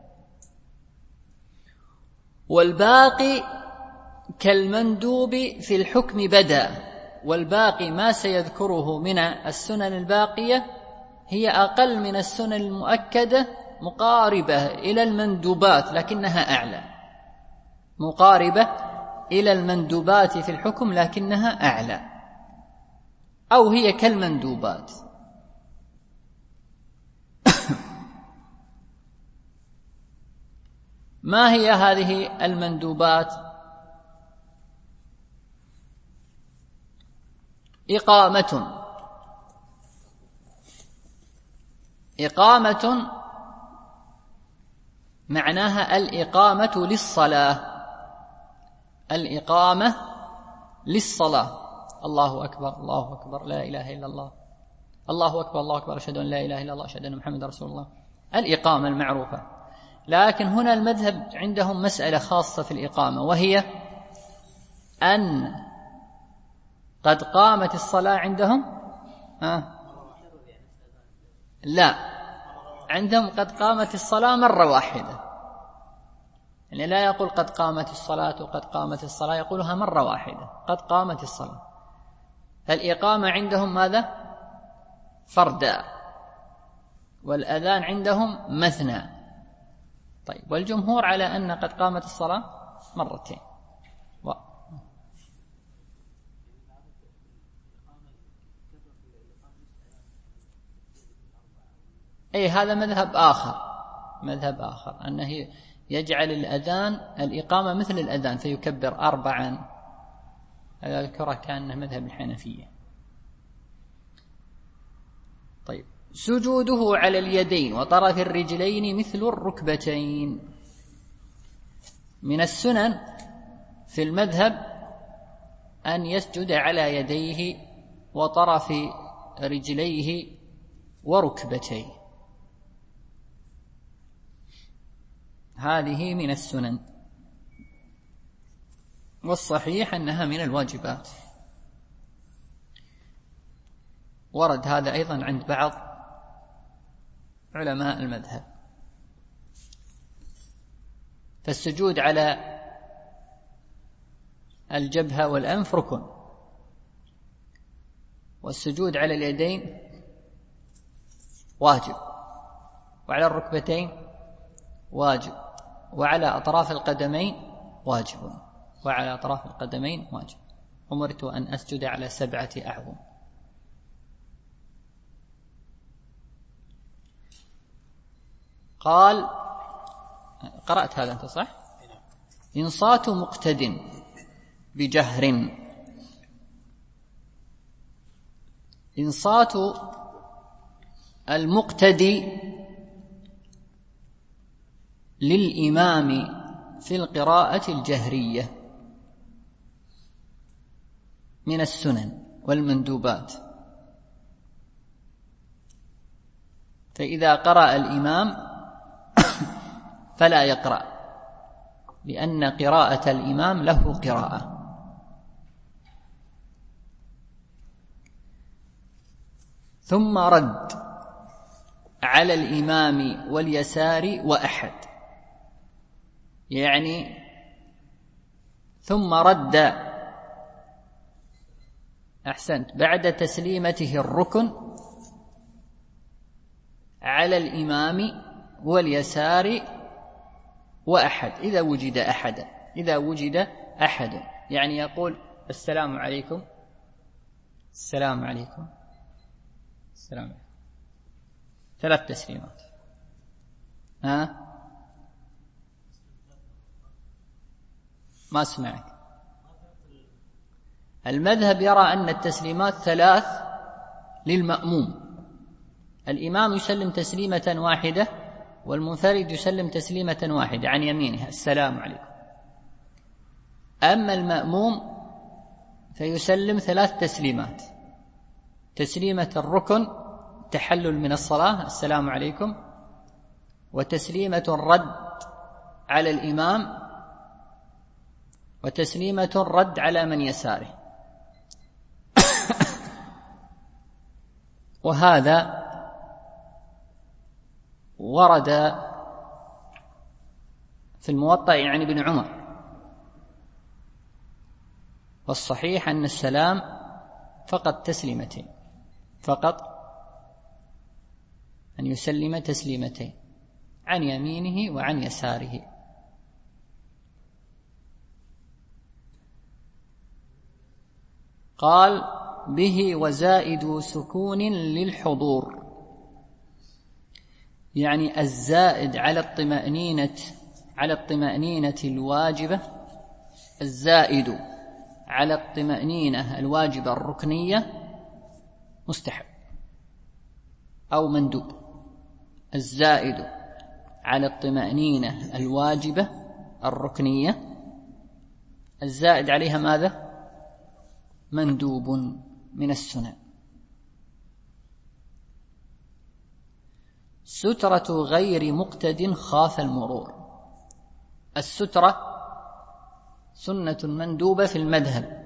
والباقي كالمندوب في الحكم بدا. والباقي ما سيذكره من السنن الباقية هي أقل من السنن المؤكدة، مقاربة إلى المندوبات لكنها أعلى، مقاربة إلى المندوبات في الحكم لكنها أعلى، أو هي كالمندوبات. ما هي هذه المندوبات؟ إقامة معناها الإقامة للصلاة. الله أكبر الله أكبر لا إله إلا الله، الله أكبر الله أكبر، أشهد أن لا إله إلا الله، أشهد أن محمد رسول الله، الإقامة المعروفة. لكن هنا المذهب عندهم مسألة خاصة في الإقامة، وهي أن قد قامت الصلاة عندهم؟ لا، عندهم قد قامت الصلاة مرة واحدة، يعني لا يقول قد قامت الصلاة وقد قامت الصلاة، يقولها مرة واحدة، قد قامت الصلاة. فالإقامة عندهم ماذا؟ فردا، والأذان عندهم مثنى. طيب، والجمهور على أن قد قامت الصلاة مرتين. أي هذا مذهب آخر أنه يجعل الأذان الإقامة مثل الأذان فيكبر 4. هذا أذكره كأنه مذهب الحنفية. طيب، سجوده على اليدين وطرف الرجلين مثل الركبتين. من السنن في المذهب أن يسجد على يديه وطرف رجليه وركبتيه، هذه من السنن، والصحيح أنها من الواجبات. ورد هذا أيضا عند بعض علماء المذهب. فالسجود على الجبهة والأنف ركن، والسجود على اليدين واجب، وعلى الركبتين واجب، وعلى أطراف القدمين واجب، وعلى أطراف القدمين واجب. أمرت أن أسجد على 7 أعظم. قال، قرأت هذا أنت صح؟ إنصات مقتد بجهر. إنصات المقتدي للإمام في القراءة الجهرية من السنن والمندوبات. فإذا قرأ الإمام فلا يقرأ، لأن قراءة الإمام له قراءة. ثم رد على الإمام واليسار وأحد، يعني ثم رد، أحسنت، بعد تسليمته الركن على الإمام واليسار وأحد إذا وجد أحد، يعني يقول السلام عليكم، السلام عليكم، السلام عليكم، 3 تسليمات. ما سمعك. المذهب يرى أن التسليمات 3 للمأموم، الإمام يسلم تسليمة واحدة والمنفرد يسلم تسليمة واحدة عن يمينه، السلام عليكم. أما المأموم فيسلم 3 تسليمات: تسليمة الركن تحلل من الصلاة، السلام عليكم، وتسليمة الرد على الإمام، وتسليمة الرد على من يساره. وهذا ورد في الموطأ عن ابن عمر. والصحيح أن السلام فقط تسليمتين، فقط أن يسلم تسليمتين عن يمينه وعن يساره. قال: به وزائد سكون للحضور، يعني الزائد على الطمأنينة الواجبة، الزائد على الطمأنينة الواجبة الركنية مستحب أو مندوب. الزائد على الطمأنينة الواجبة الركنية، الزائد عليها ماذا؟ مندوب من السنن. سترة غير مقتد خاف المرور. السترة سنة مندوبة في المذهب.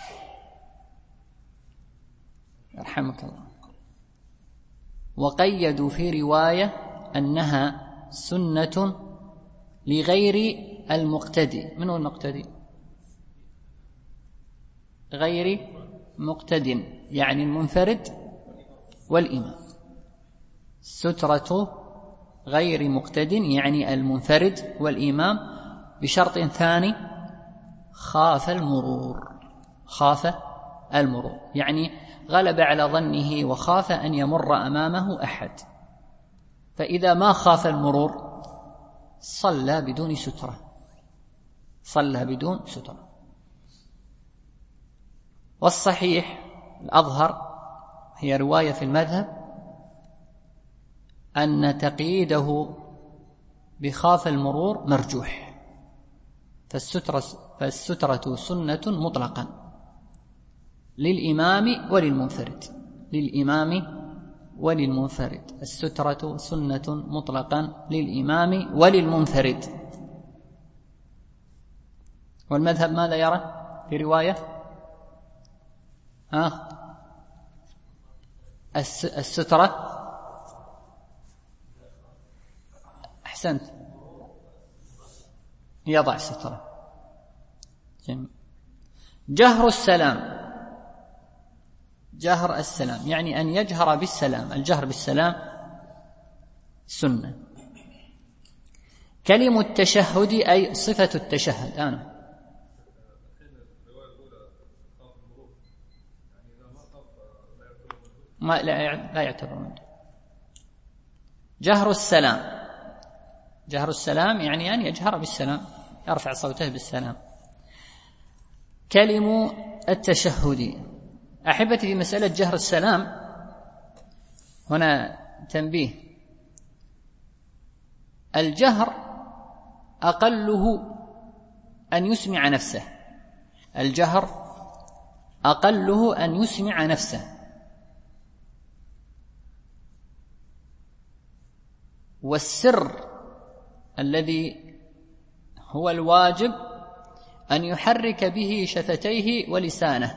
يرحمك الله. وقيدوا في رواية أنها سنة لغير المقتدي. من هو المقتدي؟ غير مقتد، يعني المنفرد والإمام. سترة غير مقتد يعني المنفرد والإمام، بشرط ثاني: خاف المرور، يعني غلب على ظنه وخاف أن يمر أمامه أحد، فإذا ما خاف المرور صلى بدون سترة. والصحيح الأظهر هي رواية في المذهب أن تقييده بخاف المرور مرجوح، فالسترة سنة مطلقا للإمام وللمنفرد. السترة سنة مطلقا للإمام وللمنفرد. والمذهب ماذا يرى في رواية؟ السترة، أحسنت، يضع سترة. جميل. جهر السلام يعني أن يجهر بالسلام. الجهر بالسلام سنة. كلمة التشهد أي صفة التشهد. لا يعتبر منه. جهر السلام يعني أن يجهر بالسلام، يرفع صوته بالسلام. كلمة التشهد. أحبتي، في مسألة جهر السلام هنا تنبيه: الجهر أقله أن يسمع نفسه، والسر الذي هو الواجب أن يحرك به شفتيه ولسانه.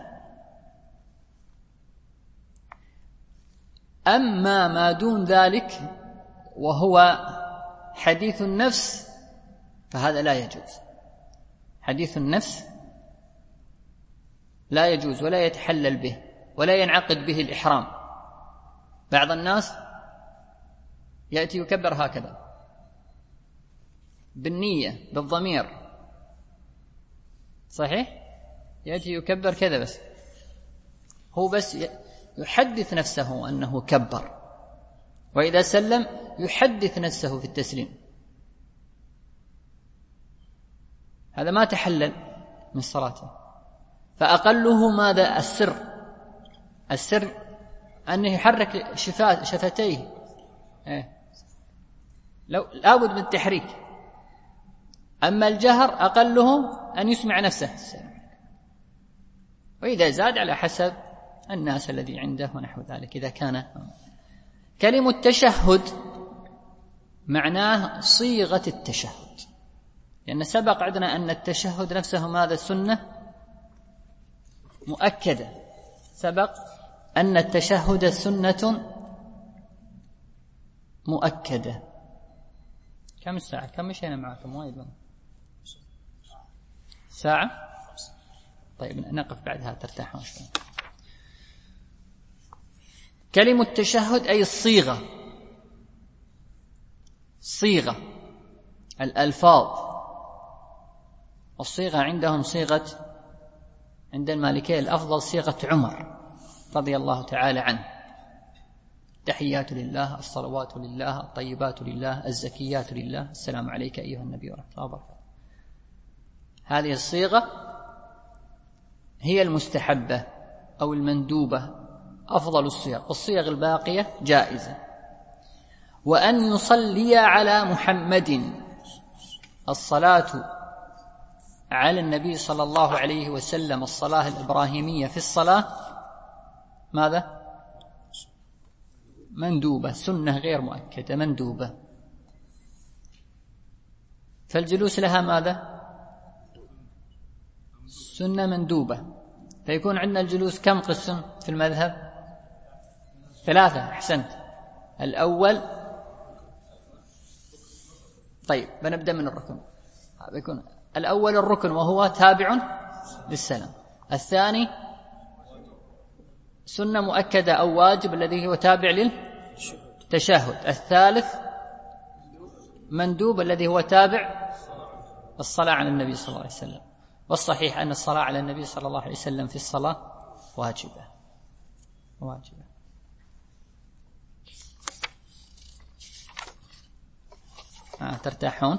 أما ما دون ذلك وهو حديث النفس فهذا لا يجوز. حديث النفس لا يجوز ولا يتحلل به ولا ينعقد به الإحرام. بعض الناس يأتي يكبر هكذا بالنية بالضمير، صحيح؟ يأتي يكبر كذا، بس هو بس يحدث نفسه أنه كبر، وإذا سلم يحدث نفسه في التسليم. هذا ما تحلل من صلاته. فأقله ماذا؟ السر أنه يحرك شفتيه، لابد من التحريك. أما الجهر أقله أن يسمع نفسه، وإذا زاد على حسب الناس الذي عنده ونحو ذلك إذا كان. كلمة التشهد معناه صيغة التشهد، لأن سبق عندنا أن التشهد نفسه ماذا؟ سنة مؤكدة. سبق أن التشهد سنة مؤكدة. كم الساعة؟ كم مشينا معكم؟ وايد ساعة. طيب نقف بعدها ترتاحون شوي. كلمة التشهد أي صيغة الألفاظ. والصيغة عندهم عند المالكية الأفضل صيغة عمر رضي الله تعالى عنه: تحيات لله، الصلوات لله، الطيبات لله، الزكيات لله، السلام عليك أيها النبي ورحمة الله وبركاته. هذه الصيغة هي المستحبة أو المندوبة، أفضل الصيغ، والصيغ الباقية جائزة. وأن يصلي على محمد، الصلاة على النبي صلى الله عليه وسلم، الصلاة الإبراهيمية في الصلاة ماذا؟ مندوبة، سنة غير مؤكدة، مندوبة. فالجلوس لها ماذا؟ سنة مندوبة، فيكون عندنا الجلوس كم قسم في المذهب؟ 3. أحسنت. الأول، طيب بنبدأ من الركن. بيكون الأول الركن وهو تابع للسلام. الثاني سنة مؤكدة أو واجب الذي هو تابع للتشهد. الثالث مندوب الذي هو تابع الصلاة على النبي صلى الله عليه وسلم. والصحيح أن الصلاة على النبي صلى الله عليه وسلم في الصلاة واجبة. ترتاحون؟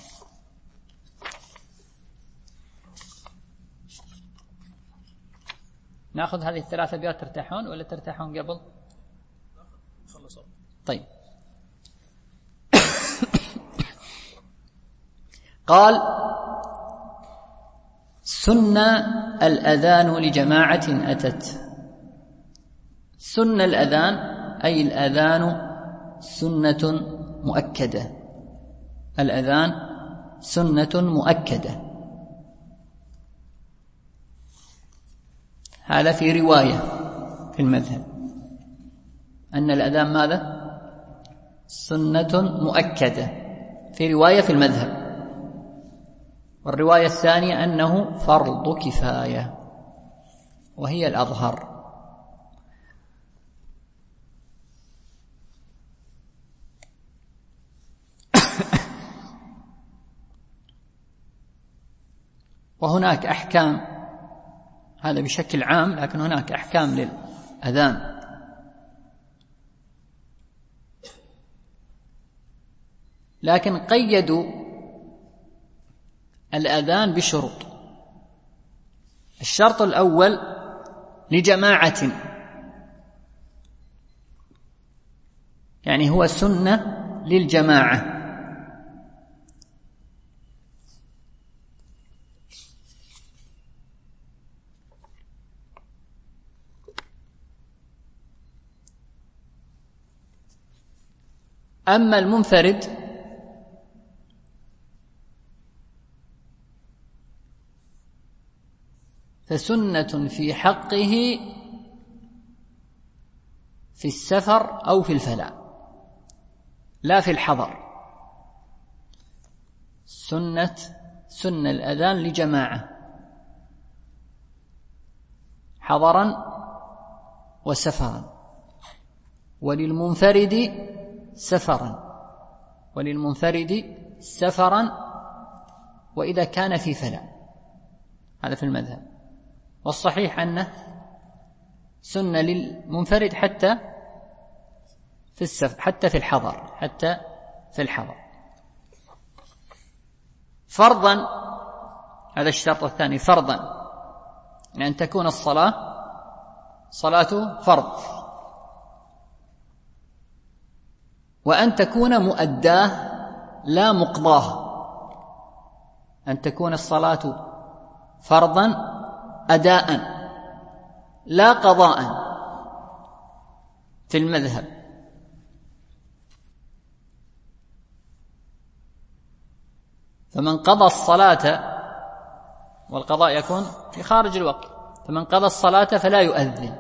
نأخذ هذه 3 أبيات ترتاحون ولا ترتاحون قبل؟ طيب. قال: سن الأذان لجماعة أتت. سن الأذان أي الأذان سنة مؤكدة. الأذان سنة مؤكدة. هذا في رواية في المذهب أن الأذان ماذا؟ سنة مؤكدة في رواية في المذهب. والرواية الثانية أنه فرض كفاية، وهي الأظهر. وهناك أحكام، هذا بشكل عام، لكن هناك أحكام للأذان. لكن قيدوا الأذان بشروط. الشرط الأول لجماعة، يعني هو سنة للجماعة. أما المنفرد فسنة في حقه في السفر أو في الفلاة، لا في الحضر. سنة الأذان لجماعة حضرا وسفرا، وللمنفرد سفرا وإذا كان في فلاة. هذا في المذهب. والصحيح أنه سنة للمنفرد حتى في السفر، حتى في الحضر. فرضا، هذا الشرط الثاني، فرضا أن تكون الصلاة صلاة فرض، وأن تكون مؤداه لا مقضاه. أن تكون الصلاة فرضا أداء لا قضاء في المذهب. فمن قضى الصلاة، والقضاء يكون في خارج الوقت، فمن قضى الصلاة فلا يؤذن.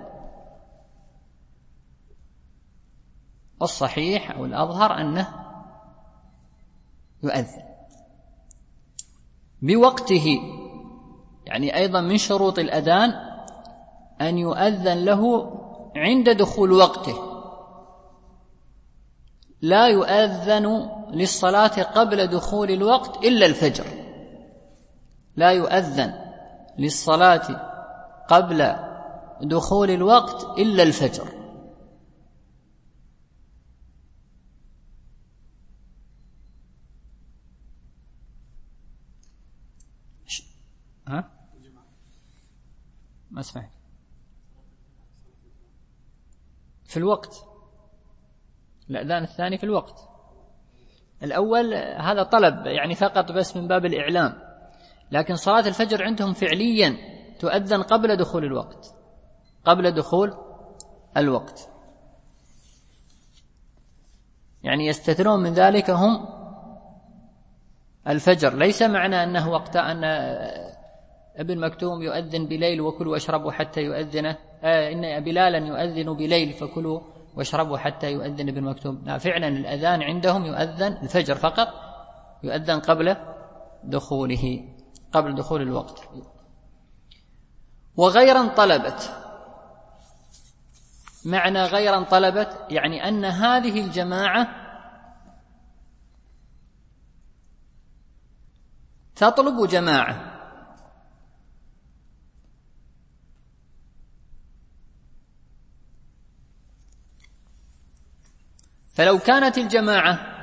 والصحيح أو الأظهر أنه يؤذن بوقته. يعني أيضا من شروط الأذان أن يؤذن له عند دخول وقته. لا يؤذن للصلاة قبل دخول الوقت إلا الفجر. لا يؤذن للصلاة قبل دخول الوقت إلا الفجر. ما اسمعك. في الوقت، الأذان الثاني في الوقت. الأول هذا طلب يعني فقط بس من باب الإعلام، لكن صلاة الفجر عندهم فعليا تؤذن قبل دخول الوقت. يعني يستثنون من ذلك هم الفجر. ليس معنى أنه وقت أن ابن مكتوم يؤذن بليل وكلوا واشربوا حتى يؤذن إن بلالا يؤذن بليل فكلوا واشربوا حتى يؤذن ابن مكتوم. لا، فعلا الأذان عندهم يؤذن الفجر فقط، يؤذن قبل دخول الوقت. وغيرا طلبت، معنى غيرا طلبت يعني أن هذه الجماعة تطلب جماعة، فلو كانت الجماعة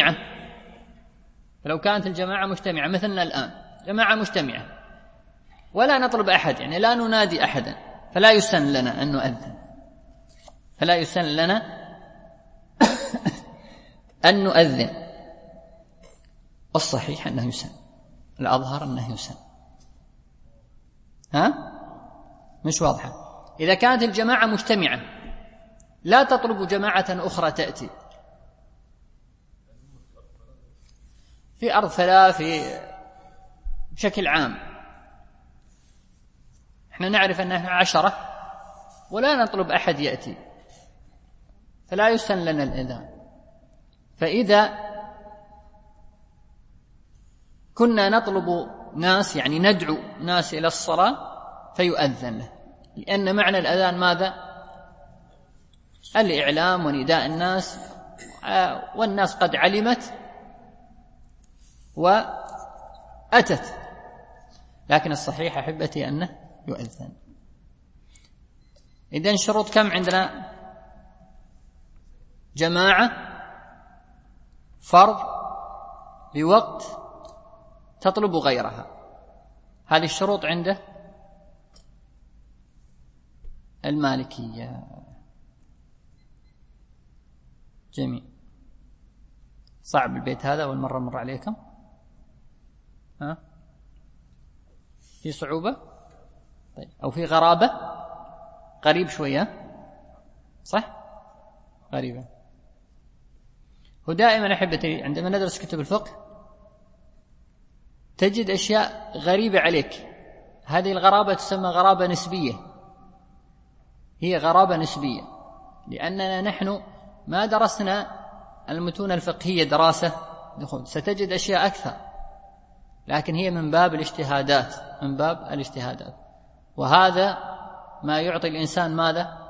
مجتمعة مثلنا الآن، جماعة مجتمعة ولا نطلب أحد، يعني لا ننادي أحدا، فلا يسن لنا أن نؤذن، أن نؤذن. الصحيح أنه يسن، الأظهر أنه يسن. مش واضحة؟ إذا كانت الجماعة مجتمعة لا تطلب جماعة أخرى تأتي في أرض ثلاث بشكل عام، احنا نعرف أنها 10 ولا نطلب أحد يأتي، فلا يسن لنا الإذان. فإذا كنا نطلب ناس، يعني ندعو ناس إلى الصلاة، فيؤذن له، لأن معنى الأذان ماذا؟ الإعلام ونداء الناس، والناس قد علمت وأتت. لكن الصحيح أحبتي أنه يؤذن. إذن شروط كم عندنا؟ جماعة، فرض بوقت تطلب غيرها، هذه الشروط عنده المالكية. جميل. صعب البيت هذا، أول مرة مر عليكم؟ في صعوبة؟ طيب. أو في غرابة؟ قريب شوية، صح؟ غريبة. ودائما أحبتي عندما ندرس كتب الفقه تجد أشياء غريبة عليك، هذه الغرابة تسمى غرابة نسبية، هي غرابة نسبية، لأننا نحن ما درسنا المتون الفقهية دراسة، ستجد أشياء أكثر، لكن هي من باب الاجتهادات، وهذا ما يعطي الإنسان ماذا؟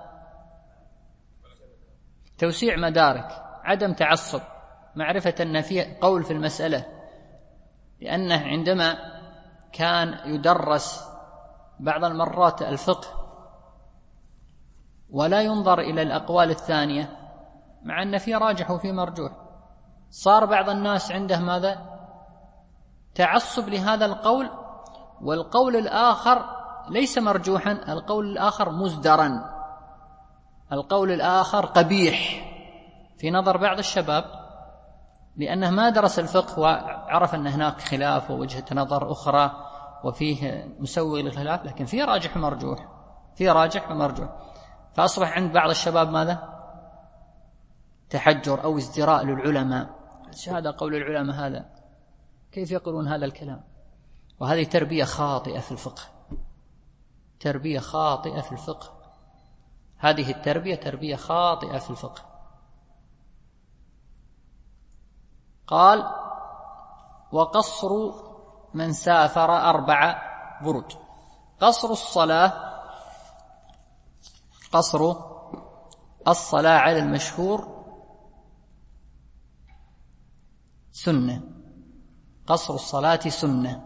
توسيع مدارك، عدم تعصب، معرفة أن في قول في المسألة، لأنه عندما كان يدرس بعض المرات الفقه ولا ينظر إلى الأقوال الثانية، مع أن في راجح وفي مرجوح، صار بعض الناس عنده ماذا؟ تعصب لهذا القول، والقول الآخر ليس مرجوحا، القول الآخر مزدرا، القول الآخر قبيح في نظر بعض الشباب، لأنه ما درس الفقه وعرف أن هناك خلاف ووجهة نظر أخرى وفيه مسوغ للخلاف، لكن فيه راجح ومرجوح، فأصبح عند بعض الشباب ماذا؟ تحجر أو ازدراء للعلماء، هذا قول العلماء، هذا كيف يقولون هذا الكلام؟ وهذه تربية خاطئة في الفقه، هذه التربية تربية خاطئة في الفقه. قال: وقصر من سافر 4 برد. قصر الصلاة على المشهور سنة، قصر الصلاة سنة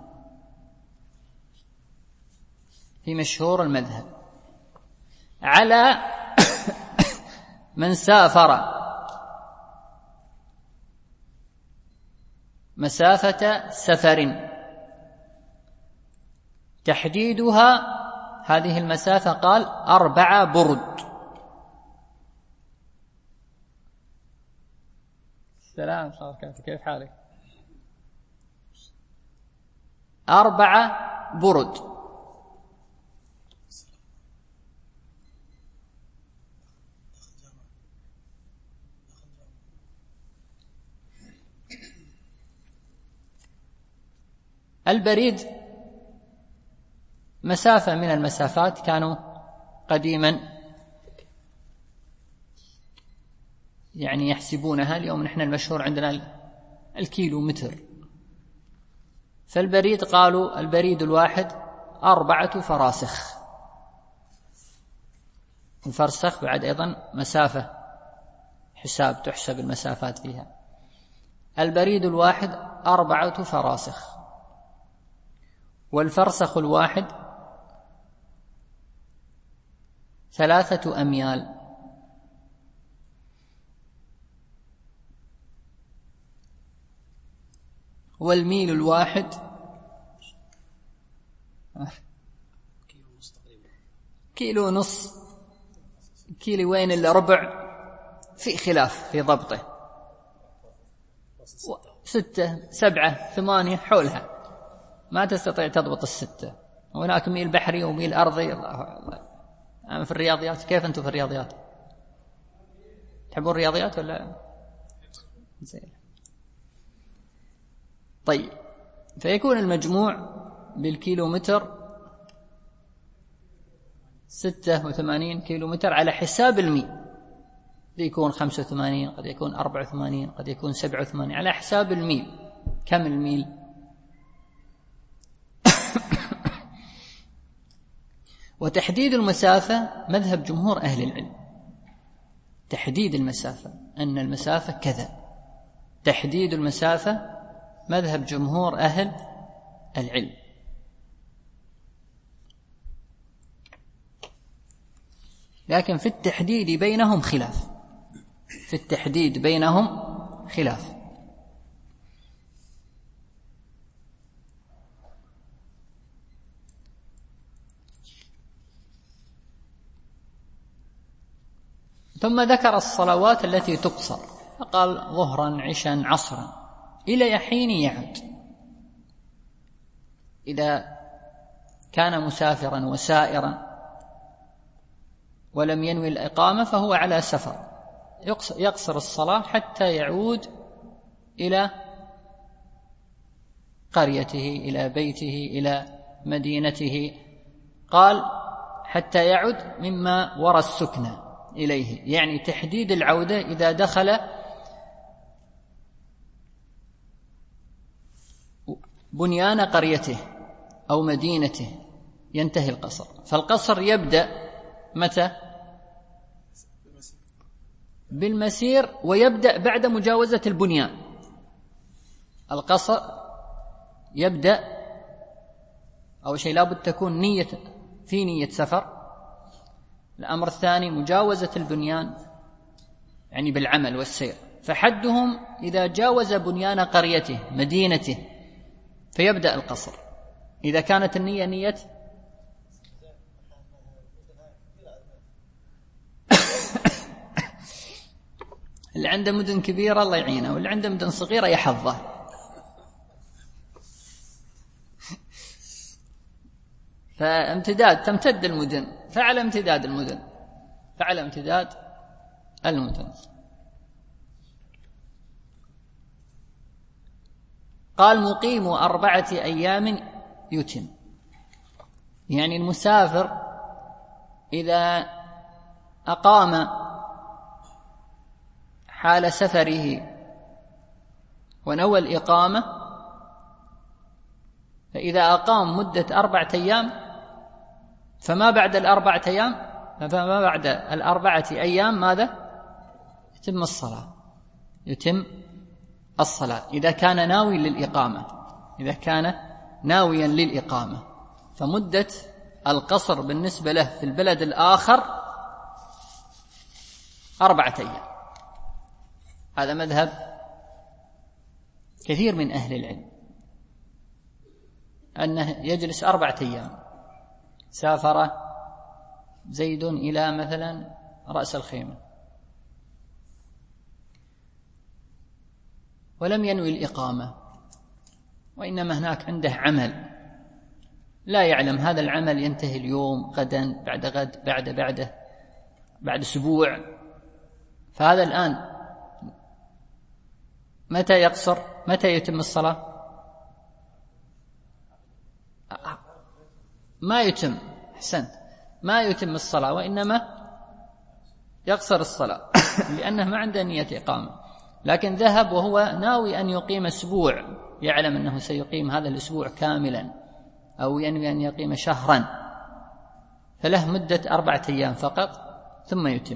في مشهور المذهب، على من سافر مسافة سفر، تحديدها هذه المسافة قال 4 برد. السلام، كيف حالك؟ 4 برد. البريد مسافة من المسافات كانوا قديما يعني يحسبونها، اليوم نحن المشهور عندنا الكيلو متر. فالبريد قالوا البريد الواحد 4 فراسخ. الفرسخ بعد أيضا مسافة حساب تحسب المسافات فيها. البريد الواحد 4 فراسخ، والفرسخ الواحد 3 أميال. والميل الواحد كيلو ونص، كيلو وين إلا ربع، في خلاف في ضبطه، 6 7 8 حولها، ما تستطيع تضبط 6. هناك ميل بحري وميل أرضي. الله. في الرياضيات كيف أنتم في الرياضيات؟ تحبون الرياضيات ولا زين؟ طيب، فيكون المجموع بالكيلومتر 86 كيلومتر على حساب الميل. قد يكون 85، قد يكون 84، قد يكون 87، على حساب الميل. كم الميل؟ وتحديد المسافة مذهب جمهور أهل العلم. تحديد المسافة أن المسافة كذا، تحديد المسافة مذهب جمهور أهل العلم. لكن في التحديد بينهم خلاف، في التحديد بينهم خلاف. ثم ذكر الصلوات التي تقصر، فقال ظهرا عشا عصرا إلى حين يعد. إذا كان مسافرا وسائرا ولم ينوي الإقامة فهو على سفر، يقصر الصلاة حتى يعود إلى قريته، إلى بيته، إلى مدينته. قال حتى يعود مما وراء السكنى إليه، يعني تحديد العودة إذا دخل بنيان قريته أو مدينته ينتهي القصر. فالقصر يبدأ متى؟ بالمسير، ويبدأ بعد مجاوزة البنيان. القصر يبدأ أول شيء لابد تكون نية سفر. الأمر الثاني مجاوزة البنيان، يعني بالعمل والسير. فحدهم إذا جاوز بنيان قريته مدينته فيبدأ القصر. إذا كانت النية نية اللي عنده مدن كبيرة الله يعينه، واللي عنده مدن صغيرة يحظه. تمتد المدن، فعلى امتداد المدن، فعلى امتداد المدن. قال مقيم 4 أيام يتم، يعني المسافر إذا أقام حال سفره ونوى الإقامة، فإذا أقام مدة 4 أيام فما بعد 4 أيام، فما بعد 4 أيام ماذا؟ يتم الصلاة، يتم الصلاة إذا كان ناوي للإقامة، إذا كان ناويا للإقامة. فمدة القصر بالنسبة له في البلد الآخر 4 أيام. هذا مذهب كثير من أهل العلم، أنه يجلس 4 أيام. سافر زيد إلى مثلا رأس الخيمة ولم ينوي الإقامة، وإنما هناك عنده عمل لا يعلم هذا العمل ينتهي اليوم، غدا، بعد غد، بعد أسبوع. فهذا الآن متى يقصر؟ متى يتم الصلاة؟ ما يتم، أحسنت، ما يتم الصلاة وإنما يقصر الصلاة لأنه ما عنده نية إقامة، لكن ذهب وهو ناوي أن يقيم أسبوع، يعلم أنه سيقيم هذا الأسبوع كاملا أو ينوي أن يقيم شهرا، فله مدة 4 أيام فقط ثم يتم.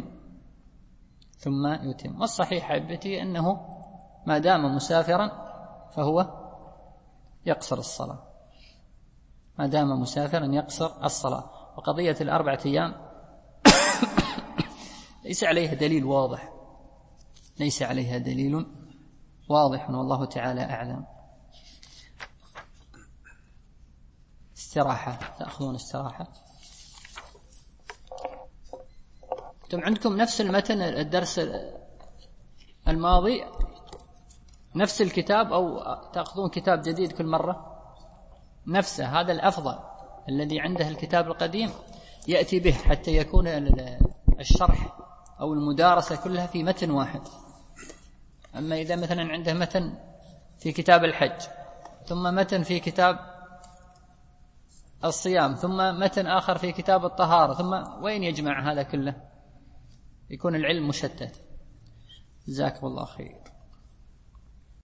والصحيح عبتي أنه ما دام مسافرا فهو يقصر الصلاة، ما دام مسافرا يقصر الصلاة. وقضية 4 أيام ليس عليها دليل واضح، ليس عليها دليل واضح، والله تعالى أعلم. استراحة، تأخذون استراحة. أنتم عندكم نفس المتن الدرس الماضي، نفس الكتاب، أو تأخذون كتاب جديد كل مرة؟ نفسه، هذا الأفضل، الذي عنده الكتاب القديم يأتي به حتى يكون الشرح أو المدارسة كلها في متن واحد. أما إذا مثلا عنده متن في كتاب الحج، ثم متن في كتاب الصيام، ثم متن آخر في كتاب الطهارة، ثم وين يجمع هذا كله؟ يكون العلم مشتت. جزاكم الله خير.